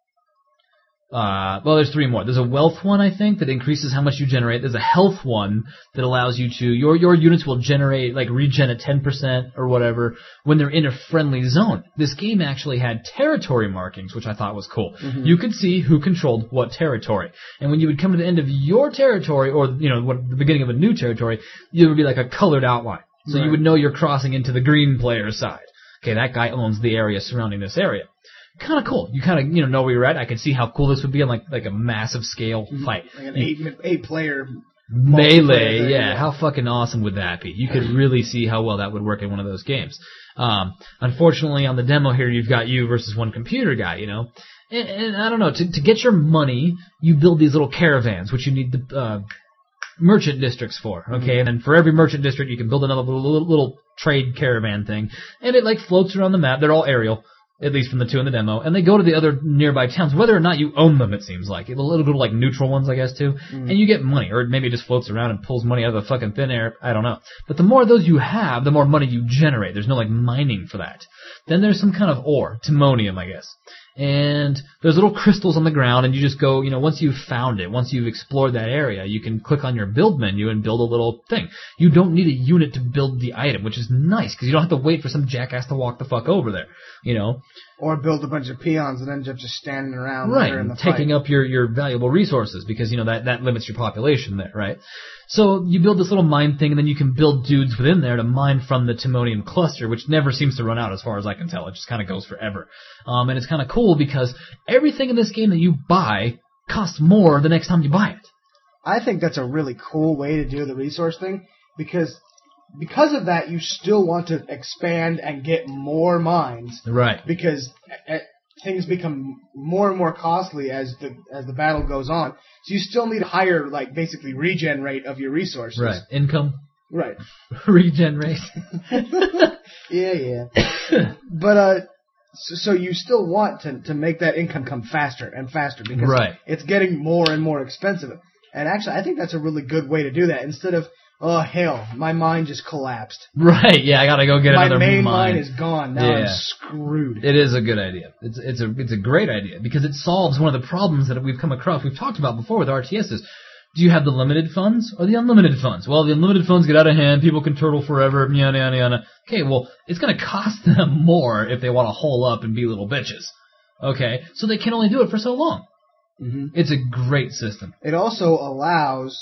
uh, well, there's three more. There's a wealth one, I think, that increases how much you generate. There's a health one that allows you to, your your units will generate, like, regen at ten percent or whatever when they're in a friendly zone. This game actually had territory markings, which I thought was cool. Mm-hmm. You could see who controlled what territory. And when you would come to the end of your territory, or, you know, what, the beginning of a new territory, there would be like a colored outline. So right. you would know you're crossing into the green player's side. Okay, that guy owns the area surrounding this area. Kind of cool. You kind of, you know, know where you're at. I could see how cool this would be on like like a massive scale fight. Like an eight eight player melee. Yeah, yeah, how fucking awesome would that be? You could really see how well that would work in one of those games. Um, unfortunately, on the demo here, you've got you versus one computer guy. You know, and, and I don't know. To to get your money, you build these little caravans, which you need the uh, merchant districts for. Okay, mm-hmm. and then for every merchant district, you can build another little little. little trade caravan thing, and it like floats around the map. They're all aerial, at least from the two in the demo, and they go to the other nearby towns, whether or not you own them, it seems like. It'll, it'll go to like neutral ones, I guess, too, mm. and you get money, or maybe it just floats around and pulls money out of the fucking thin air, I don't know. But the more of those you have, the more money you generate. There's no like mining for that. Then there's some kind of ore, timonium, I guess. And there's little crystals on the ground, and you just go, you know, once you've found it, once you've explored that area, you can click on your build menu and build a little thing. You don't need a unit to build the item, which is nice, because you don't have to wait for some jackass to walk the fuck over there, you know. Or build a bunch of peons and end up just standing around right, there in the taking fight. up your, your valuable resources, because, you know, that, that limits your population there, right? So you build this little mine thing, and then you can build dudes within there to mine from the timonium cluster, which never seems to run out as far as I can tell. It just kind of goes forever. Um, and it's kind of cool because everything in this game that you buy costs more the next time you buy it. I think that's a really cool way to do the resource thing, because because of that, you still want to expand and get more mines. Right. Because uh, things become more and more costly as the as the battle goes on. So you still need a higher, like, basically regen rate of your resources. Right. Income. Right. Regen rate. yeah, yeah. But uh, so, so you still want to to make that income come faster and faster, because right. it's getting more and more expensive. And actually, I think that's a really good way to do that. Instead of, oh, hell, my mine just collapsed. Right, yeah, I gotta go get my another main mine. mine is gone. Now yeah. I'm screwed. It is a good idea. It's it's a it's a great idea, because it solves one of the problems that we've come across. We've talked about before with R T Ss. Do you have the limited funds or the unlimited funds? Well, the unlimited funds get out of hand. People can turtle forever. Yada, yada, yada. Okay, well, it's going to cost them more if they want to hole up and be little bitches. Okay, so they can only do it for so long. Mm-hmm. It's a great system. It also allows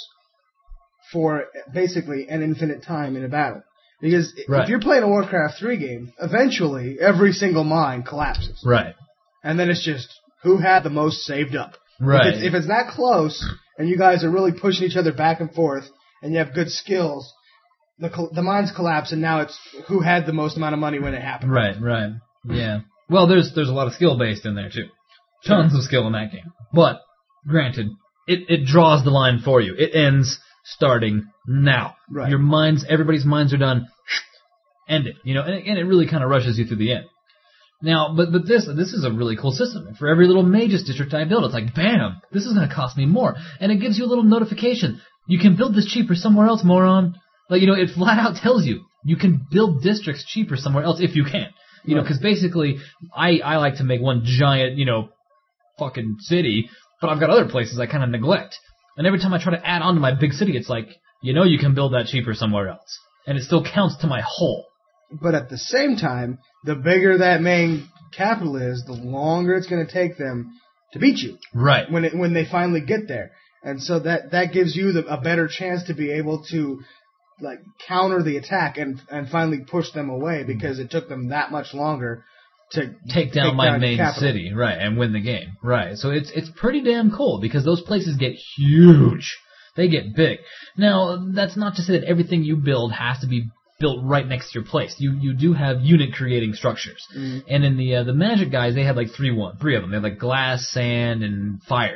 for basically an infinite time in a battle. Because right. if you're playing a Warcraft three game, eventually every single mine collapses. Right. And then it's just who had the most saved up. Right. If it's, if it's that close, and you guys are really pushing each other back and forth, and you have good skills, the the mines collapse, and now it's who had the most amount of money when it happened. Right, right. Yeah. Well, there's there's a lot of skill based in there, too. Tons sure. of skill in that game. But, granted, it, it draws the line for you. It ends starting now. Right. Your mines, everybody's mines are done. End it. You know, and, and it really kind of rushes you through the end. Now, but but this this is a really cool system. For every little Magus district I build, it's like, bam, this is going to cost me more. And it gives you a little notification. You can build this cheaper somewhere else, moron. Like, you know, it flat out tells you, you can build districts cheaper somewhere else if you can. You right. know, because basically, I, I like to make one giant, you know, fucking city, but I've got other places I kind of neglect. And every time I try to add on to my big city, it's like, you know you can build that cheaper somewhere else. And it still counts to my whole. But at the same time, the bigger that main capital is, the longer it's going to take them to beat you. Right. When it, when they finally get there. And so that, that gives you the, a better chance to be able to like counter the attack and and finally push them away because it took them that much longer to take down take my down main capital. city, right, and win the game. Right. So it's it's pretty damn cool because those places get huge. They get big. Now, that's not to say that everything you build has to be built right next to your place. You you do have unit creating structures. Mm-hmm. And in the uh, the Magic guys, they had like three one, three of them. They had like glass, sand, and fire.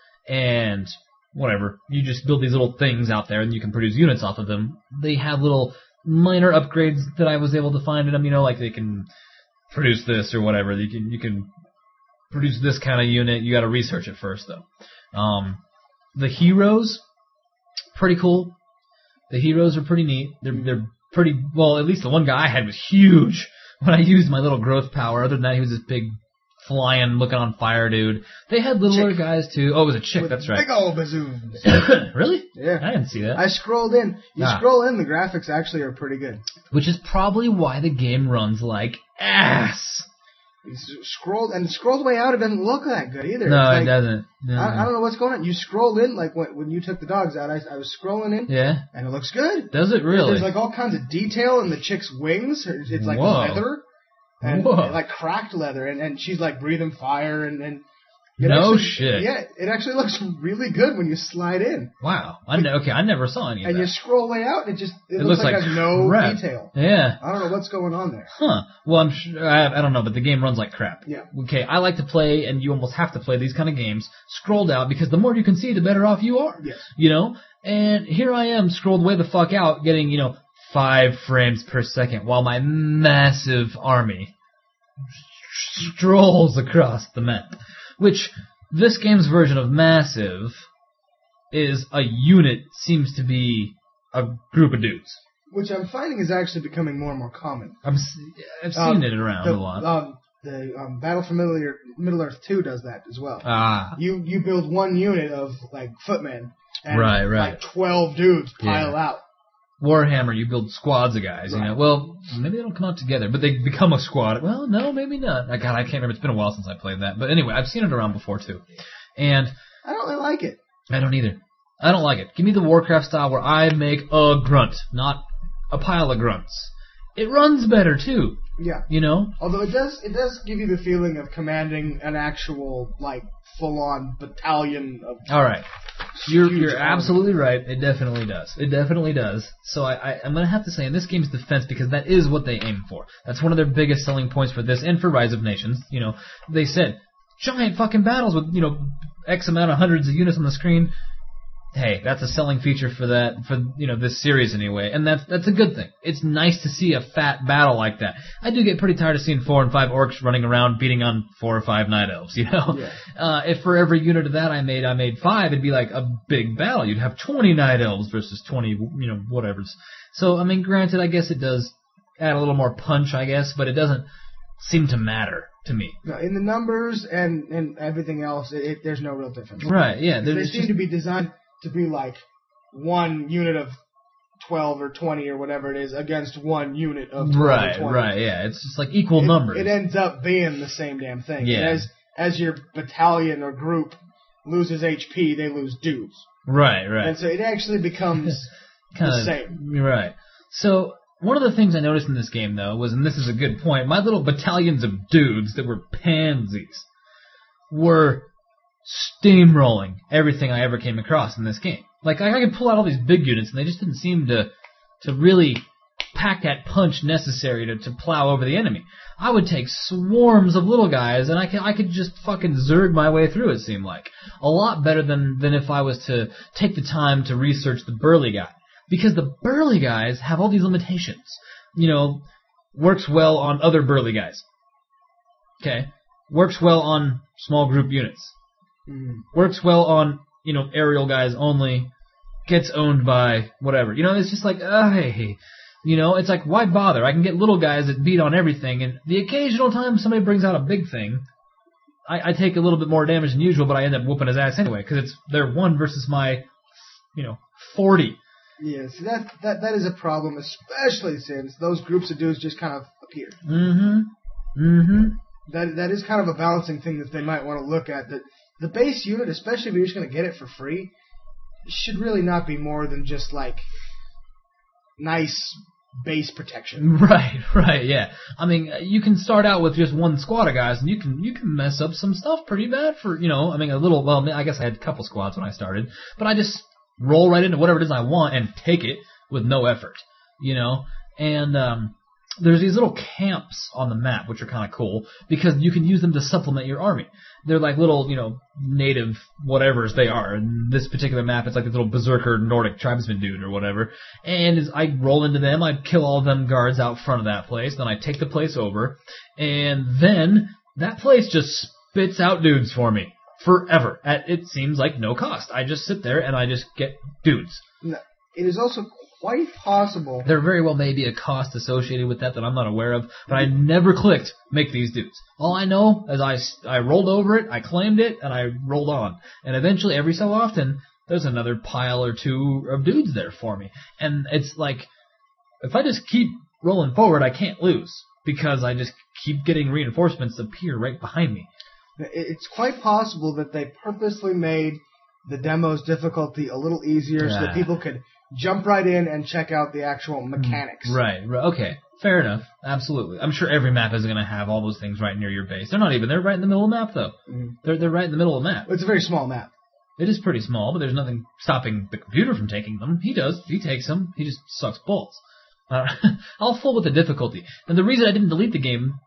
And whatever, you just build these little things out there and you can produce units off of them. They have little minor upgrades that I was able to find in them, you know, like they can produce this or whatever. You can you can produce this kind of unit. You got to research it first though. Um, the heroes, pretty cool. The heroes are pretty neat. They're they're pretty well. At least the one guy I had was huge when I used my little growth power. Other than that, he was this big, flying, looking on fire dude. They had littler Chick. guys too. Oh, it was a chick. With That's right. big old bazooms. Really? Yeah. I didn't see that. I scrolled in. You Ah. scroll in, the graphics actually are pretty good. Which is probably why the game runs like ass. You s- scroll and scroll the way out, it doesn't look that good either. No, It's like, it doesn't. No. I, I don't know what's going on. You scroll in, like when, when you took the dogs out, I, I was scrolling in, Yeah. and it looks good. Does it really? There's like all kinds of detail in the chick's wings. Her- It's like Whoa. leather, and Whoa. like cracked leather, and, and she's like breathing fire, and, and it No actually- shit. Yeah, it actually looks really good when you slide in, Wow. I ne- okay, I never saw any of and that. you scroll way out, and it just it, It looks, looks like, like it has no crap. detail. Yeah. I don't know what's going on there. Huh. Well, I'm sure, I, I don't know, but the game runs like crap. Yeah. Okay, I like to play, and you almost have to play these kind of games, scrolled out, because the more you can see, the better off you are. Yes. You know? And here I am, scrolled way the fuck out, getting, you know, five frames per second, while my massive army strolls across the map. Which, this game's version of massive is a unit seems to be a group of dudes. Which I'm finding is actually becoming more and more common. I'm, s- I've seen Um, it around the, a lot. Um, the um, Battle for Middle Earth, Middle Earth two does that as well. ah. You you build one unit of like footmen, and Right, right. like twelve dudes pile Yeah. out. Warhammer, you build squads of guys, you Right. know. Well, maybe they don't come out together, but they become a squad. Well, no, maybe not. God, I can't remember. It's been a while since I played that. But anyway, I've seen it around before, too. And I don't really like it. I don't either. I don't like it. Give me the Warcraft style where I make a grunt, not a pile of grunts. It runs better, too, Yeah. you know. Although it does it does give you the feeling of commanding an actual like full on battalion of All right. You're huge you're army. absolutely right. It definitely does. It definitely does. So I, I I'm gonna have to say in this game's defense, because that is what they aim for. That's one of their biggest selling points for this and for Rise of Nations. You know, they said giant fucking battles with, you know, X amount of hundreds of units on the screen. Hey, that's a selling feature for that, for, you know, this series anyway, and that's that's a good thing. It's nice to see a fat battle like that. I do get pretty tired of seeing four and five orcs running around beating on four or five night elves, you know? Yeah. Uh, if for every unit of that I made, I made five, it'd be like a big battle. You'd have twenty night elves versus twenty, you know, whatever's. So, I mean, granted, I guess it does add a little more punch, I guess, but it doesn't seem to matter to me. No, in the numbers and, and everything else, it, it, there's no real difference. Right, yeah. They There's seem just, to be designed to be like one unit of twelve or twenty or whatever it is against one unit of twelve right, or twenty. right, yeah. It's just like equal It, numbers. it ends up being the same damn thing. Yeah. And as as your battalion or group loses H P, they lose dudes. right, right. And so it actually becomes kind the of same. You're right. So one of the things I noticed in this game, though, was, and this is a good point, my little battalions of dudes that were pansies were steamrolling everything I ever came across in this game. Like, I, I could pull out all these big units, and they just didn't seem to to really pack that punch necessary to, to plow over the enemy. I would take swarms of little guys, and I could, I could just fucking zerg my way through, it seemed like. A lot better than, than if I was to take the time to research the burly guy. Because the burly guys have all these limitations. You know, works well on other burly guys. Okay? Works well on small group units. Mm. Works well on, you know, aerial guys only. Gets owned by whatever. You know, it's just like, uh, hey, you know, it's like, why bother? I can get little guys that beat on everything, and the occasional time somebody brings out a big thing, I, I take a little bit more damage than usual, but I end up whooping his ass anyway, because it's they're one versus my, you know, forty. Yeah, see, that, that, that is a problem, especially since those groups of dudes just kind of appear. Mm-hmm. Mm-hmm. That That is kind of a balancing thing that they might want to look at. That the base unit, especially if you're just going to get it for free, should really not be more than just, like, nice base protection. Right, right, yeah. I mean, you can start out with just one squad of guys, and you can you can mess up some stuff pretty bad for, you know, I mean, a little, well, I guess I had a couple squads when I started, but I just roll right into whatever it is I want and take it with no effort, you know? And um, there's these little camps on the map, which are kind of cool, because you can use them to supplement your army. They're like little, you know, native whatevers they are. In this particular map, it's like this little berserker Nordic tribesman dude or whatever. And as I roll into them, I kill all of them guards out front of that place. Then I take the place over. And then that place just spits out dudes for me. Forever. At, it seems like no cost. I just sit there and I just get dudes. No, it is also quite possible. There very well may be a cost associated with that that I'm not aware of, but I never clicked make these dudes. All I know is I, I rolled over it, I claimed it, and I rolled on. And eventually, every so often, there's another pile or two of dudes there for me. And it's like, if I just keep rolling forward, I can't lose, because I just keep getting reinforcements appear right behind me. It's quite possible that they purposely made the demo's difficulty a little easier so that people could jump right in and check out the actual mechanics. Right, right, okay. Fair enough. Absolutely. I'm sure every map isn't going to have all those things right near your base. They're not even. They're right in the middle of the map, though. Mm-hmm. They're they're right in the middle of the map. It's a very small map. It is pretty small, but there's nothing stopping the computer from taking them. He does. He takes them. He just sucks balls. Uh, I'll fool with the difficulty. And the reason I didn't delete the game,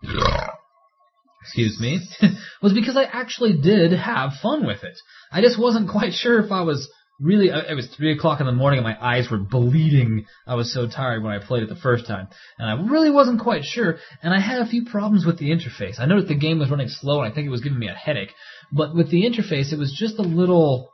excuse me, was because I actually did have fun with it. I just wasn't quite sure if I was really, it was three o'clock in the morning and my eyes were bleeding. I was so tired when I played it the first time. And I really wasn't quite sure, and I had a few problems with the interface. I noticed the game was running slow, and I think it was giving me a headache. But with the interface, it was just a little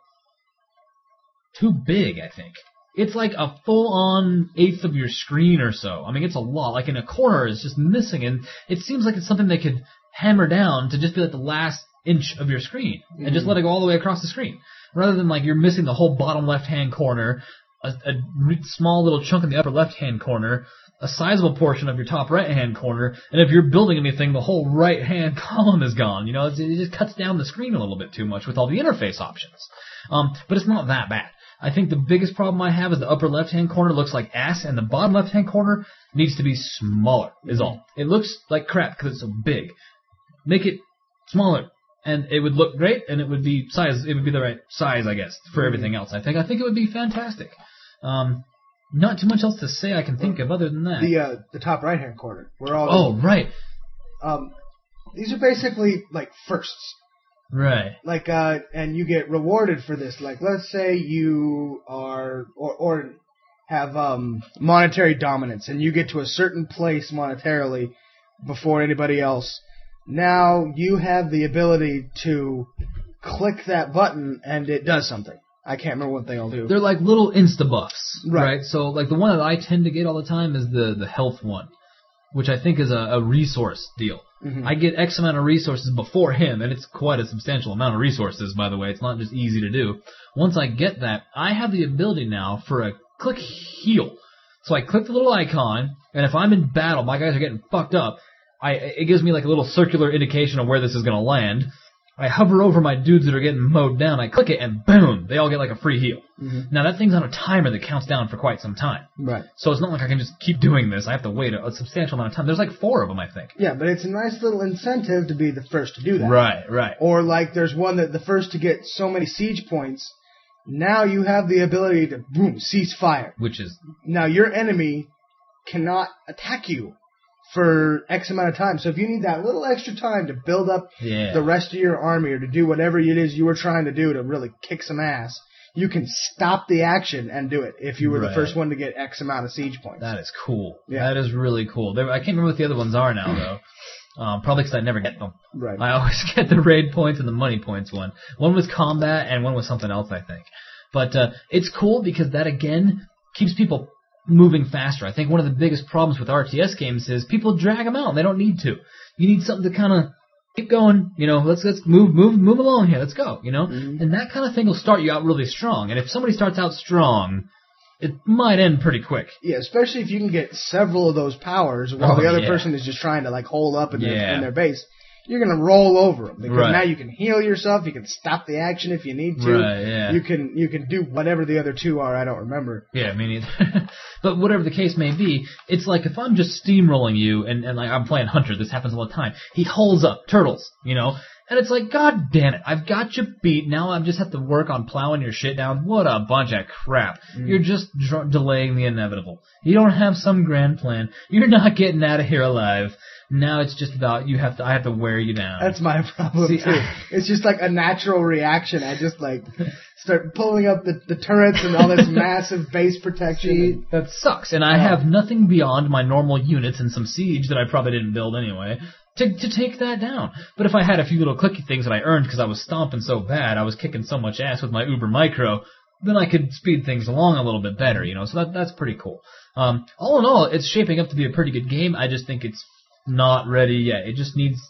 too big, I think. It's like a full-on eighth of your screen or so. I mean, it's a lot. Like in a corner, it's just missing, and it seems like it's something they could hammer down to just be like the last inch of your screen, and mm. just let it go all the way across the screen. Rather than like you're missing the whole bottom left-hand corner, a, a small little chunk in the upper left-hand corner, a sizable portion of your top right-hand corner, and if you're building anything, the whole right-hand column is gone. You know, it's, it just cuts down the screen a little bit too much with all the interface options. Um, but it's not that bad. I think the biggest problem I have is the upper left-hand corner looks like ass, and the bottom left-hand corner needs to be smaller, is all. It looks like crap because it's so big. Make it smaller. And it would look great, and it would be size. It would be the right size, I guess, for everything else. I think. I think it would be fantastic. Um, not too much else to say I can think of other than that. The uh, the top right hand corner. Where all. Oh right. Um, these are basically like firsts. Right. Like uh, and you get rewarded for this. Like let's say you are or or have um monetary dominance, and you get to a certain place monetarily before anybody else. Now you have the ability to click that button and it does something. I can't remember what they all do. They're like little insta-buffs, right. right? So like the one that I tend to get all the time is the, the health one, which I think is a, a resource deal. Mm-hmm. I get X amount of resources before him, and it's quite a substantial amount of resources, by the way. It's not just easy to do. Once I get that, I have the ability now for a click heal. So I click the little icon, and if I'm in battle, my guys are getting fucked up, I, it gives me like a little circular indication of where this is going to land. I hover over my dudes that are getting mowed down. I click it, and boom, they all get like a free heal. Mm-hmm. Now, that thing's on a timer that counts down for quite some time. Right. So it's not like I can just keep doing this. I have to wait a, a substantial amount of time. There's like four of them, I think. Yeah, but it's a nice little incentive to be the first to do that. Right, right. Or like there's one that the first to get so many siege points, now you have the ability to, boom, cease fire. Which is... Now, your enemy cannot attack you for X amount of time. So if you need that little extra time to build up yeah. the rest of your army or to do whatever it is you were trying to do to really kick some ass, you can stop the action and do it if you were right. the first one to get X amount of siege points. That is cool. Yeah. That is really cool. I can't remember what the other ones are now, though. Um, probably because I never get them. Right. I always get the raid points and the money points one. One was combat and one was something else, I think. But uh, it's cool because that, again, keeps people moving faster. I think one of the biggest problems with R T S games is people drag them out. They don't need to. You need something to kind of keep going. You know, let's let's move move move along here. Let's go. You know, mm-hmm. and that kind of thing will start you out really strong. And if somebody starts out strong, it might end pretty quick. Yeah, especially if you can get several of those powers while Oh, the other yeah. person is just trying to like hole up in their Yeah. in their base. You're gonna roll over them because Right. now you can heal yourself. You can stop the action if you need to. Right, yeah. You can you can do whatever the other two are. I don't remember. Yeah, me neither. But whatever the case may be, it's like if I'm just steamrolling you, and, and like I'm playing Hunter, this happens all the time. He holds up turtles, you know, and it's like, God damn it, I've got you beat. Now I just have to work on plowing your shit down. What a bunch of crap. Mm. You're just dr- delaying the inevitable. You don't have some grand plan. You're not getting out of here alive. Now it's just about you have to. I have to wear you down. That's my problem See, too. I- It's just like a natural reaction. I just like start pulling up the, the turrets and all this massive base protection. See, that sucks, and I have nothing beyond my normal units and some siege that I probably didn't build anyway to to take that down. But if I had a few little clicky things that I earned because I was stomping so bad, I was kicking so much ass with my Uber Micro, then I could speed things along a little bit better, you know. So that that's pretty cool. Um, all in all, it's shaping up to be a pretty good game. I just think it's not ready yet. It just needs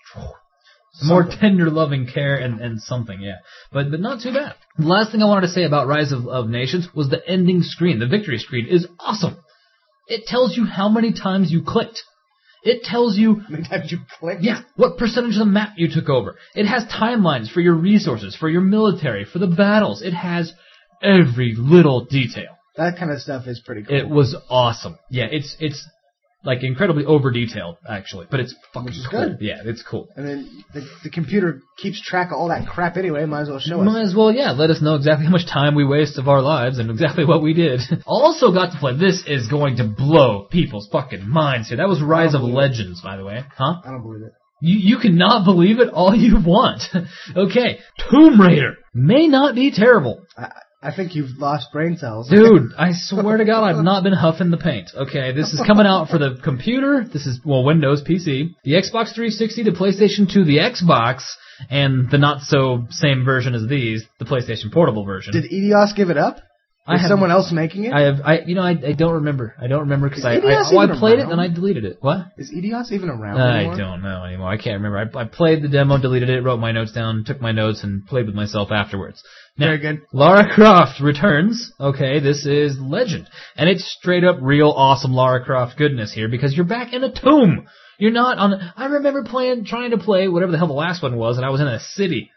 more tender loving care and, and something, yeah. But but not too bad. The last thing I wanted to say about Rise of, of Nations was the ending screen. The victory screen is awesome. It tells you how many times you clicked. It tells you How many times you click? yeah, what percentage of the map you took over. It has timelines for your resources, for your military, for the battles. It has every little detail. That kind of stuff is pretty cool. It was awesome. Yeah, it's it's like incredibly over detailed actually, but it's fucking Which is cool. good. Yeah, it's cool. And then the, the computer keeps track of all that crap anyway. Might as well show Might us. as well, yeah, let us know exactly how much time we waste of our lives and exactly what we did. Also got to play, this is going to blow people's fucking minds here. That was Rise of Legends, by the way. Huh? I don't believe it. You, you cannot believe it all you want. Okay, Tomb Raider may not be terrible. I, I think you've lost brain cells. Dude, I swear to God, I've not been huffing the paint. Okay, this is coming out for the computer. This is, well, Windows, P C, the Xbox three sixty, the PlayStation two, the Xbox, and the not-so-same version as these, the PlayStation Portable version. Did Eidos give it up? I Is have- someone else making it? I have, I, you know, I, I don't remember. I don't remember because Is I, I, Eidos oh, I even played it around? and I deleted it. What? Is Eidos even around I anymore? don't know anymore. I can't remember. I, I played the demo, deleted it, wrote my notes down, took my notes, and played with myself afterwards. Now, Very good. Lara Croft returns. Okay, this is Legend. And it's straight up real awesome Lara Croft goodness here because you're back in a tomb. You're not on... I remember playing, trying to play whatever the hell the last one was, and I was in a city.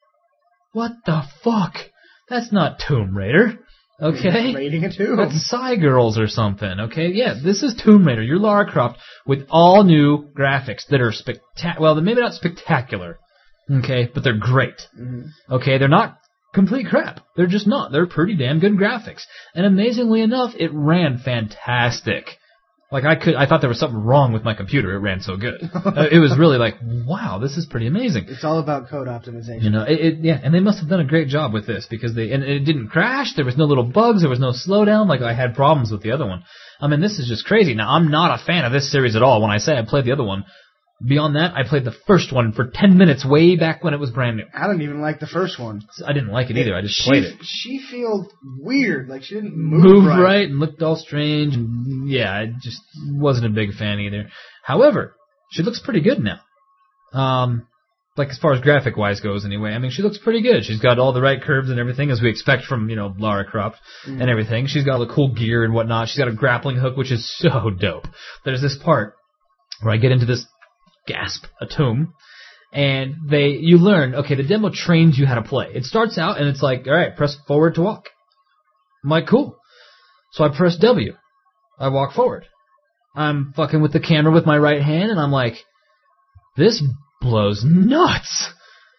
What the fuck? That's not Tomb Raider. Okay? Raiding a tomb. That's Psy Girls or something, okay? Yeah, this is Tomb Raider. You're Lara Croft with all new graphics that are spectacular. Well, they're maybe not spectacular, okay, but they're great. Mm-hmm. Okay, they're not complete crap. They're just not. They're pretty damn good graphics. And amazingly enough, it ran fantastic. Like, I could, I thought there was something wrong with my computer. It ran so good. uh, it was really like, wow, this is pretty amazing. It's all about code optimization. You know, it, it, yeah, and they must have done a great job with this because they, and it didn't crash. There was no little bugs. There was no slowdown like I had problems with the other one. I mean, this is just crazy. Now, I'm not a fan of this series at all. When I say I played the other one, beyond that, I played the first one for ten minutes way back when it was brand new. I don't even like the first one. I didn't like it either. I just she, played it. She feels weird. Like she didn't move, Moved right. right and looked all strange. And yeah, I just wasn't a big fan either. However, she looks pretty good now. Um, like as far as graphic wise goes anyway. I mean, she looks pretty good. She's got all the right curves and everything as we expect from, you know, Lara Croft Mm. and everything. She's got all the cool gear and whatnot. She's got a grappling hook, which is so dope. There's this part where I get into this gasp, a tomb, and they, you learn, okay, the demo trains you how to play. It starts out and it's like, alright, press forward to walk. I'm like, cool. So I press W. I walk forward. I'm fucking with the camera with my right hand and I'm like, this blows nuts.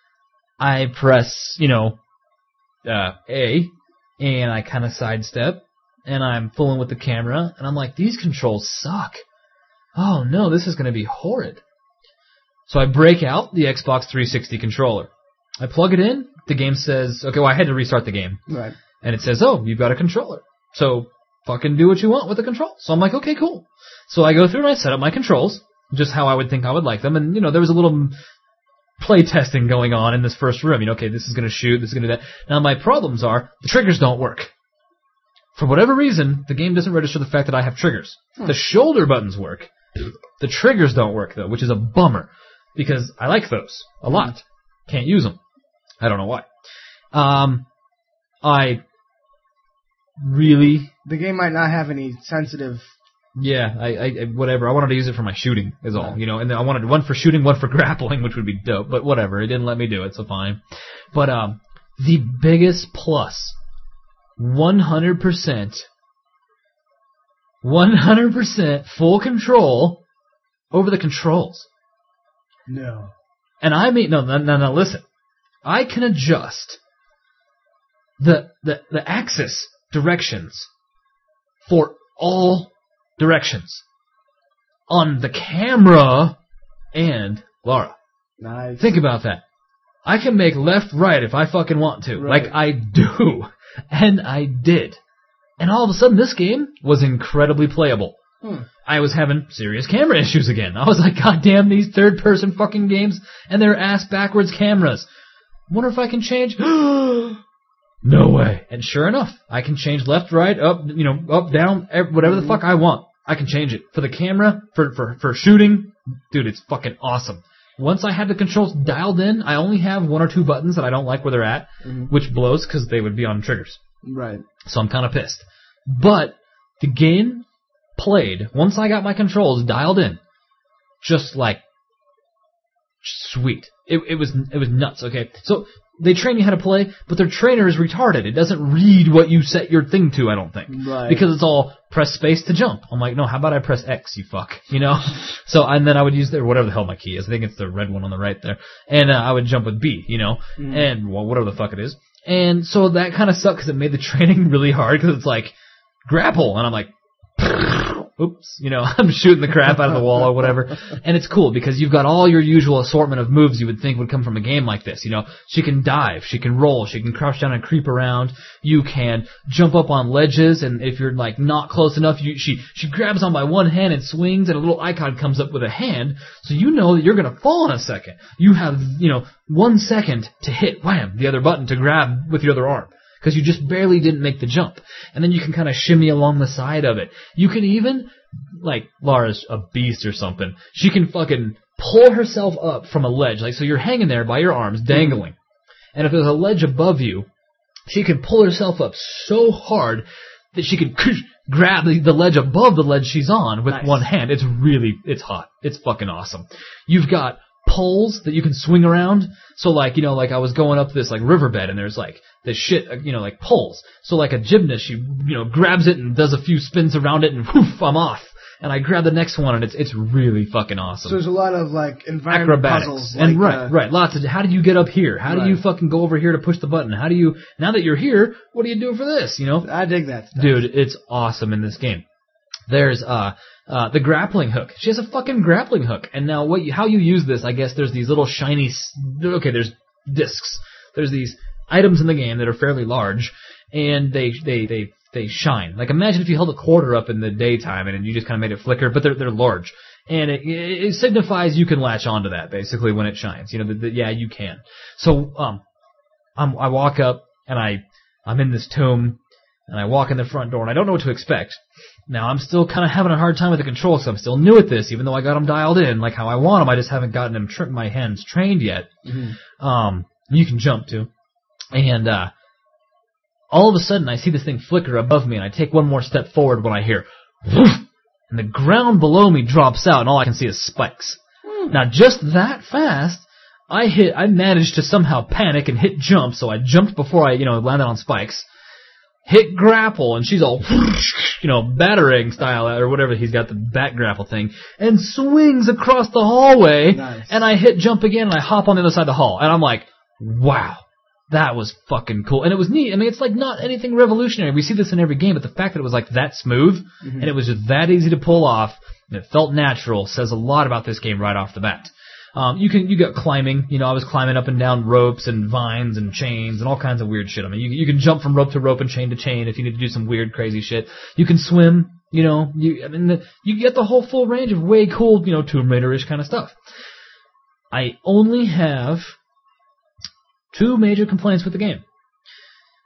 I press, you know, uh, A, and I kind of sidestep, and I'm fooling with the camera, and I'm like, these controls suck. Oh no, this is going to be horrid. So I break out the Xbox three sixty controller. I plug it in. The game says, okay, well, I had to restart the game. Right. And it says, oh, you've got a controller. So fucking do what you want with the control. So I'm like, okay, cool. So I go through and I set up my controls, just how I would think I would like them. And, you know, there was a little play testing going on in this first room. You know, okay, this is going to shoot, this is going to do that. Now my problems are, the triggers don't work. For whatever reason, the game doesn't register the fact that I have triggers. Hmm. The shoulder buttons work. The triggers don't work, though, which is a bummer. Because I like those a lot. Can't use them. I don't know why. Um, I really? The game might not have any sensitive. Yeah, I, I, whatever. I wanted to use it for my shooting, is all, you know. And then I wanted one for shooting, one for grappling, which would be dope. But whatever, it didn't let me do it, so fine. But um, the biggest plus, one hundred percent, one hundred percent full control over the controls. No. And I mean, no, no, no, no. Listen, I can adjust the the the axis directions for all directions on the camera and Lara. Nice. Think about that. I can make left, right if I fucking want to. Right. Like I do. And I did. And all of a sudden this game was incredibly playable. Hmm. I was having serious camera issues again. I was like, God damn these third person fucking games and their ass backwards cameras. Wonder if I can change. No way. And sure enough, I can change left, right, up, you know, up, down, whatever the fuck I want. I can change it. For the camera, for, for, for shooting, dude, it's fucking awesome. Once I had the controls dialed in, I only have one or two buttons that I don't like where they're at, mm-hmm. which blows because they would be on triggers. Right. So I'm kind of pissed. But the game played, once I got my controls dialed in, just like sweet. It, it was it was nuts, okay? So they train you how to play, but their trainer is retarded. It doesn't read what you set your thing to, I don't think. Right. Because it's all press space to jump. I'm like, no, how about I press X, you fuck? You know? So, and then I would use their, whatever the hell my key is. I think it's the red one on the right there. And uh, I would jump with B, you know? Mm. And, well, whatever the fuck it is. And so that kind of sucked because it made the training really hard because it's like, grapple. And I'm like, oops, you know, I'm shooting the crap out of the wall or whatever. And it's cool because you've got all your usual assortment of moves you would think would come from a game like this. You know, she can dive, she can roll, she can crouch down and creep around. You can jump up on ledges, and if you're like not close enough, you, she she grabs on by one hand and swings, and a little icon comes up with a hand, so you know that you're gonna fall in a second. You have, you know, one second to hit wham the other button to grab with your other arm. Because you just barely didn't make the jump. And then you can kind of shimmy along the side of it. You can even, like, Lara's a beast or something. She can fucking pull herself up from a ledge. Like, so you're hanging there by your arms, dangling. And if there's a ledge above you, she can pull herself up so hard that she can grab the, the ledge above the ledge she's on with nice. one hand. It's really, it's hot. It's fucking awesome. You've got poles that you can swing around. So like, you know, like I was going up this like riverbed and there's like this shit, you know, like poles. So like a gymnast, she, you know, grabs it and does a few spins around it and whoof, I'm off. And I grab the next one and it's it's really fucking awesome. So there's a lot of like environment acrobatics. puzzles. And like, right, uh, right. Lots of, how do you get up here? How right. do you fucking go over here to push the button? How do you, now that you're here, what do you do for this? You know? I dig that stuff. Dude, it's awesome in this game. There's, uh, Uh, the grappling hook. She has a fucking grappling hook. And now what you, how you use this, I guess there's these little shiny, okay, there's discs. There's these items in the game that are fairly large, and they, they, they, they shine. Like imagine if you held a quarter up in the daytime and you just kind of made it flicker, but they're, they're large. And it, it signifies you can latch onto that basically when it shines. You know, that, yeah, you can. So, um, I'm, I walk up and I, I'm in this tomb and I walk in the front door and I don't know what to expect. Now, I'm still kind of having a hard time with the controls, so I'm still new at this, even though I got them dialed in like how I want them. I just haven't gotten them tra- my hands trained yet. Mm-hmm. Um, you can jump, too. And uh, all of a sudden, I see this thing flicker above me, and I take one more step forward when I hear, whoosh, and the ground below me drops out, and all I can see is spikes. Mm. Now, just that fast, I hit. I managed to somehow panic and hit jump, so I jumped before I, you know, landed on spikes. Hit grapple, and she's all, you know, battering style, or whatever, he's got the bat grapple thing, and swings across the hallway, nice. And I hit jump again, and I hop on the other side of the hall, and I'm like, wow, that was fucking cool. And it was neat. I mean, it's like not anything revolutionary. We see this in every game, but the fact that it was like that smooth, mm-hmm. and it was just that easy to pull off, and it felt natural, says a lot about this game right off the bat. Um, you can, you got climbing, you know, I was climbing up and down ropes and vines and chains and all kinds of weird shit. I mean, you, you can jump from rope to rope and chain to chain if you need to do some weird, crazy shit. You can swim, you know, you, I mean, the, you get the whole full range of way cool, you know, Tomb Raider-ish kind of stuff. I only have two major complaints with the game.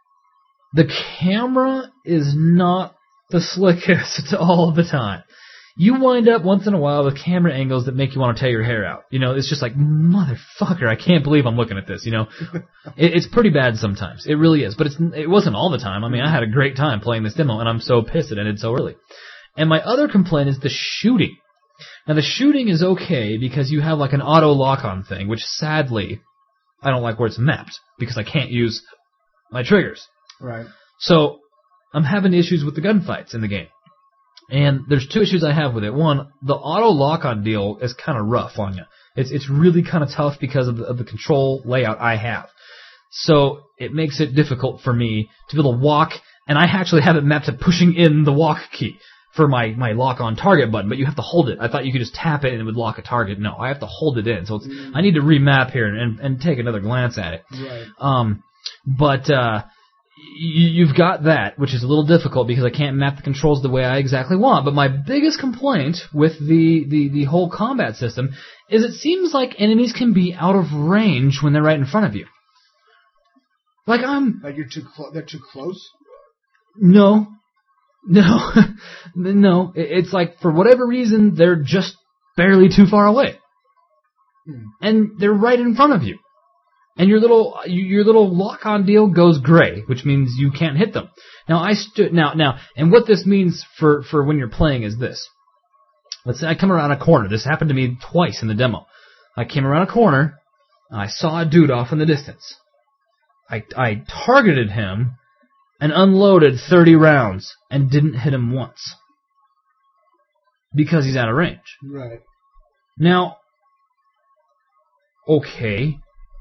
The camera is not the slickest all the time. you wind up once in a while with camera angles that make you want to tear your hair out. You know, it's just like, motherfucker, I can't believe I'm looking at this, you know. it, it's pretty bad sometimes. It really is. But it's, it wasn't all the time. I mean, I had a great time playing this demo, and I'm so pissed it ended so early. And my other complaint is the shooting. Now, the shooting is okay because you have like an auto lock-on thing, which sadly, I don't like where it's mapped because I can't use my triggers. Right. So, I'm having issues with the gunfights in the game. And there's two issues I have with it. One, the auto lock-on deal is kind of rough on you. It's it's really kind of tough because of the, of the control layout I have. So it makes it difficult for me to be able to walk, and I actually have it mapped to pushing in the walk key for my, my lock-on target button, but you have to hold it. I thought you could just tap it and it would lock a target. No, I have to hold it in. So it's, I need to remap here and, and take another glance at it. Right. Um, but, uh, you've got that, which is a little difficult because I can't map the controls the way I exactly want. But my biggest complaint with the, the, the whole combat system is it seems like enemies can be out of range when they're right in front of you. Like I'm... Like you're too close. They're too close? No. No. No. It's like, for whatever reason, they're just barely too far away. Hmm. And they're right in front of you. And your little your little lock-on deal goes gray, which means you can't hit them. Now I stood now now, and what this means for, for when you're playing is this. Let's say I come around a corner. This happened to me twice in the demo. I came around a corner, and I saw a dude off in the distance. I I targeted him and unloaded thirty rounds and didn't hit him once because he's out of range. Right. Now, okay.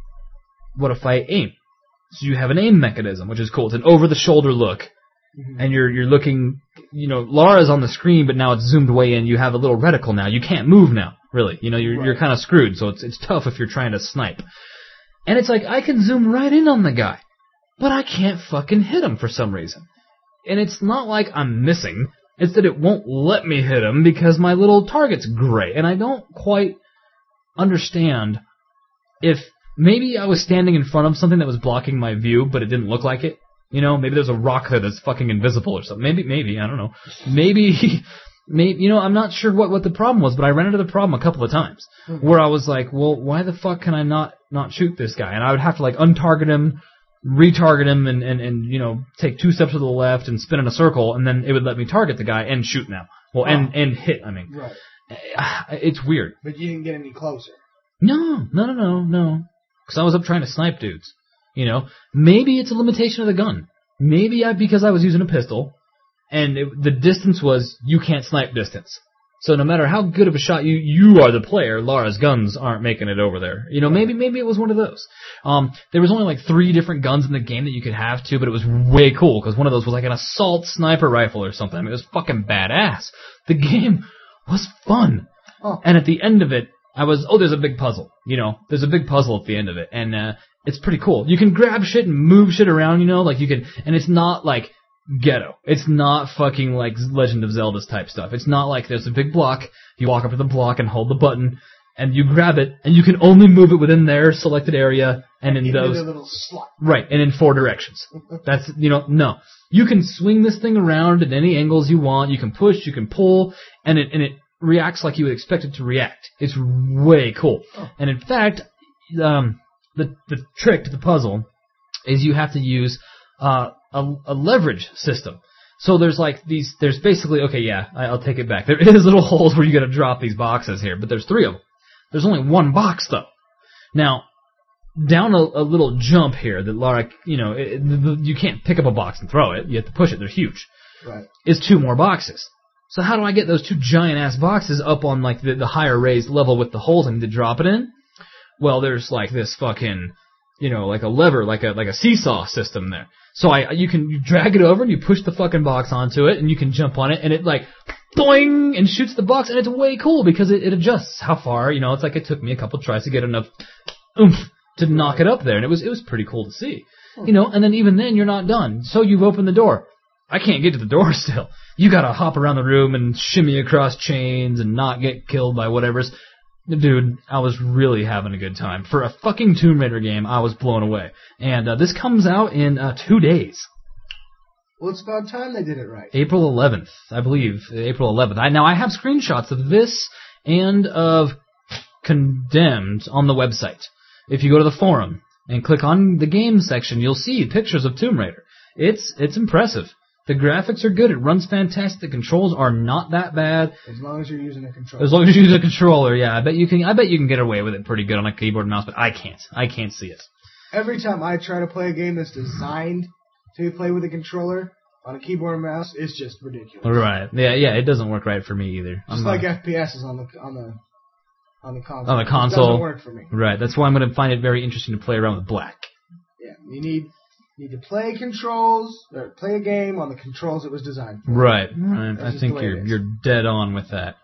What if I aim? So you have an aim mechanism, which is cool. It's an over-the-shoulder look, mm-hmm. and you're you're looking. You know, Lara's on the screen, but now it's zoomed way in. You have a little reticle now. You can't move now, really. You know, you're right. You're kind of screwed. So it's it's tough if you're trying to snipe. And it's like I can zoom right in on the guy, but I can't fucking hit him for some reason. And it's not like I'm missing. It's that it won't let me hit him because my little target's gray, and I don't quite understand if. Maybe I was standing in front of something that was blocking my view, but it didn't look like it. You know, maybe there's a rock there that's fucking invisible or something. Maybe, maybe, I don't know. Maybe, maybe, you know, I'm not sure what, what the problem was, but I ran into the problem a couple of times mm-hmm. where I was like, well, why the fuck can I not, not shoot this guy? And I would have to like untarget him, retarget him, and, and, and, you know, take two steps to the left and spin in a circle, and then it would let me target the guy and shoot now. Well, oh. and, and hit, I mean. Right. It's weird. But you didn't get any closer. No, no, no, no, no. Because I was up trying to snipe dudes. You know, maybe it's a limitation of the gun. Maybe I, because I was using a pistol, and it, the distance was, you can't snipe distance. So no matter how good of a shot you, you are the player, Lara's guns aren't making it over there. You know, maybe, maybe it was one of those. Um, there was only like three different guns in the game that you could have too, but it was way cool, because one of those was like an assault sniper rifle or something. I mean, it was fucking badass. The game was fun. Oh. And at the end of it, I was, oh, there's a big puzzle. You know, there's a big puzzle at the end of it, and uh, it's pretty cool. You can grab shit and move shit around, you know, like you can, and it's not like ghetto. It's not fucking like Legend of Zelda's type stuff. It's not like there's a big block, you walk up to the block and hold the button, and you grab it, and you can only move it within their selected area, and in those, a little slot. Right, and in four directions. That's, you know, no. You can swing this thing around at any angles you want, you can push, you can pull, and it, and it, reacts like you would expect it to react. It's way cool. Oh. And in fact, um, the the trick to the puzzle is you have to use uh, a, a leverage system. So there's like these, there's basically, okay, yeah, I'll take it back. There is little holes where you gotta drop these boxes here, but there's three of them. There's only one box though. Now, down a, a little jump here that Lara, you know, it, the, you can't pick up a box and throw it. You have to push it. They're huge. Right. Is two more boxes. So how do I get those two giant-ass boxes up on, like, the, the higher raised level with the holes I need to drop it in? Well, there's, like, this fucking, you know, like a lever, like a like a seesaw system there. So I you can you drag it over and you push the fucking box onto it and you can jump on it and it, like, boing, and shoots the box, and it's way cool because it, it adjusts how far, you know, it's like it took me a couple tries to get enough oomph to knock it up there, and it was it was pretty cool to see. You know, and then even then you're not done. So you've opened the door. I can't get to the door still. You gotta hop around the room and shimmy across chains and not get killed by whatever's... Dude, I was really having a good time. For a fucking Tomb Raider game, I was blown away. And uh, this comes out in uh, two days. Well, it's about time they did it right. April eleventh, I believe. April eleventh. I, now, I have screenshots of this and of Condemned on the website. If you go to the forum and click on the games section, you'll see pictures of Tomb Raider. It's it's impressive. The graphics are good. It runs fantastic. The controls are not that bad. As long as you're using a controller. As long as you use a controller, yeah. I bet you can. I bet you can get away with it pretty good on a keyboard and mouse, but I can't. I can't see it. Every time I try to play a game that's designed to play with a controller on a keyboard and mouse, it's just ridiculous. Right. Yeah. Yeah. It doesn't work right for me either. Just I'm like not... F P S's on the on the on the console. On the console. It doesn't work for me. Right. That's why I'm going to find it very interesting to play around with black. Yeah. You need. You need to play controls, or play a game on the controls it was designed for. Right, right. That's I think you're is. you're dead on with that.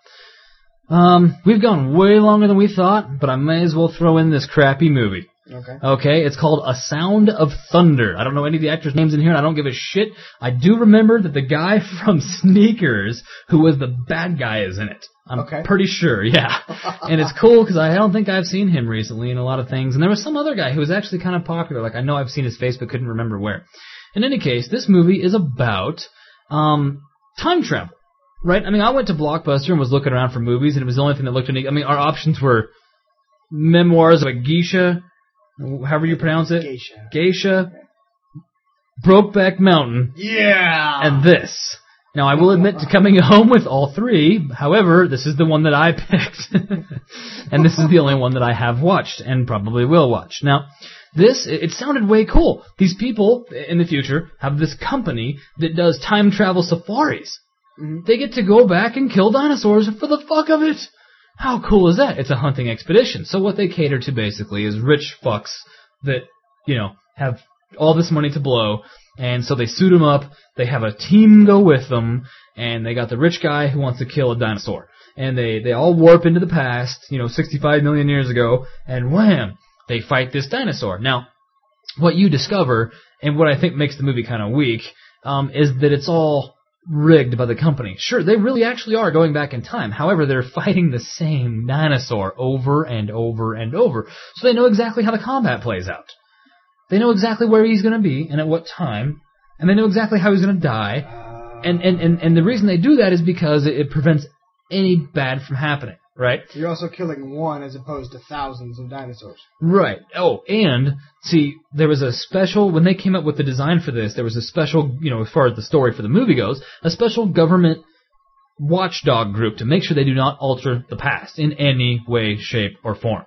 Um, we've gone way longer than we thought, but I may as well throw in this crappy movie. Okay. Okay, it's called A Sound of Thunder. I don't know any of the actors' names in here, and I don't give a shit. I do remember that the guy from Sneakers, who was the bad guy, is in it. I'm okay. pretty sure, yeah. And it's cool because I don't think I've seen him recently in a lot of things. And there was some other guy who was actually kind of popular. Like, I know I've seen his face but couldn't remember where. In any case, this movie is about um, time travel, right? I mean, I went to Blockbuster and was looking around for movies, and it was the only thing that looked unique. I mean, our options were Memoirs of a Geisha, however you pronounce it. Geisha. Geisha, Brokeback Mountain, yeah, and this. Now, I will admit to coming home with all three. However, this is the one that I picked. And this is the only one that I have watched and probably will watch. Now, this, it sounded way cool. These people in the future have this company that does time travel safaris. Mm-hmm. They get to go back and kill dinosaurs for the fuck of it. How cool is that? It's a hunting expedition. So what they cater to basically is rich fucks that, you know, have all this money to blow. And so they suit him up, they have a team go with them, and they got the rich guy who wants to kill a dinosaur. And they, they all warp into the past, you know, sixty-five million years ago, and wham, they fight this dinosaur. Now, what you discover, and what I think makes the movie kind of weak, um, is that it's all rigged by the company. Sure, they really actually are going back in time. However, they're fighting the same dinosaur over and over and over. So they know exactly how the combat plays out. They know exactly where he's going to be and at what time, and they know exactly how he's going to die. And, and, and, and the reason they do that is because it, it prevents any bad from happening, right? You're also killing one as opposed to thousands of dinosaurs. Right. Oh, and, see, there was a special, when they came up with the design for this, there was a special, you know, as far as the story for the movie goes, a special government watchdog group to make sure they do not alter the past in any way, shape, or form.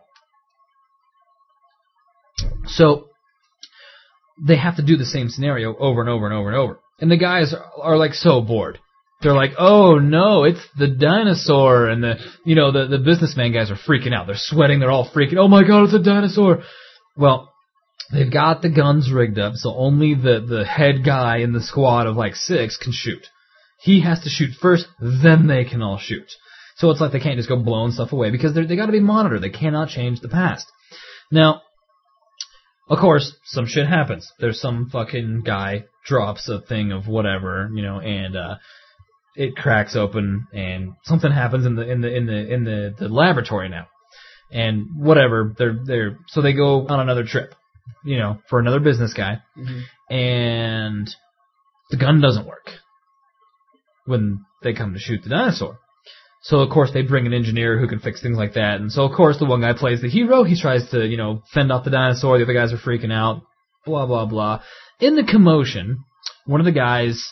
So they have to do the same scenario over and over and over and over. And the guys are, are like so bored. They're like, oh no, it's the dinosaur. And the, you know, the, the businessman guys are freaking out. They're sweating. They're all freaking, oh my god, it's a dinosaur. Well, they've got the guns rigged up, so only the, the head guy in the squad of like six can shoot. He has to shoot first, then they can all shoot. So it's like they can't just go blowing stuff away because they got to be monitored. They cannot change the past. Now, of course, some shit happens. There's some fucking guy drops a thing of whatever, you know, and uh, it cracks open, and something happens in the in the in the in the, the laboratory now, and whatever. They're they're so they go on another trip, you know, for another business guy, mm-hmm. and the gun doesn't work when they come to shoot the dinosaur. So, of course, they bring an engineer who can fix things like that. And so, of course, the one guy plays the hero. He tries to, you know, fend off the dinosaur. The other guys are freaking out. Blah, blah, blah. In the commotion, one of the guys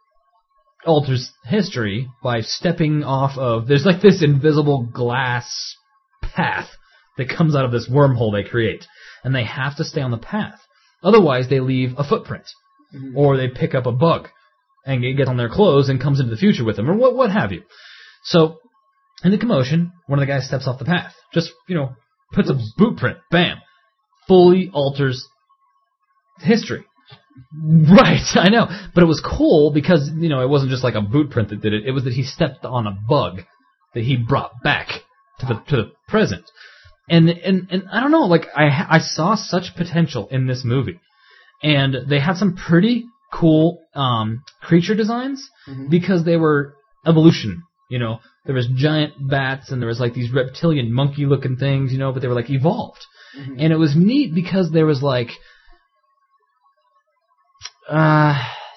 alters history by stepping off of... There's like this invisible glass path that comes out of this wormhole they create. And they have to stay on the path. Otherwise, they leave a footprint. Mm-hmm. Or they pick up a bug and it gets on their clothes and comes into the future with them. Or what, what have you. So, in the commotion, one of the guys steps off the path. Just, you know, puts a boot print. Bam. Fully alters history. Right, I know. But it was cool because, you know, it wasn't just like a boot print that did it. It was that he stepped on a bug that he brought back to the to the present. And, and, and I don't know, like, I, I saw such potential in this movie. And they had some pretty cool um, creature designs mm-hmm. because they were evolution. You know, there was giant bats and there was like these reptilian monkey-looking things, you know, but they were like evolved. Mm-hmm. And it was neat because there was like, uh,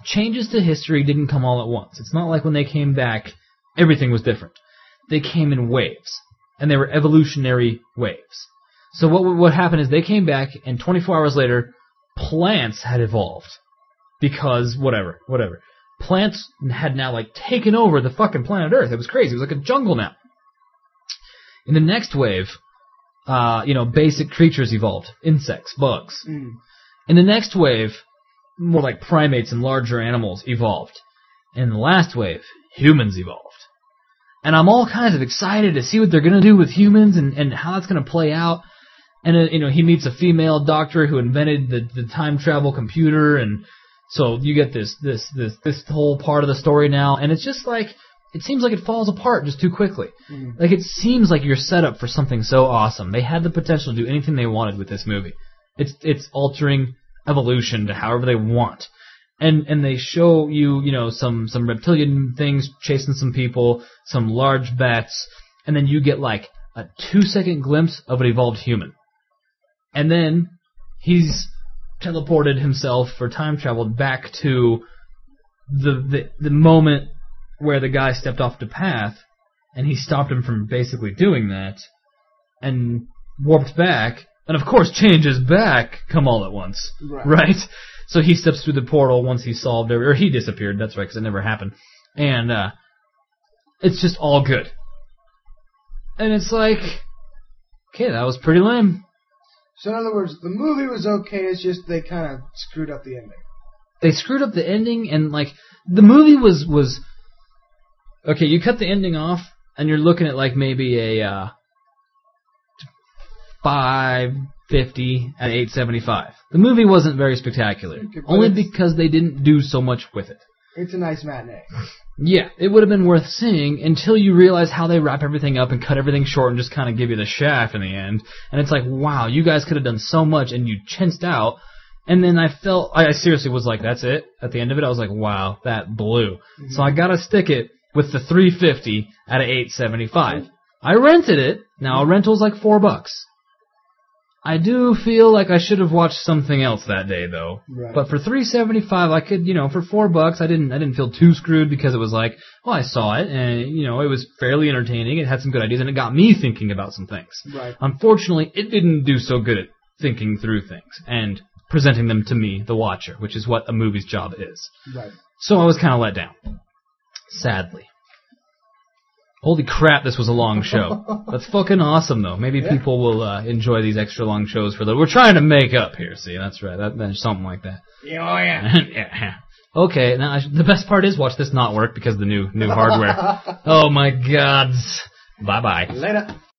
changes to history didn't come all at once. It's not like when they came back, everything was different. They came in waves, and they were evolutionary waves. So what what happened is they came back, and twenty-four hours later, plants had evolved. Because, whatever, whatever. Plants had now, like, taken over the fucking planet Earth. It was crazy. It was like a jungle now. In the next wave, uh, you know, basic creatures evolved. Insects, bugs. Mm. In the next wave, more like primates and larger animals evolved. In the last wave, humans evolved. And I'm all kinds of excited to see what they're going to do with humans and, and how that's going to play out. And, uh, you know, he meets a female doctor who invented the, the time travel computer, and so you get this, this, this, this whole part of the story now, and it's just like, it seems like it falls apart just too quickly. Mm. Like, it seems like you're set up for something so awesome. They had the potential to do anything they wanted with this movie. It's, it's altering evolution to however they want. And, and they show you, you know, some, some reptilian things chasing some people, some large bats, and then you get like a two second glimpse of an evolved human. And then he's teleported himself or time traveled back to the, the the moment where the guy stepped off the path, and he stopped him from basically doing that, and warped back, and of course changes back come all at once, right? right? So he steps through the portal once he solved it, or he disappeared, that's right, because it never happened, and uh, it's just all good. And it's like, okay, that was pretty lame. So in other words, the movie was okay, it's just they kind of screwed up the ending. They screwed up the ending, and like, the movie was, was, okay, you cut the ending off, and you're looking at like maybe a, uh, five fifty at eight seventy-five. The movie wasn't very spectacular, okay, only because they didn't do so much with it. It's a nice matinee. Yeah, it would have been worth seeing until you realize how they wrap everything up and cut everything short and just kind of give you the shaft in the end. And it's like, wow, you guys could have done so much and you chinced out. And then I felt, I seriously was like, that's it? At the end of it, I was like, wow, that blew. Mm-hmm. So I gotta stick it with the three fifty out of eight seventy-five. I rented it. Now a rental's like four bucks. I do feel like I should have watched something else that day, though. Right. But for three seventy-five, I could, you know, for four bucks, I didn't, I didn't feel too screwed because it was like, well, I saw it, and you know, it was fairly entertaining. It had some good ideas, and it got me thinking about some things. Right. Unfortunately, it didn't do so good at thinking through things and presenting them to me, the watcher, which is what a movie's job is. Right. So I was kind of let down, sadly. Holy crap, this was a long show. That's fucking awesome, though. Maybe yeah. people will uh, enjoy these extra long shows for the... We're trying to make up here, see? That's right. That, that's something like that. Yeah, oh, yeah. yeah. Okay, now I sh- the best part is watch this not work because of the new new hardware. Oh, my gods. Bye-bye. Later.